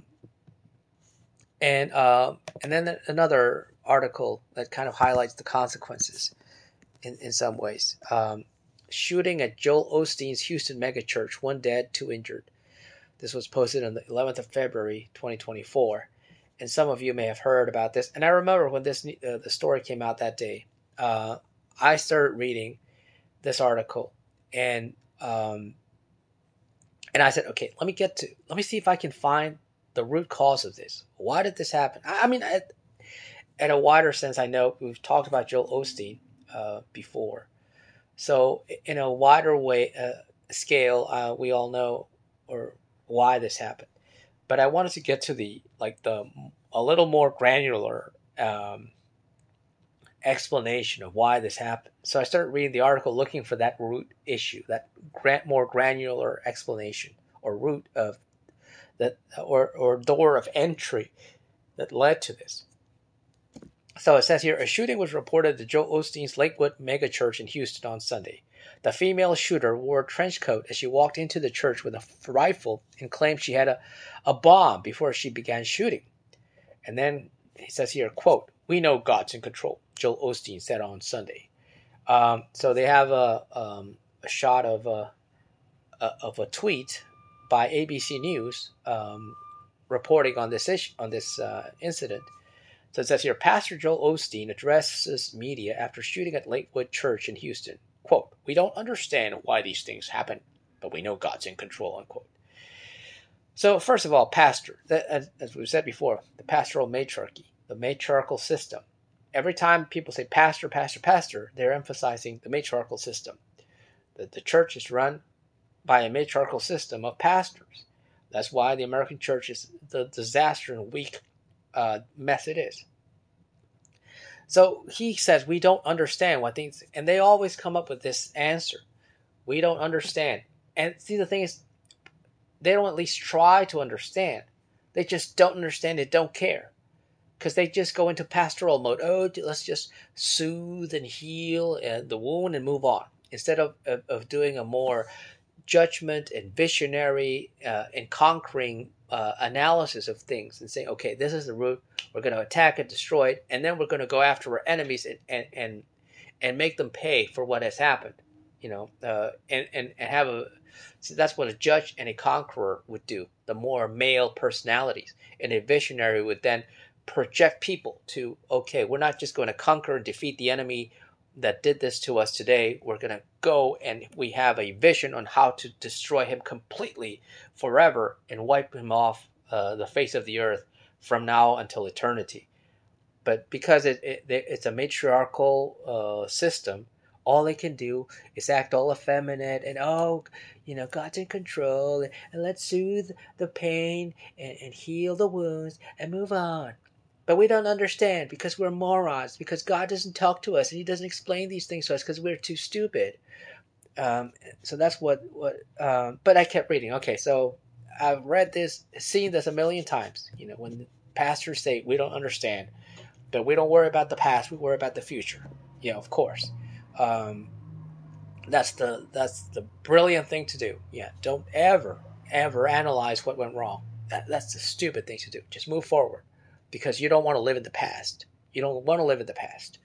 and uh, and then another article that kind of highlights the consequences in, in some ways. Um, shooting at Joel Osteen's Houston megachurch, one dead, two injured. This was posted on the eleventh of February, twenty twenty-four. And some of you may have heard about this. And I remember when this uh, the story came out that day, uh, I started reading this article, and um, and I said, okay, let me get to let me see if I can find the root cause of this. Why did this happen? I, I mean, at, at a wider sense, I know we've talked about Joel Osteen uh, before. So in a wider way uh, scale, uh, we all know or why this happened. But I wanted to get to the like the a little more granular um, explanation of why this happened. So I started reading the article looking for that root issue, that more granular explanation or root of that or or door of entry that led to this. So it says here, a shooting was reported at the Joel Osteen's Lakewood megachurch in Houston on Sunday. The female shooter wore a trench coat as she walked into the church with a rifle and claimed she had a, a bomb before she began shooting. And then he says here, quote, "We know God's in control," Joel Osteen said on Sunday. Um, so they have a, um, a shot of a, a of a tweet by A B C News um, reporting on this issue on this uh, incident. So it says here, Pastor Joel Osteen addresses media after shooting at Lakewood Church in Houston. Quote, "We don't understand why these things happen, but we know God's in control," unquote. So first of all, pastor, as, as we've said before, the pastoral matriarchy, the matriarchal system. Every time people say pastor, pastor, pastor, they're emphasizing the matriarchal system. That the church is run by a matriarchal system of pastors. That's why the American church is the disaster and weak uh, mess it is. So he says we don't understand what things, and they always come up with this answer. We don't understand. And see, the thing is, they don't at least try to understand. They just don't understand. They don't care. Because they just go into pastoral mode. Oh, let's just soothe and heal the wound and move on. Instead of, of, of doing a more judgment and visionary uh, and conquering uh, analysis of things and saying, okay, this is the root. We're going to attack it, destroy it, and then we're going to go after our enemies and and and, and make them pay for what has happened. You know, uh, and, and, and have a... See, that's what a judge and a conqueror would do. The more male personalities. And a visionary would then project people to, okay, we're not just going to conquer and defeat the enemy that did this to us today. We're going to go and we have a vision on how to destroy him completely forever and wipe him off uh, the face of the earth from now until eternity. But because it, it it's a matriarchal uh, system, all they can do is act all effeminate and, oh, you know, God's in control and, and let's soothe the pain and, and heal the wounds and move on. But we don't understand because we're morons, because God doesn't talk to us and he doesn't explain these things to us because we're too stupid. Um, so that's what, what um, but I kept reading. Okay, so I've read this, seen this a million times. You know, when the pastors say we don't understand, but we don't worry about the past, we worry about the future. Yeah, of course. Um, that's the that's the brilliant thing to do. Yeah, don't ever ever analyze what went wrong. That, that's the stupid thing to do. Just move forward, because you don't want to live in the past. You don't want to live in the past.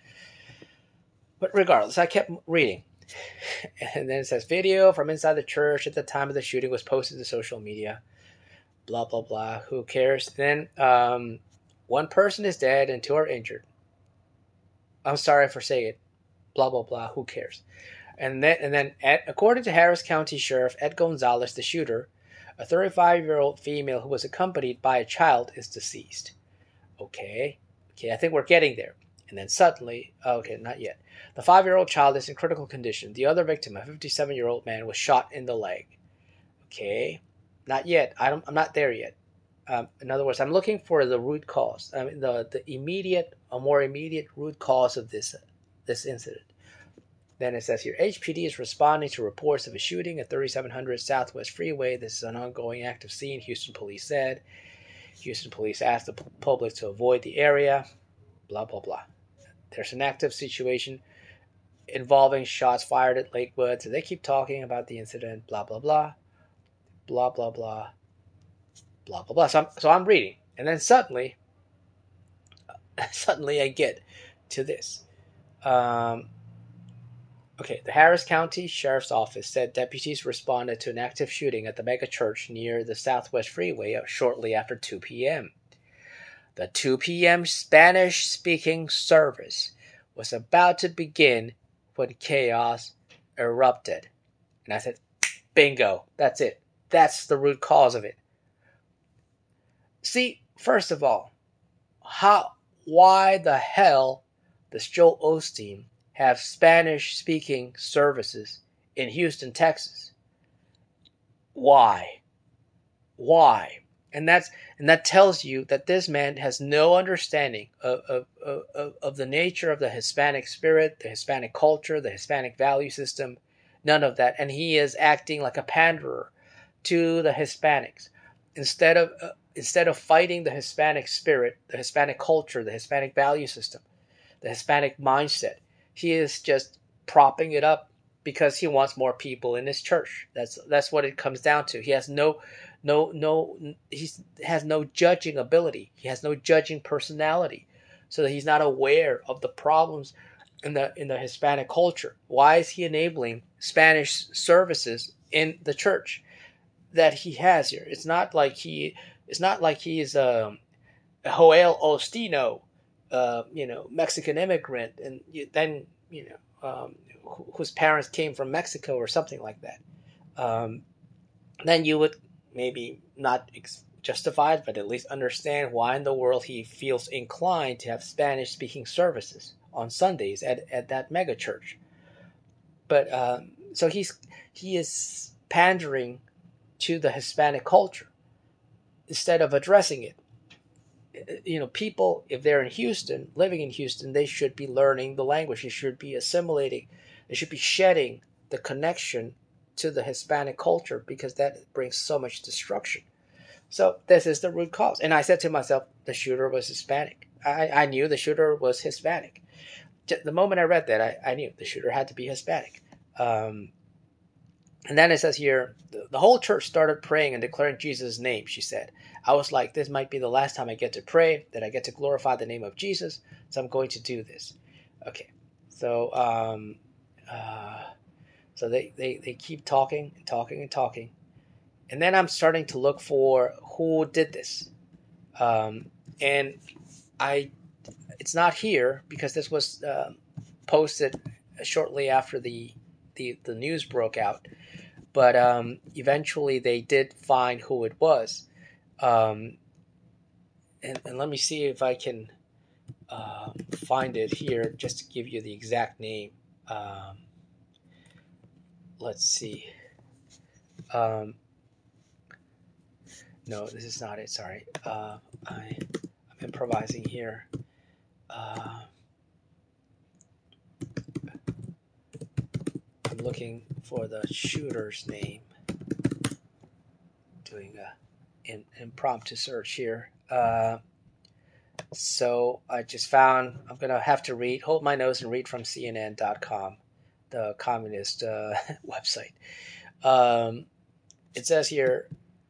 But regardless, I kept reading, and then it says video from inside the church at the time of the shooting was posted to social media. Blah blah blah. Who cares? Then um, one person is dead and two are injured. I'm sorry for saying it. Blah blah blah. Who cares? And then, and then, Ed, according to Harris County Sheriff Ed Gonzalez, the shooter, a thirty-five-year-old female who was accompanied by a child, is deceased. Okay, okay, I think we're getting there. And then suddenly, okay, not yet. The five-year-old child is in critical condition. The other victim, a fifty-seven-year-old man, was shot in the leg. Okay, not yet. I don't, I'm not there yet. Um, in other words, I'm looking for the root cause. I mean, the the immediate, a more immediate root cause of this this incident. Then it says here, H P D is responding to reports of a shooting at thirty-seven hundred Southwest Freeway. This is an ongoing active scene, Houston police said. Houston police asked the public to avoid the area. Blah, blah, blah. There's an active situation involving shots fired at Lakewood. So they keep talking about the incident. Blah, blah, blah. Blah, blah, blah. Blah, blah, blah. So I'm, so I'm reading. And then suddenly, suddenly I get to this. Um... Okay, the Harris County Sheriff's Office said deputies responded to an active shooting at the mega church near the Southwest Freeway shortly after two p.m. The two p.m. Spanish-speaking service was about to begin when chaos erupted. And I said, bingo, that's it. That's the root cause of it. See, first of all, how, why the hell does Joel Osteen have Spanish-speaking services in Houston, Texas? Why? Why? And that's and that tells you that this man has no understanding of, of, of, of the nature of the Hispanic spirit, the Hispanic culture, the Hispanic value system. None of that. And he is acting like a panderer to the Hispanics. Instead of uh, instead of fighting the Hispanic spirit, the Hispanic culture, the Hispanic value system, the Hispanic mindset, he is just propping it up because he wants more people in his church. That's that's what it comes down to. He has no, no, no. He has no judging ability. He has no judging personality, so that he's not aware of the problems in the in the Hispanic culture? Why is he enabling Spanish services in the church that he has here? It's not like he it's not like he's um, Joel Ostino, uh, you know, Mexican immigrant, and you, then you know um, wh- whose parents came from Mexico or something like that. Um, then you would maybe not ex- justify it, but at least understand why in the world he feels inclined to have Spanish speaking services on Sundays at, at that mega church. But um, so he's he is pandering to the Hispanic culture instead of addressing it. You know, people, if they're in Houston, living in Houston, they should be learning the language. They should be assimilating. They should be shedding the connection to the Hispanic culture because that brings so much destruction. So this is the root cause. And I said to myself, the shooter was Hispanic. I, I knew the shooter was Hispanic. The moment I read that, I, I knew the shooter had to be Hispanic. Um, and then it says here, the, the whole church started praying and declaring Jesus' name, she said. I was like, this might be the last time I get to pray, that I get to glorify the name of Jesus, so I'm going to do this. Okay, so um, uh, so they, they, they keep talking and talking and talking. And then I'm starting to look for who did this. Um, and I, it's not here because this was uh, posted shortly after the, the, the news broke out. But um, eventually they did find who it was. Um, and, and let me see if I can uh, find it here just to give you the exact name. Um, let's see. Um, no, this is not it. Sorry. Uh, I, I'm improvising here. Uh, I'm looking for the shooter's name. Doing a an impromptu search here. Uh, so I just found, I'm going to have to read, hold my nose and read from C N N dot com, the communist uh, website. Um, it says here,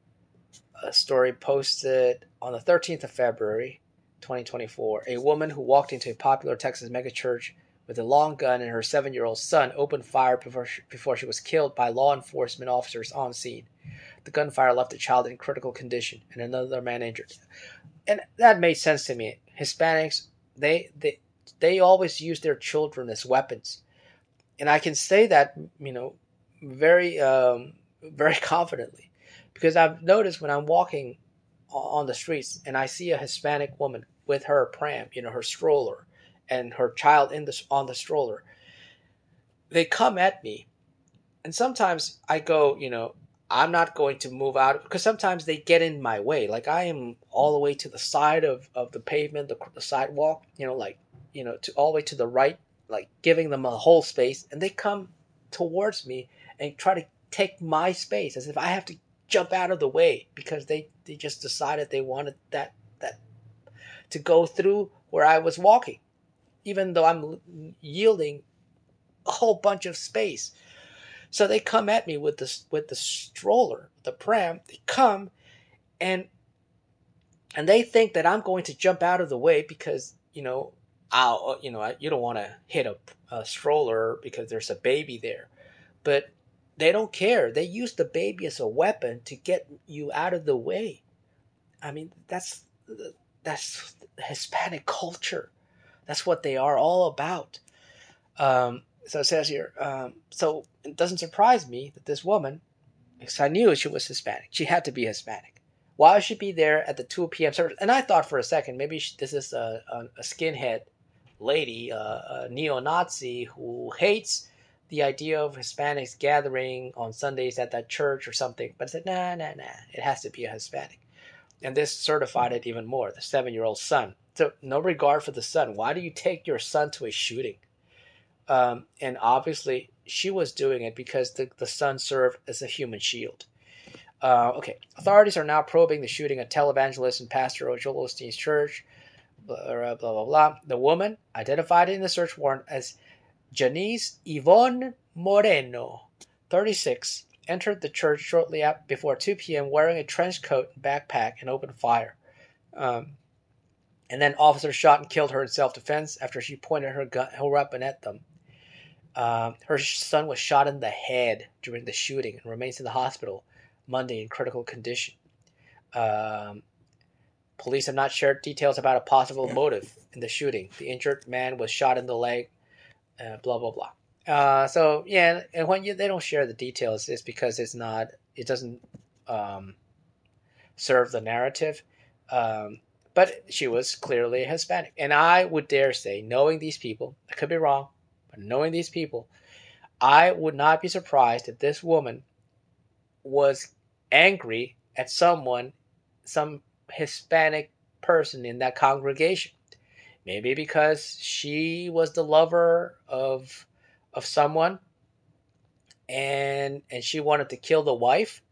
a story posted on the thirteenth of February, twenty twenty-four. A woman who walked into a popular Texas megachurch with a long gun and her seven-year-old son opened fire before she, before she was killed by law enforcement officers on scene. The gunfire left the child in critical condition and another man injured. And that made sense to me. Hispanics, they they they always use their children as weapons, and I can say that, you know, very um, very confidently, because I've noticed when I'm walking on the streets and I see a Hispanic woman with her pram, you know, her stroller, and her child in the on the stroller, they come at me, and sometimes I go, you know, I'm not going to move out because sometimes they get in my way. Like I am all the way to the side of, of the pavement, the, the sidewalk, you know, like, you know, to all the way to the right, like giving them a whole space. And they come towards me and try to take my space as if I have to jump out of the way because they, they just decided they wanted that, that to go through where I was walking, even though I'm yielding a whole bunch of space. So they come at me with this with the stroller, the pram. They come and and they think that I'm going to jump out of the way because, you know, I'll you know you don't want to hit a, a stroller because there's a baby there, but they don't care. They use the baby as a weapon to get you out of the way. I mean, that's that's Hispanic culture. That's what they are all about. Um, so it says here, um, so it doesn't surprise me that this woman, because I knew she was Hispanic, she had to be Hispanic. Why would she be there at the two p.m. service? And I thought for a second, maybe she, this is a, a, a skinhead lady, uh, a neo-Nazi who hates the idea of Hispanics gathering on Sundays at that church or something. But I said, nah, nah, nah, it has to be a Hispanic. And this certified it even more, the seven-year-old son. So no regard for the son. Why do you take your son to a shooting? Um, and obviously, she was doing it because the, the son served as a human shield. Uh, okay, authorities are now probing the shooting at televangelist and pastor Joel Osteen's church. Blah, blah, blah, blah, blah. The woman, identified in the search warrant as Janice Yvonne Moreno, thirty-six, entered the church shortly before two p.m. wearing a trench coat and backpack and opened fire. Um, And then officers shot and killed her in self-defense after she pointed her gun, her weapon at them. Um, her son was shot in the head during the shooting and remains in the hospital Monday in critical condition. Um, police have not shared details about a possible motive in the shooting. The injured man was shot in the leg. Uh, blah blah blah. Uh, so yeah, and when you, they don't share the details, it's because it's not. It doesn't um, serve the narrative. Um, but she was clearly Hispanic, and I would dare say, knowing these people, I could be wrong, but knowing these people, I would not be surprised if this woman was angry at someone, some Hispanic person in that congregation. Maybe because she was the lover of of someone, and and she wanted to kill the wife,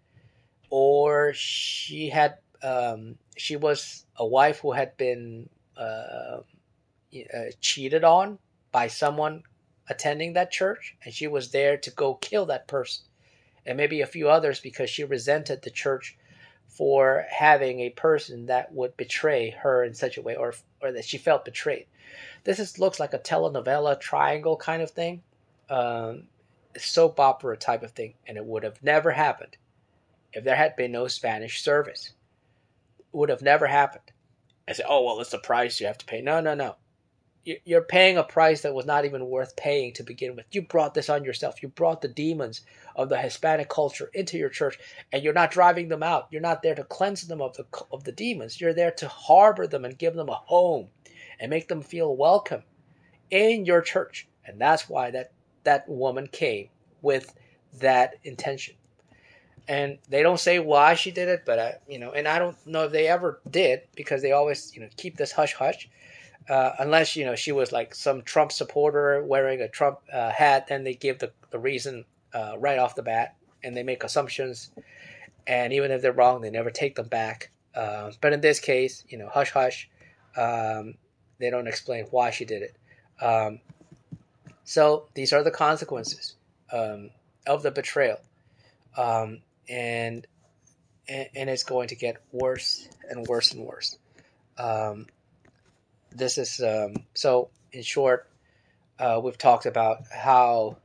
or she had um, she was a wife who had been uh, uh, cheated on by someone attending that church, and she was there to go kill that person, and maybe a few others because she resented the church for having a person that would betray her in such a way, or or that she felt betrayed. This is, looks like a telenovela triangle kind of thing, um, soap opera type of thing, and it would have never happened if there had been no Spanish service. It would have never happened. I say, oh well, it's the price you have to pay. No, no, no. You're paying a price that was not even worth paying to begin with. You brought this on yourself. You brought the demons of the Hispanic culture into your church, and you're not driving them out. You're not there to cleanse them of the of the demons. You're there to harbor them and give them a home and make them feel welcome in your church. And that's why that, that woman came with that intention. And they don't say why she did it, but I, you know, and I don't know if they ever did, because they always, you know, keep this hush hush. Uh, unless, you know, she was like some Trump supporter wearing a Trump uh, hat, then they give the, the reason uh, right off the bat, and they make assumptions. And even if they're wrong, they never take them back. Uh, but in this case, you know, hush hush. Um, they don't explain why she did it. Um, so these are the consequences um, of the betrayal. Um, and, and and it's going to get worse and worse and worse. Um, this is um, so. In short, uh, we've talked about how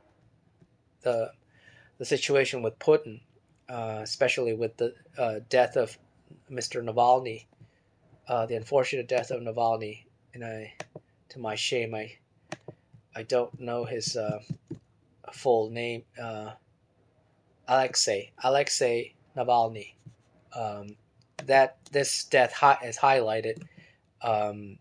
the the situation with Putin, uh, especially with the uh, death of Mister Navalny, uh, the unfortunate death of Navalny, and I, to my shame, I I don't know his uh, full name. Uh, Alexei Alexei Navalny. Um, that this death hi- has highlighted um,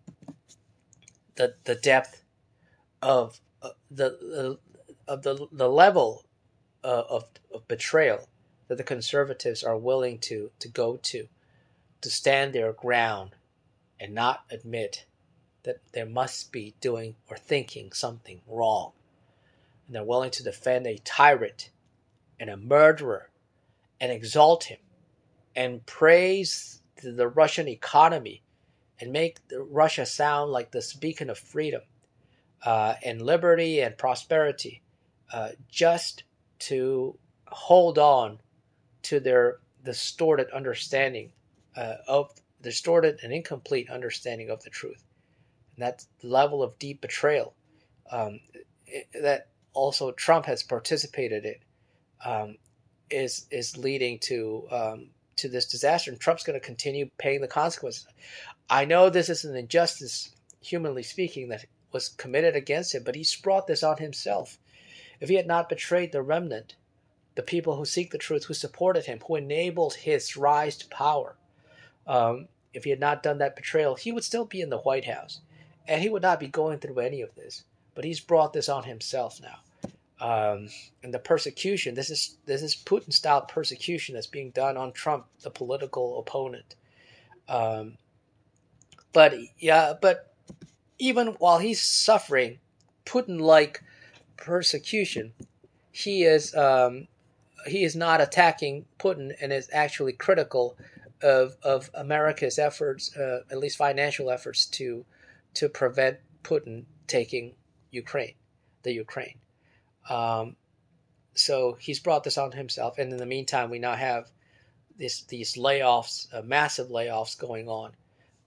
the the depth of uh, the, the of the the level uh, of, of betrayal that the conservatives are willing to to go to to stand their ground and not admit that they must be doing or thinking something wrong, and they're willing to defend a tyrant and a murderer and exalt him and praise the Russian economy and make Russia sound like this beacon of freedom uh, and liberty and prosperity, uh, just to hold on to their distorted understanding uh, of distorted and incomplete understanding of the truth. And that level of deep betrayal um, it, that also Trump has participated in um, is is leading to um, to this disaster, and Trump's going to continue paying the consequences. I know this is an injustice, humanly speaking, that was committed against him, but he's brought this on himself. If he had not betrayed the remnant, the people who seek the truth, who supported him, who enabled his rise to power, um, if he had not done that betrayal, he would still be in the White House, and he would not be going through any of this. But he's brought this on himself now. Um, and the persecution, this is this is Putin-style persecution that's being done on Trump, the political opponent. Um, but yeah, but even while he's suffering Putin-like persecution, he is um, he is not attacking Putin and is actually critical of of America's efforts, uh, at least financial efforts, to to prevent Putin taking Ukraine, the Ukraine. Um, so he's brought this on himself, and in the meantime, we now have this these layoffs, uh, massive layoffs going on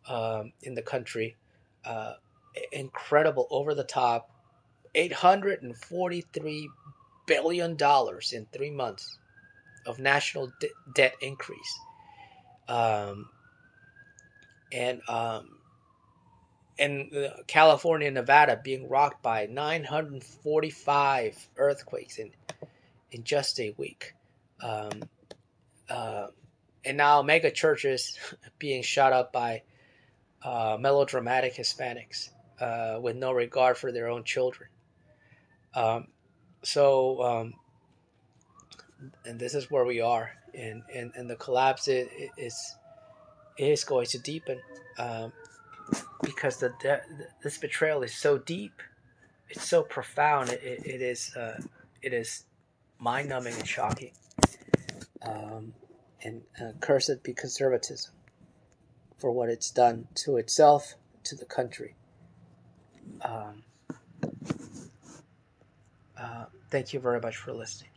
um, in the country. Uh, incredible, over the top, eight hundred forty-three billion dollars in three months of national de- debt increase. Um, and um, and uh, California and Nevada being rocked by nine hundred forty-five earthquakes in, in just a week. Um, uh, and now mega churches being shot up by uh, melodramatic Hispanics uh, with no regard for their own children. Um, so, um, and this is where we are, and and, and the collapse is, is is going to deepen, um, because the, the this betrayal is so deep, it's so profound. It, it, it is uh, it is mind numbing and shocking. Um, and uh, cursed be conservatism for what it's done to itself, to the country. Um, uh, thank you very much for listening.